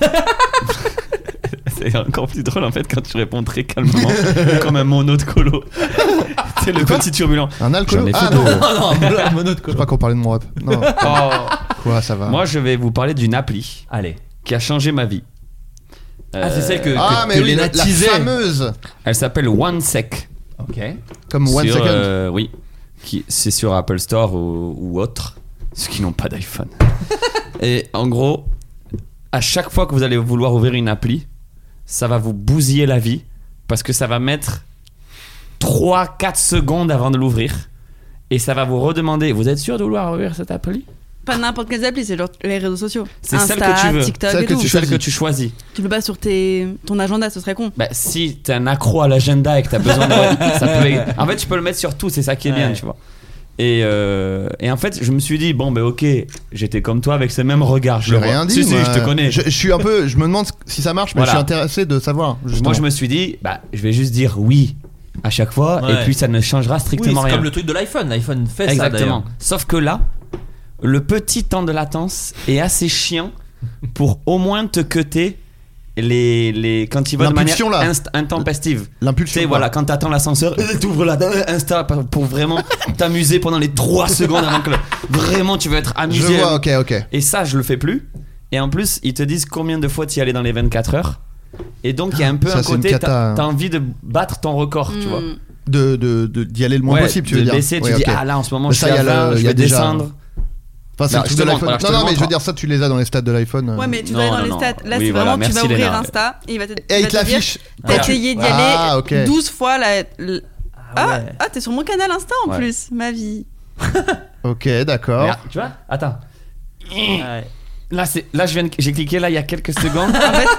C'est encore plus drôle en fait quand tu réponds très calmement, comme un mono de colo. C'est le petit turbulent. Un alcool. J'en ai fait Ah deux. non. non, non, mono de Je crois qu'on parlait de mon rap. Non. Oh. Quoi, ça va. Moi, je vais vous parler d'une appli Allez. qui a changé ma vie. Ah, c'est celle que, que, ah, mais que oui, Léna la, la teasait. fameuse. Elle s'appelle OneSec. Ok. Comme One Sur, Second. euh, oui, qui, c'est sur Apple Store ou, ou autre, ceux qui n'ont pas d'iPhone. Et en gros, à chaque fois que vous allez vouloir ouvrir une appli, ça va vous bousiller la vie parce que ça va mettre trois quatre secondes avant de l'ouvrir et ça va vous redemander vous êtes sûr de vouloir ouvrir cette appli? Pas n'importe quelle appli, c'est genre les réseaux sociaux. C'est Insta, celle que tu veux. TikTok Celle et que tout. tu Celle que choisis. tu choisis. Tu le bases sur tes... ton agenda, ce serait con. Bah, si t'es un accro à l'agenda et que t'as besoin de. ça peut... En fait, tu peux le mettre sur tout, c'est ça qui est bien, Ouais. tu vois. Et, euh, et en fait, je me suis dit, bon, ben ok, j'étais comme toi avec ce même regard. J'ai le rien vois. dit. Si, si, moi. je te connais. Je, je suis un peu. Je me demande si ça marche, mais Voilà. je suis intéressé de savoir. Justement. Moi, je me suis dit, bah, je vais juste dire oui à chaque fois, Ouais. et puis ça ne changera Oui, strictement c'est rien. comme le truc de l'iPhone. L'iPhone fait ça Exactement. d'ailleurs. Sauf que là, le petit temps de latence est assez chiant pour au moins te cutter les, les, quand il va de manière L'impulsion, là. inst- intempestive. Tu L'impulsion. sais, voilà, quand t'attends l'ascenseur, euh, t'ouvres la euh, Insta pour vraiment t'amuser pendant les trois secondes avant que le- vraiment tu veux être Je amusé. vois, ok, ok. Et ça, je le fais plus. Et en plus, ils te disent combien de fois tu y allais dans les vingt-quatre heures. Et donc, il y a un peu Ça, un c'est une côté, cata, t'as hein. t'as envie de battre ton record, tu vois. Hmm. De, de, de- d'y aller le moins Ouais, possible, tu de veux dire. baisser, tu Ouais, dis, ok. ah là, en ce moment, Mais je ça, suis y à a le- vingt, y je a vais déjà- descendre. Enfin, c'est Non, le truc de justement, l'iPhone. voilà, je non, te non, le mais je veux montre. dire, ça, tu les as dans les stats de l'iPhone. euh. Ouais, mais tu Non, vas aller dans non, les non. stats. Là, Oui, c'est voilà, vraiment, tu merci, vas ouvrir Léna. Insta et il va te, Et il va te te dire, l'affiche. t'as Ouais. essayé d'y Ah, aller ok. douze fois. La, la- Ah, ouais. ah, t'es sur mon canal Insta en Ouais. plus, ma vie. Ok, d'accord. Regarde, tu vois Attends. Là, c'est, là je viens de- j'ai cliqué là il y a quelques secondes. En fait,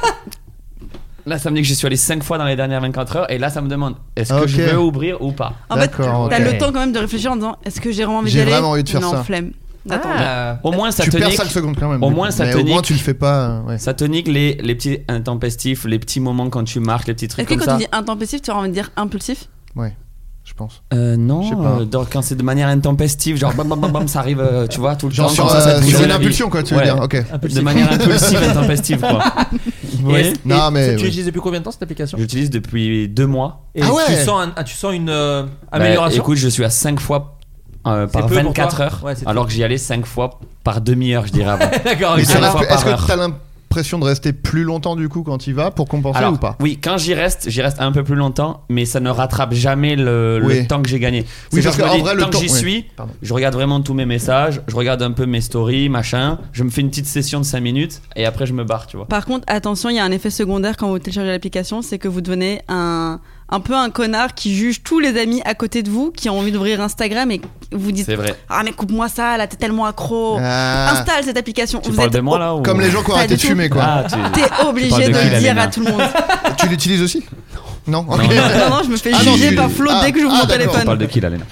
Là, ça me dit que je suis allé cinq fois dans les dernières vingt-quatre heures. Et là, ça me demande est-ce que Ok. je veux ouvrir ou pas. en fait D'accord, t'as ok. le temps quand même de réfléchir en disant est-ce que j'ai vraiment envie d'y J'ai aller vraiment envie de faire non, ça. flemme. D'attendre. Ah. Au moins, ça Tu te perds nique. cinq secondes quand même. Au du moins, coup. ça Mais te au moins, nique. tu le fais pas. euh, Ouais. Ça te nique les, les petits intempestifs, les petits moments quand tu marches, les petits trucs Est-ce que comme quand ça. tu dis intempestif, tu auras envie de dire impulsif? Je pense. Euh, Je sais non, pas. euh, donc, quand c'est de manière intempestive, genre bam bam bam bam, ça arrive, euh, tu vois, tout le Genre temps. sur, comme ça, ça euh, te sur brûle une la vie. impulsion, quoi, tu veux Ouais. dire. Ok. De manière impulsive, intempestive, quoi. Vous voyez Et- Non, et mais Tu oui. l'utilises depuis combien de temps cette application? J'utilise depuis deux mois. Et Ah ouais. tu sens, un- ah, tu sens une euh, Bah, amélioration? écoute, je suis à cinq fois euh, C'est par peu pour vingt-quatre toi heures, Ouais, c'est alors que j'y allais cinq fois par demi-heure, je dirais avant. D'accord, Mais ok. ça Une l'a- fois Est-ce par que heure. t'as l'impression de rester plus longtemps du coup quand tu y vas pour compenser Alors, ou pas? oui, quand j'y reste, j'y reste un peu plus longtemps, mais ça ne rattrape jamais le, le Oui. temps que j'ai gagné. Oui, C'est parce que je me qu'en dis, vrai, le tant que temps- j'y oui. suis, Pardon. je regarde vraiment tous mes messages, je regarde un peu mes stories, machin, je me fais une petite session de cinq minutes et après je me barre, tu vois. Par contre, attention, il y a un effet secondaire quand vous téléchargez l'application, c'est que vous devenez un, un peu un connard qui juge tous les amis à côté de vous qui ont envie d'ouvrir Instagram et vous dites C'est vrai. ah mais coupe-moi ça, là t'es tellement accro. Ah, Installe cette application. Tu vous parles êtes de moi là ou... Comme les gens qui ont Pas arrêté du de tout. fumer, quoi. Ah, tu... T'es obligé parles de de, qui, le là, dire Léna à tout le monde. Tu l'utilises aussi? Non, ok. Non, non. Non, non, je me fais Ah non, juger tu- par Flo ah, dès que j'ouvre ah, mon d'accord. Tu téléphone. parles de qui là, Léna?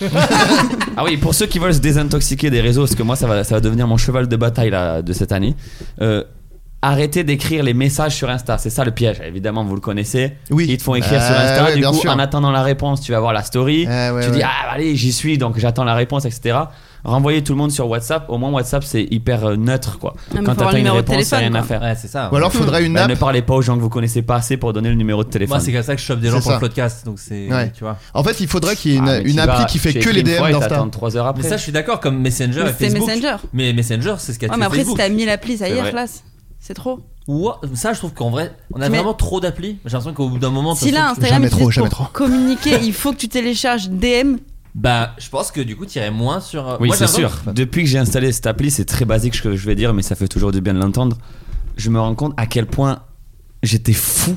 Ah oui, pour ceux qui veulent se désintoxiquer des réseaux, parce que moi ça va, ça va devenir mon cheval de bataille là, de cette année. Euh, arrêtez d'écrire les messages sur Insta, c'est ça le piège. Évidemment, vous le connaissez. Oui. Ils te font écrire Euh, sur Insta. ouais, du bien coup, sûr. en attendant la réponse, tu vas voir la story. Eh, ouais, tu dis ouais. ah allez, j'y suis, donc j'attends la réponse, et cetera. Renvoyer tout le monde sur WhatsApp. Au moins WhatsApp c'est hyper euh, neutre quoi. mais faut Quand avoir t'attends le une numéro de réponse, c'est téléphone, rien à quoi. faire. Ouais, c'est ça. Ou alors faudrait une Bah, app. ne parlez pas aux gens que vous connaissez pas assez pour donner le numéro de téléphone. Moi, c'est comme ça que je chope des gens C'est pour ça. le podcast. Donc, c'est. Ouais. Tu vois. En fait, il faudrait qu'il y ait une, Ah, mais une tu appli vas- qui fait tu que écris les une D fois M et d'Insta. t'attends trois heures après. Mais ça, je suis d'accord, comme Messenger Mais et c'est Facebook. Messenger. Mais Messenger, c'est ce qu'a Ouais, fait mais après, si Facebook. t'as mis l'appli, ça y C'est est, vrai. classe. C'est trop. Ou ça, je trouve qu'en vrai, on a Mais- vraiment trop d'applis. J'ai l'impression qu'au bout d'un moment, de toute Si là, façon, Instagram Jamais est trop, utilisé jamais pour trop. communiquer, il faut que tu télécharges D M. bah, je pense que du coup, t'irais moins sur. euh, Oui, moi, c'est j'ai l'impression sûr. que- Depuis que j'ai installé cette appli, c'est très basique ce que je vais dire, mais ça fait toujours du bien de l'entendre. Je me rends compte à quel point j'étais fou,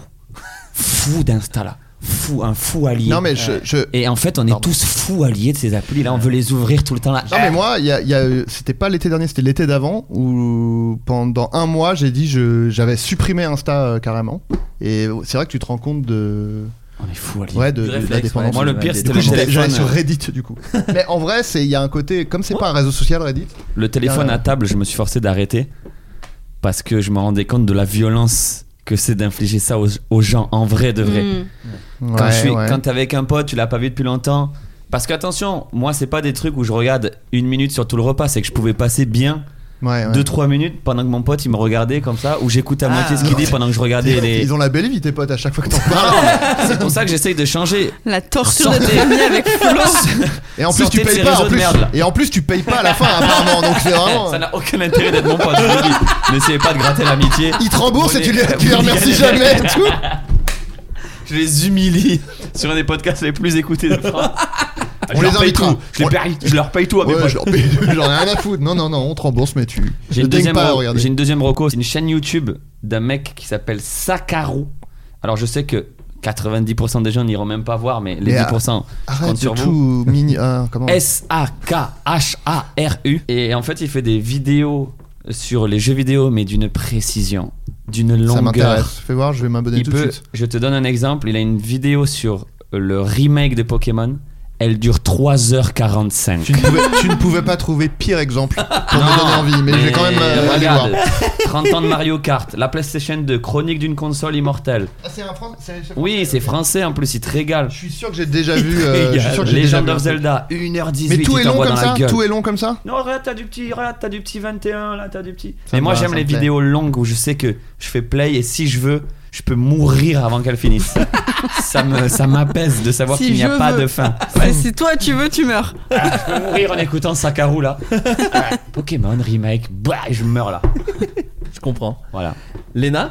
fou d'Insta là, fou, un fou allié. Non, mais je. je- Et en fait, on est Pardon. tous fous alliés de ces applis là. On veut les ouvrir tout le temps là. Non, mais moi, il y a, il y a- c'était pas l'été dernier, c'était l'été d'avant où pendant un mois, j'ai dit je, j'avais supprimé Insta euh, carrément. Et c'est vrai que tu te rends compte de. On est fous alliés. Ouais, de, Du de la réflexe, dépendance. ouais. Moi, le Ouais, pire, des- c'était Du le coup, j'étais- j'allais téléphone. sur Reddit du coup. Mais en vrai, c'est il y a un côté comme c'est pas un réseau social Reddit. Le téléphone Euh. à table, je me suis forcé d'arrêter parce que je me rendais compte de la violence que c'est d'infliger ça aux, aux gens en vrai de vrai. Mm. Quand, Ouais, je suis, ouais. quand t'es avec un pote, tu l'as pas vu depuis longtemps. Parce qu'attention, moi, c'est pas des trucs où je regarde une minute sur tout le repas, c'est que je pouvais passer bien Ouais, ouais. deux trois minutes pendant que mon pote il me regardait comme ça, ou j'écoute à moitié ce qu'il dit pendant que je regardais les. Ils ont la belle vie tes potes à chaque fois que t'en Non, parles. non, c'est pour ça que j'essaye de changer. La torture de Sortez. tes amis avec Flo. Et en plus Sortez tu de payes ces pas en réseaux de plus. merde, là. Et en plus tu payes pas à la fin apparemment. Donc c'est vraiment. Ça n'a aucun intérêt d'être mon pote. je vous le dis. N'essayez pas de gratter l'amitié. Ils te remboursent et tu les, Vous tu les les remercies gagnez. jamais et tout. Je les humilie sur un des podcasts les plus écoutés de France. On je les leur paye invitera. tout. Je, les On- paye- je leur paye tout à mes Ouais, potes. je leur paye- j'en ai rien à foutre. Non, non, non, on te rembourse, mais tu. J'ai ne une, daignes deuxième pas à re- regarder. j'ai une deuxième reco, c'est une chaîne YouTube d'un mec qui s'appelle Sakaru. Alors je sais que quatre-vingt-dix pour cent des gens n'iront même pas voir, mais les Mais, dix pour cent Arrête comptent de sur vous. tout mini. ah, comment S A K H A R U. Et en fait, il fait des vidéos sur les jeux vidéo, mais d'une précision, d'une Ça longueur. m'intéresse. Fais voir, je vais m'abonner Il tout peut, de suite. je te donne un exemple, il a une vidéo sur le remake de Pokémon. Elle dure trois heures quarante-cinq. Tu ne, pouvais, tu ne pouvais pas trouver pire exemple pour me donner envie, mais, je vais quand même euh, aller voir. regarde, trente ans de Mario Kart, la PlayStation deux, chronique d'une console immortelle. Ah, c'est un français Oui, c'est français en plus, il te régale. Je suis sûr que j'ai déjà vu. euh, je suis sûr que j'ai déjà Legend vu un of truc. Zelda, une heure dix-huit. Mais tout il est long t'envoie comme dans la ça. gueule. Tout est long comme ça. Non, regarde, t'as du petit, regarde, t'as du petit vingt et un, là, t'as du petit. Ça Mais me moi, va, j'aime ça les me plaît. vidéos longues où je sais que je fais play et si je veux, je peux mourir avant qu'elle finisse. ça me, ça m'apaise de savoir Si qu'il n'y a je pas veux. de fin. Ouais, si toi tu veux, tu meurs. Je peux mourir en écoutant Sakaru là. Ah, Pokémon remake, bah, et je meurs là. Je comprends. Voilà. Léna?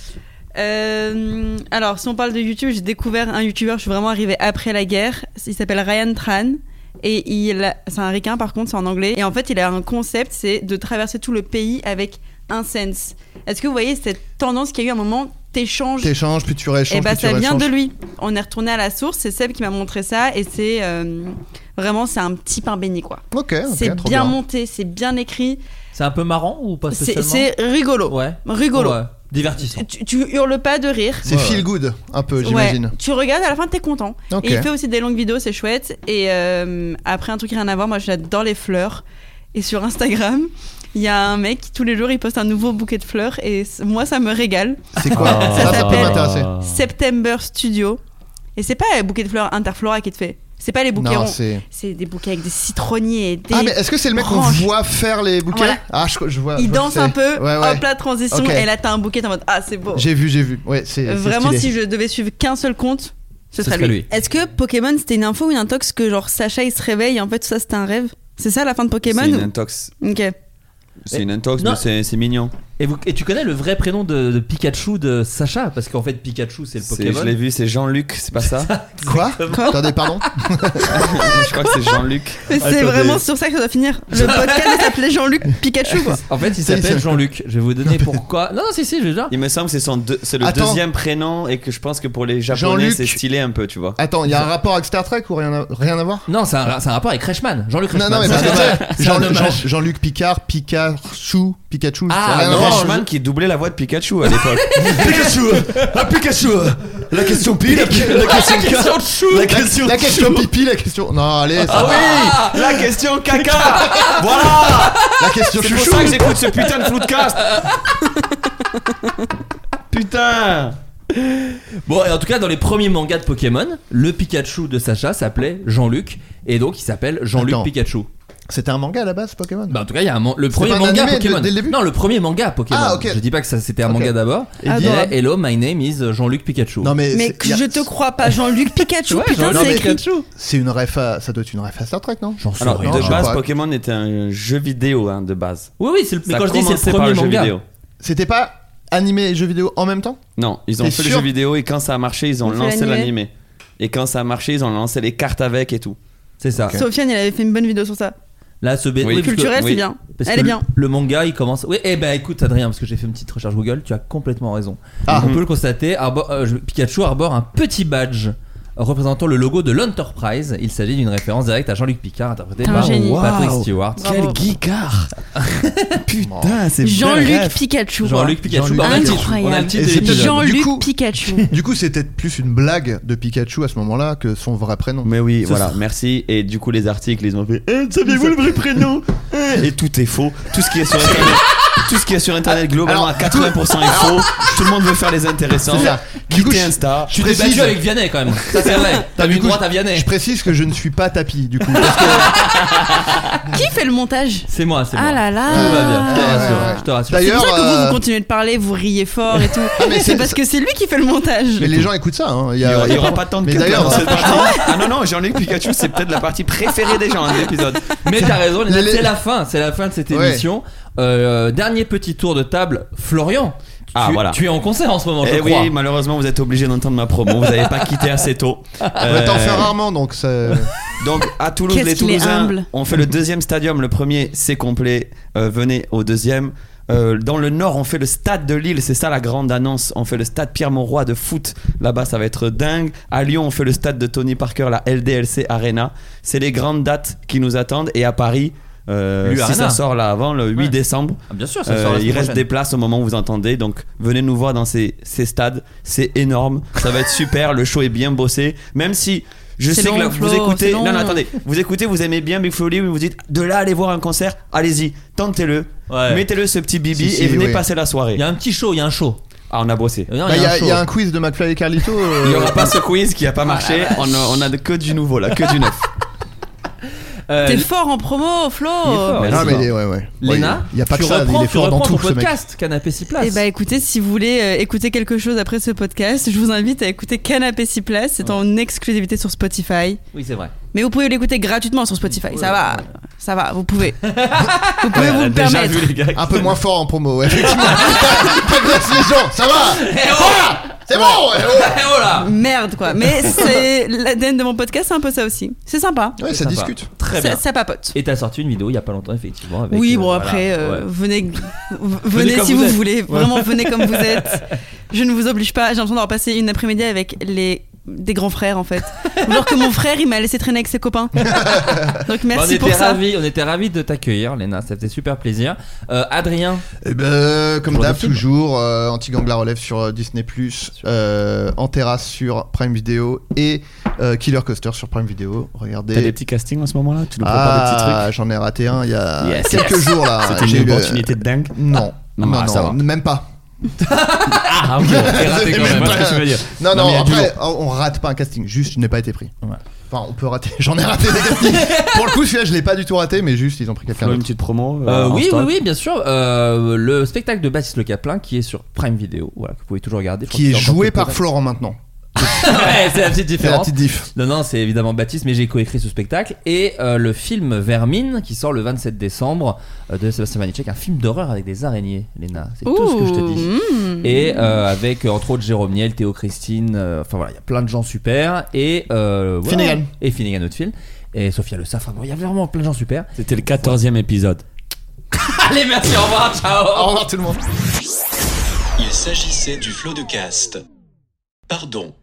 Euh, alors, si on parle de YouTube, j'ai découvert un YouTuber, je suis vraiment arrivée après la guerre. Il s'appelle Ryan Tran. Et il a- c'est un requin par contre, c'est en anglais. Et en fait, il a un concept, c'est de traverser tout le pays avec un sense. Est-ce que vous voyez cette tendance qu'il y a eu à un moment, t'échanges T'échanges, puis tu rééchanges. Et bah puis tu ça vient rééchanges. de lui. On est retourné à la source, c'est Seb qui m'a montré ça et c'est euh, vraiment c'est un petit pain béni quoi. Ok, ok, c'est trop bien bien. monté, c'est bien écrit, C'est un peu marrant ou pas c'est, spécialement? c'est rigolo. Ouais. Rigolo. Ouais. Divertissant. Tu, tu hurles pas de rire. C'est Ouais, feel ouais. good, un peu, Ouais. j'imagine. Tu regardes à la fin t'es content. Ok. Et il fait aussi des longues vidéos, c'est chouette. Et euh, après un truc rien à voir, moi j'adore les fleurs. Et sur Instagram, il y a un mec qui tous les jours il poste un nouveau bouquet de fleurs et c- moi ça me régale. C'est quoi Ah. Ça, Ça ça peut s'appelle- m'intéresser. September Studio. Et c'est pas les bouquets de fleurs Interflora qui te fait. C'est pas les bouquets Non, ronds. c'est. C'est des bouquets avec des citronniers et des. Ah, mais est-ce que c'est le mec qu'on branches. voit faire les bouquets? Voilà. Ah, je, je vois. je Il vois danse que un c'est. peu, Ouais, ouais. hop la transition, Ok. et là t'as un bouquet t'es en mode ah c'est beau. J'ai vu, j'ai vu. Ouais, c'est. c'est Vraiment, stylé. si je devais suivre qu'un seul compte, ce, Ce serait serait lui. lui. Est-ce que Pokémon c'était une info ou une intox que genre Sacha il se réveille et en fait tout ça c'était un rêve? C'est ça la fin de Pokémon C'est une ou- intox. Ok. C'est une intox, Non. mais c'est, c'est mignon. Et, vous, et tu connais le vrai prénom de, de Pikachu de Sacha? Parce qu'en fait, Pikachu, c'est le C'est- Pokémon. je l'ai vu, c'est Jean-Luc, c'est pas ça? Quoi Attendez, pardon. Je crois que c'est Jean-Luc. Mais c'est Attendez. vraiment sur ça que ça doit finir. Le podcast il s'appelait Jean-Luc Pikachu quoi. En fait, il C'est- s'appelle c'est- Jean-Luc. Je vais vous donner pourquoi. Non, non, si, si, je vais dire. Il me semble que c'est, son deux- c'est le Attends. deuxième prénom et que je pense que pour les japonais Jean-Luc. c'est stylé un peu, tu vois. Attends, il y a un rapport avec Star Trek ou rien à, rien à voir? Non, c'est un, c'est un rapport avec Crashman. Jean-Luc Non, Crashman. non, mais C'est parce un que hommage. tu sais, C'est Jean- un hommage. Jean- Jean-Luc Picard, Pikachu, Pikachu. Ah, ça a rien à non, voir. Crashman qui doublait la voix de Pikachu à l'époque. Pikachu, ah, Pikachu, la question pi, la, la question de chou. la question, la question pipi, la question. Non, allez, ça Ah va. oui, la question caca. Voilà. La question C'est pour chouchou. ça que j'écoute ce putain de floodcast. Putain. Bon, et en tout cas, dans les premiers mangas de Pokémon, le Pikachu de Sacha s'appelait Jean-Luc. Et donc, il s'appelle Jean-Luc Attends. Pikachu. C'était un manga à la base, Pokémon. Bah, en tout cas, il y a un man- le C'est premier pas un manga animé Pokémon. dès- dès le début Non, le premier manga Pokémon. Ah, ok. Je dis pas que ça c'était un Ok. manga d'abord. Et Ah, dit- non. Mais Hello, my name is Jean-Luc Pikachu. Non mais, Mais c'est- que y a- je te crois pas, Jean-Luc Pikachu, Ouais, putain, Jean-Luc c'est mais- écrit. Pikachu. c'est une ref à, ça doit être une ref à Star Trek, non? J'en sais Alors rien. de je sais base, pas. Pokémon était un jeu vidéo hein, de base. Oui, oui, c'est le, mais Ça quand a je dis c'est commencé le par premier le jeu manga. vidéo. C'était pas animé et jeu vidéo en même temps? Non, ils ont T'es fait le sûr jeu vidéo et quand ça a marché, ils ont Ils ont fait lancé l'animé. l'animé. Et quand ça a marché, ils ont lancé les cartes avec et tout. C'est ça. Sofiane, elle avait fait une bonne vidéo sur ça. Là, ce bé- Oui. oui, parce que- Culturel, oui. c'est bien. parce Elle que est le- bien. Le manga, il commence. Oui, eh ben écoute, Adrien, parce que j'ai fait une petite recherche Google, tu as complètement raison. Ah. On peut le constater. arbore- euh, je- Pikachu arbore un petit badge représentant le logo de l'Enterprise. Il s'agit d'une référence directe à Jean-Luc Picard, interprété T'es un par génie. Patrick Wow. Stewart. Bravo. geekard. Putain, c'est bien Jean-Luc rêve. Pikachu. Jean-Luc Pikachu. Jean-Luc Bah, on a le titre. Incroyable. On a le titre Et de c'est l'épisode. Jean- Du Jean-Luc coup- Pikachu. Du coup, c'était plus une blague de Pikachu à ce moment-là que son vrai prénom. Mais oui, Ce voilà, sera- merci. Et du coup, les articles, ils ont fait eh, saviez-vous le vrai prénom Eh, Et tout est faux. Tout ce qui est sur internet, tout ce qui est sur internet globalement Alors, à quatre-vingts pour cent est faux. Tout le monde veut faire les intéressants. C'est ça. Du coup, Quitter je- Insta. Tu t'es précise- battu avec Vianney quand même. Ça c'est vrai. T'as Du mis coup, droite à Vianney. Je précise que je ne suis pas tapis, du coup. Parce que Qui fait le montage? C'est moi, c'est moi. Ah là là. Tout va bien. Je te Ouais, rassure. ouais, ouais. Je te rassure. C'est D'ailleurs, pour ça que vous, euh, vous continuez de parler, vous riez fort et tout. mais c'est c'est- parce que c'est lui qui fait le montage. mais les gens écoutent ça. Hein. Il y Il y a, aura, il y aura pas tant de Mais cut d'ailleurs, dans cette euh, partie. Ah non, non, Jean-Luc Pikachu, c'est peut-être la partie préférée des gens de l'épisode. Mais t'as raison, Les- les- c'est la fin, c'est la fin de cette Ouais. émission. Euh, dernier petit tour de table, Florian. Ah, tu, voilà. tu es en concert en ce moment, je Eh crois. oui, malheureusement, vous êtes obligé d'entendre ma promo. Vous n'avez pas quitté assez tôt. on va t'en Euh, faire rarement, donc ça. Donc à Toulouse, Qu'est-ce les qu'il est Toulousains, humble. on fait le deuxième stadium. Le premier, c'est complet. Euh, venez au deuxième. Euh, dans le nord, on fait le stade de Lille. C'est ça la grande annonce. On fait le stade Pierre-Mauroy de foot. Là-bas, ça va être dingue. À Lyon, on fait le stade de Tony Parker, la L D L C Arena. C'est les grandes dates qui nous attendent. Et à Paris, euh, L'U si Arena. ça sort là avant, le huit Ouais. décembre, Ah, bien sûr, ça euh, sort la il semaine reste prochaine. des places au moment où vous entendez, donc venez nous voir dans ces, ces stades, c'est énorme, ça va être super, le show est bien bossé, même si je C'est sais long, que là, Flo, vous écoutez, c'est long. non non attendez, vous écoutez, vous aimez bien Big Flo Lee, vous vous dites de là aller voir un concert, allez-y, tentez-le, Ouais. mettez-le ce petit bibi Si, si, et venez oui. passer la soirée. Il y a un petit show, il y a un show. Ah on a bossé. Non, Bah, il Il y y, a un a- show. il y a un quiz de McFly et Carlito. euh, Il n'y aura pas ce quiz qui a pas marché, on a, on a que du nouveau là, que du neuf. Euh, T'es fort en promo, Flo. Il est fort. Merci. Non, mais il est- ouais, ouais. Léna, il y a pas tu que ça, reprends, il est tu fort dans reprends tout ton ce mec. podcast, Canapé six places. Et bah écoutez, si vous voulez euh, écouter quelque chose après ce podcast, je vous invite à écouter Canapé six places. C'est en exclusivité sur Spotify. Oui, c'est vrai. Mais vous pouvez l'écouter gratuitement sur Spotify. Ça va, ça va, vous pouvez. Vous pouvez Ouais, vous on a le déjà permettre. vu les gars. Un peu moins fort en promo, ouais, effectivement. Pas de laisse les gens, ça va. Eh oh Ça va C'est bon ouais, oh. Voilà. Merde quoi. Mais c'est l'A D N de mon podcast, c'est un peu ça aussi. C'est sympa. Ouais, ça sympa. discute. Très Ça, bien. ça papote. Et t'as sorti une vidéo il y a pas longtemps effectivement. Avec, Oui, euh, bon voilà, après, euh, ouais. venez, v- venez comme si vous vous êtes. voulez. Ouais. Vraiment, venez comme vous êtes. Je ne vous oblige pas. J'ai l'impression d'avoir passé une après-midi avec les des grands frères en fait. Alors que mon frère, il m'a laissé traîner avec ses copains. Donc merci on pour était ça. ravis, on était ravis de t'accueillir, Léna. Ça faisait super plaisir. Euh, Adrien. Eh ben, comme Pour d'hab, des films. toujours, euh, Anti-Gang la relève sur euh, Disney+, euh, En Terrasse sur Prime Video et euh, Killer Coaster sur Prime Video. Regardez. T'as des petits castings en ce moment-là? Tu nous prépares des petits trucs? Ah, j'en ai raté un il y a Yes, quelques yes. jours là. C'était J'ai une eu le- opportunité de dingue. Non, Non, non, ah, ça non, va. même pas. Ah, ok. T'es raté quand même. Même Je vois ce pas. que tu veux dire. Non, non, mais il y a du après, lourd. on rate pas un casting, juste je n'ai pas été pris. Ouais. Enfin, on peut rater, j'en ai raté des castings. Pour le coup, celui-là, je l'ai pas du tout raté, mais juste ils ont pris quelqu'un Flo, une d'autre. petite promo. Euh, en oui, oui, stock. oui, bien sûr. Euh, le spectacle de Baptiste Le Caplin qui est sur Prime Video, voilà, que vous pouvez toujours regarder. Je crois Qui est qu'il encore joué quelques par dates. Florent maintenant. Ouais, c'est la petite C'est la différence. petite diff. Non, non, c'est évidemment Baptiste, mais j'ai coécrit ce spectacle. Et euh, le film Vermine, qui sort le vingt-sept décembre, euh, de Sébastien Vanitschek, un film d'horreur avec des araignées, Léna. C'est tout ce que je te dis. Ouh, mmh. Et euh, avec euh, entre autres Jérôme Niel, Théo Christine, euh, enfin voilà, il y a plein de gens super. Et euh, voilà. Finnegan. Et Finnegan Oldfield. Et Sophia Le Safre. Bon, il y a vraiment plein de gens super. C'était le quatorzième épisode. Allez, merci, au revoir, ciao. Au revoir tout le monde. Il s'agissait du flot de cast. Pardon.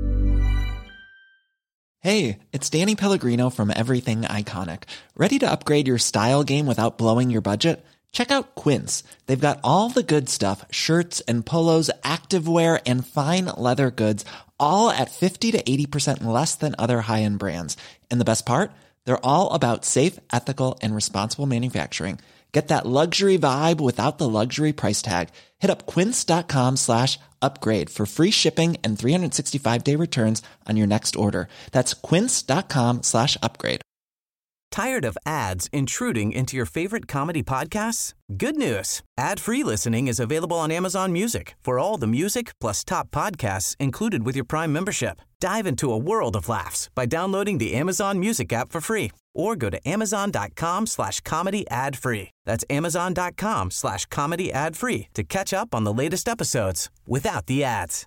Hey, it's Danny Pellegrino from Everything Iconic. Ready to upgrade your style game without blowing your budget? Check out Quince. They've got all the good stuff, shirts and polos, activewear, and fine leather goods, all at fifty to eighty percent less than other high-end brands. And the best part? They're all about safe, ethical, and responsible manufacturing. Get that luxury vibe without the luxury price tag. Hit up quince.com slash upgrade for free shipping and three sixty-five day returns on your next order. That's quince.com slash upgrade. Tired of ads intruding into your favorite comedy podcasts? Good news. Ad-free listening is available on Amazon Music for all the music plus top podcasts included with your Prime membership. Dive into a world of laughs by downloading the Amazon Music app for free or go to amazon.com slash comedy ad free. That's amazon.com slash comedy ad free to catch up on the latest episodes without the ads.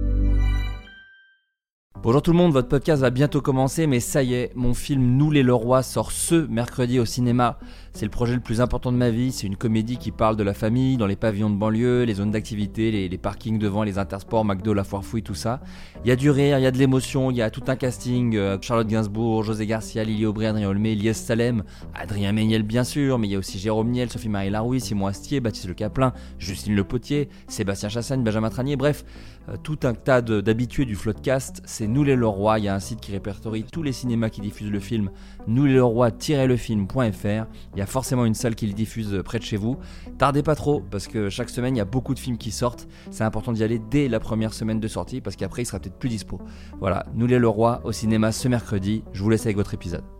Bonjour tout le monde, votre podcast va bientôt commencer, mais ça y est, mon film Nous les Leroy sort ce mercredi au cinéma. C'est le projet le plus important de ma vie, c'est une comédie qui parle de la famille, dans les pavillons de banlieue, les zones d'activité, les, les parkings devant, les intersports, McDo, la foire fouille, tout ça. Il y a du rire, il y a de l'émotion, il y a tout un casting, euh, Charlotte Gainsbourg, José Garcia, Lily Aubry, Adrien Olmé, Lies Salem, Adrien Méniel bien sûr, mais il y a aussi Jérôme Niel, Sophie-Marie Larouille, Simon Astier, Baptiste Le Caplin, Justine Le Potier, Sébastien Chassagne, Benjamin Tranier, bref, euh, tout un tas de, d'habitués du Floodcast. C'est Nous les Leroy, il y a un site qui répertorie tous les cinémas qui diffusent le film, nous les leroy tiret le film point f r. Il y a forcément une salle qui le diffuse près de chez vous. Tardez pas trop, parce que chaque semaine, il y a beaucoup de films qui sortent. C'est important d'y aller dès la première semaine de sortie, parce qu'après, il sera peut-être plus dispo. Voilà, Nous les Leroy au cinéma ce mercredi. Je vous laisse avec votre épisode.